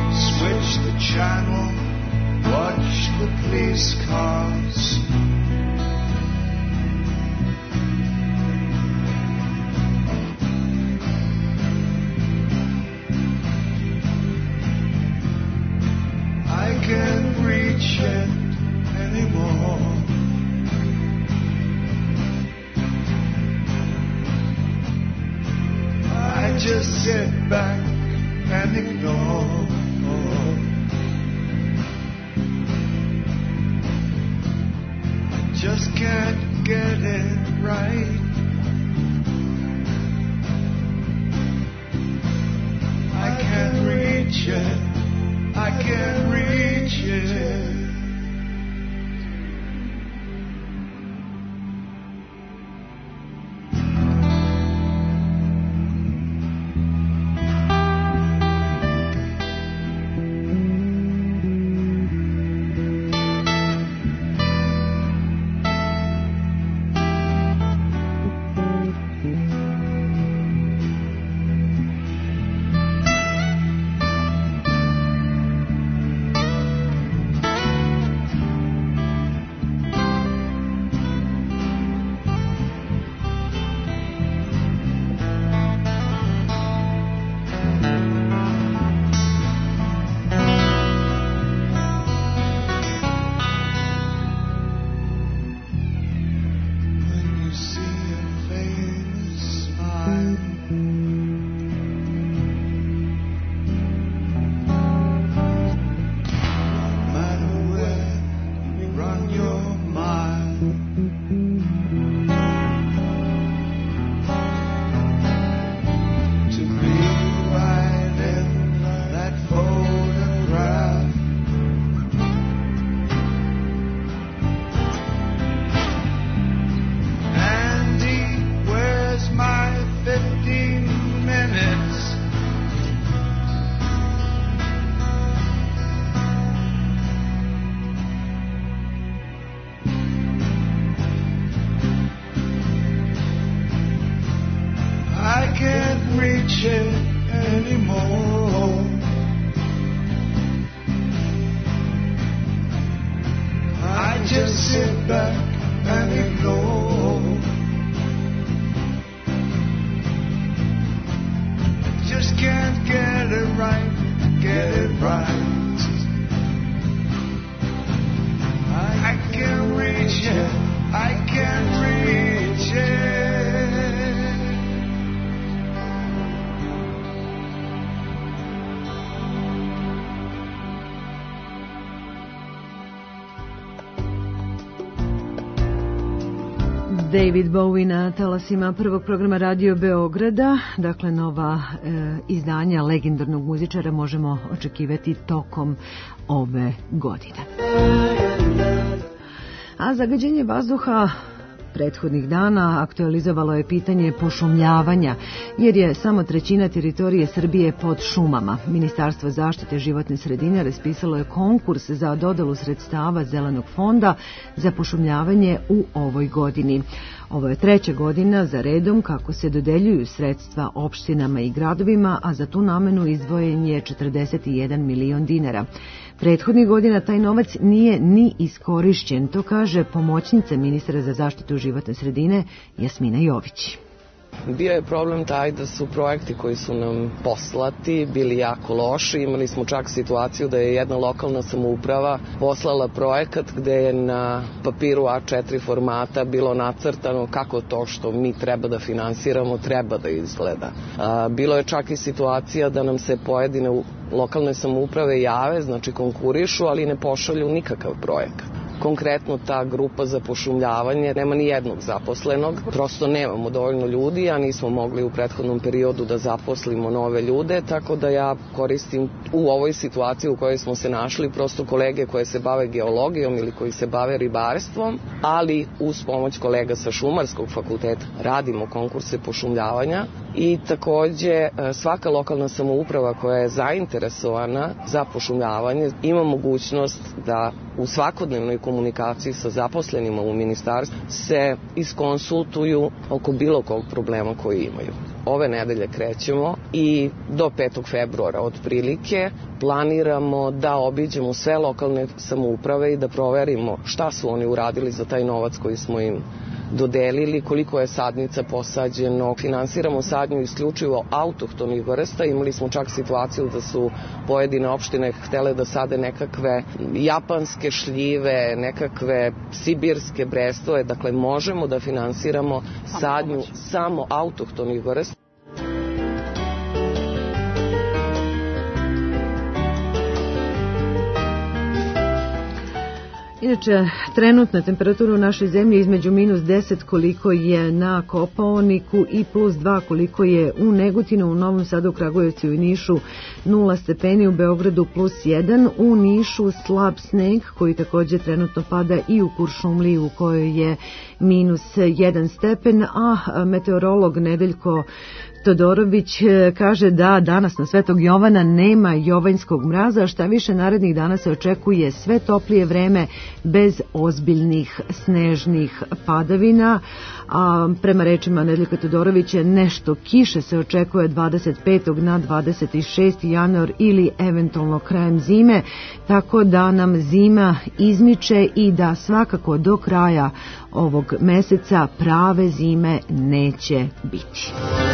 Channel, watch the police cars. just sit back and ignore. I just can't get it right. I can't reach it. I can't reach it. David Bowie na talasima prvog programa Radio Beograda, dakle nova e, izdanja legendarnog muzičara možemo očekivati tokom ove godine. A zagađenje vazduha prethodnih dana aktualizovalo je pitanje pošumljavanja, jer je samo trećina teritorije Srbije pod šumama. Ministarstvo zaštite životne sredine raspisalo je konkurs za dodelu sredstava Zelenog fonda za pošumljavanje u ovoj godini. Ovo je treća godina za redom kako se dodeljuju sredstva opštinama i gradovima, a za tu namenu izdvojen je četrdeset jedan milion dinara. Prethodnih godina taj novac nije ni iskorišćen, to kaže pomoćnica ministra za zaštitu životne sredine Jasmina Jović. Bio je problem taj da su projekti koji su nam poslati bili jako loši. Imali smo čak situaciju da je jedna lokalna samouprava poslala projekat gde je na papiru A četiri formata bilo nacrtano kako to što mi treba da finansiramo treba da izgleda. Bilo je čak i situacija da nam se pojedine lokalne samouprave jave, znači konkurišu, ali ne pošalju nikakav projekat. Konkretno ta grupa za pošumljavanje nema ni jednog zaposlenog, prosto nemamo dovoljno ljudi, a nismo mogli u prethodnom periodu da zaposlimo nove ljude, tako da ja koristim u ovoj situaciji u kojoj smo se našli prosto kolege koje se bave geologijom ili koji se bave ribarstvom, ali uz pomoć kolega sa Šumarskog fakulteta radimo konkurse pošumljavanja i takođe svaka lokalna samouprava koja je zainteresovana za pošumljavanje ima mogućnost da u svakodnevnoj komunikaciji sa zaposlenima u ministarstvu se iskonsultuju oko bilo kog problema koji imaju. Ove nedelje krećemo i do petog februara otprilike planiramo da obiđemo sve lokalne samouprave i da proverimo šta su oni uradili za taj novac koji smo im dodelili, koliko je sadnica posađeno. Finansiramo sadnju isključivo autohtonih vrsta. Imali smo čak situaciju da su pojedine opštine htele da sade nekakve japanske šljive, nekakve sibirske brestove. Dakle, možemo da finansiramo sadnju samo autohtonih vrsta. Inače, trenutna temperatura u našoj zemlji je između minus deset koliko je na Kopaoniku i plus dva koliko je u Negotinu, u Novom Sadu, Kragujevcu i Nišu nula stepeni, u Beogradu plus jedan, u Nišu slab sneg koji također trenutno pada i u Kuršumliji u kojoj je minus jedan stepen, a meteorolog Nedeljko Todorović kaže da danas na Svetog Jovana nema jovanjskog mraza, šta više narednih dana se očekuje sve toplije vreme bez ozbiljnih snežnih padavina. A prema rečima Nedeljka Todorovića nešto kiše se očekuje dvadeset petog na dvadeset šesti januar ili eventualno krajem zime, tako da nam zima izmiče i da svakako do kraja ovog meseca prave zime neće biti.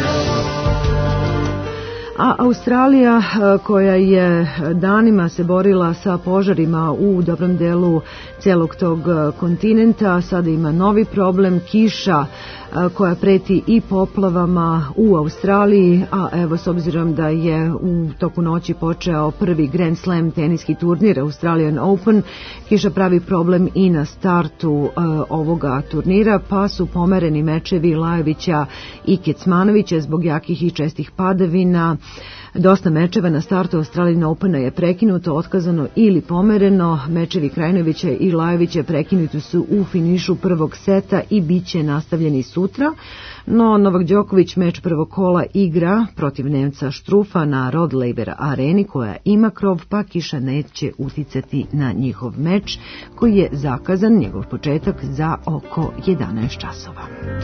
A Australija, koja je danima se borila sa požarima u dobrom delu celog tog kontinenta, sada ima novi problem, kiša koja preti i poplavama u Australiji, a evo s obzirom da je u toku noći počeo prvi Grand Slam teniski turnir Australian Open, kiša pravi problem i na startu uh, ovoga turnira, pa su pomereni mečevi Lajovića i Kecmanovića zbog jakih i čestih padavina. Dosta mečeva na startu Australian Opena je prekinuto, otkazano ili pomereno. Mečevi Krajinovića i Lajovića prekinuti su u finišu prvog seta i bit će nastavljeni sutra. No Novak Đoković meč prvog kola igra protiv Nemca Štrufa na Rod Laver areni koja ima krov, pa kiša neće uticati na njihov meč koji je zakazan, njegov početak, za oko jedanaest časova.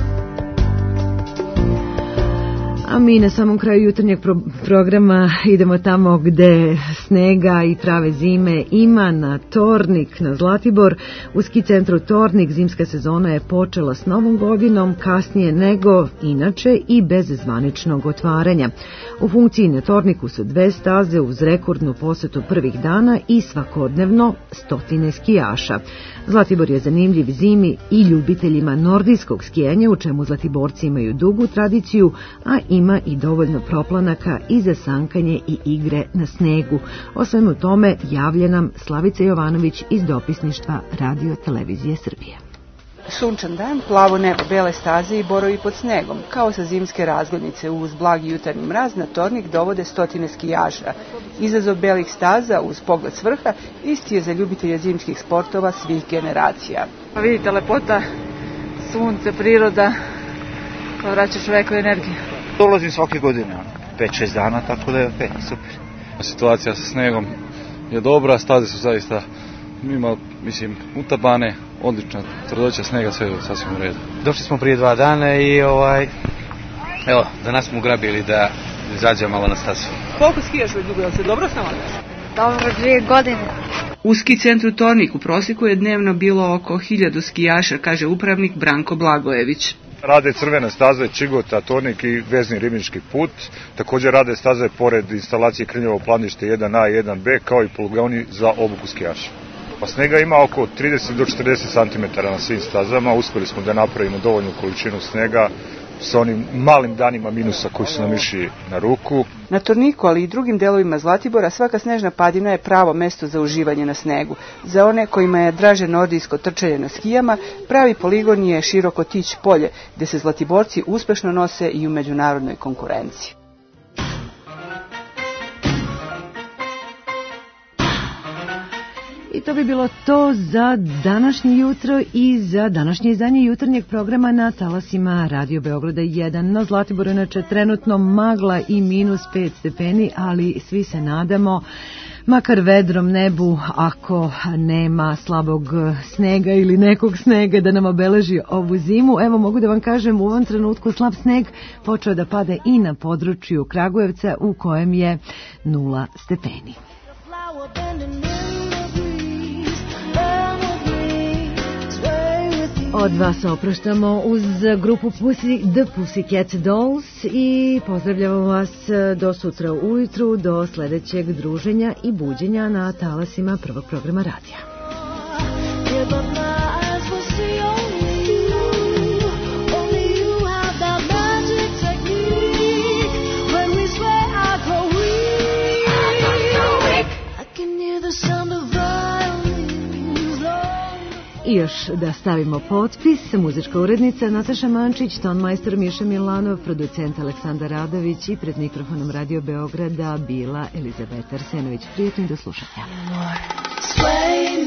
A mi na samom kraju jutarnjeg pro- programa idemo tamo gde snega i prave zime ima, na Tornik, na Zlatibor. U ski centru Tornik zimska sezona je počela s novom godinom, kasnije nego inače i bez zvaničnog otvaranja. U funkciji na Torniku su dve staze uz rekordnu posetu prvih dana i svakodnevno stotine skijaša. Zlatibor je zanimljiv zimi i ljubiteljima nordijskog skijanja, u čemu Zlatiborci imaju dugu tradiciju, a ima i dovoljno proplanaka i za sankanje i igre na snegu. O svemu tome javlja nam Slavica Jovanović iz dopisništva Radio Televizije Srbije. Sunčan dan, plavo nebo, bele staze i borovi pod snegom. Kao sa zimske razglednice uz blagi jutarnji mraz na Tornik dovode stotine skijaša. Izazov belih staza uz pogled s vrha isti je za ljubitelje zimskih sportova svih generacija. Pa vidite, lepota, sunce, priroda, to vraća čoveku energiju. Dolazim svake godine, pet šest dana, tako da je opet super. Situacija sa snegom je dobra, staze su zaista, ima, mislim, utabane, odlična tvrdoća snega, sve je sasvim u redu. Došli smo prije dva dana i ovaj, evo, danas smo ugrabili da izađemo malo na stazu. Koliko skijaš već dugo, jel se dobro snalaziš? Dobro, dvije godine. U ski centru Tornik u prosjeku je dnevno bilo oko hiljadu skijaša, kaže upravnik Branko Blagojević. Rade crvene staze Čigota, Tornik i vezni ribnički put. Također rade staze pored instalacije Krnjevo planište jedan A i jedan B, kao i poligoni za obuku skijaša. Pa snega ima oko trideset do četrdeset centimetara na svim stazama. Uspjeli smo da napravimo dovoljnu količinu snega sa onim malim danima minusa koji su nam išli na ruku. Na Torniku, ali i drugim delovima Zlatibora, svaka snežna padina je pravo mesto za uživanje na snegu. Za one kojima je draže nordijsko trčanje na skijama, pravi poligon je široko Tić polje, gde se Zlatiborci uspešno nose i u međunarodnoj konkurenciji. I to bi bilo to za današnje jutro i za današnje izdanje jutarnjeg programa na talasima Radio Beograda jedan. Na Zlatiboru inače trenutno magla i minus pet stepeni, ali svi se nadamo, makar vedrom nebu, ako nema slabog snega ili nekog snega da nam obeleži ovu zimu. Evo, mogu da vam kažem, u ovom trenutku slab sneg počeo da pada i na području Kragujevca, u kojem je nula stepeni. Od vas opraštamo uz grupu Pussy, The Pussycat Dolls i pozdravljamo vas do sutra ujutru, do sljedećeg druženja i buđenja na talasima prvog programa radija. The sound of violins, Lord. još da stavimo potpis. Muzička urednica Nataša Mančić, tonmajstor Miša Milanov, producent Aleksandar Radović i pred mikrofonom Radio Beograda bila Elizabeta Arsenović. Prijatno i do slušanja.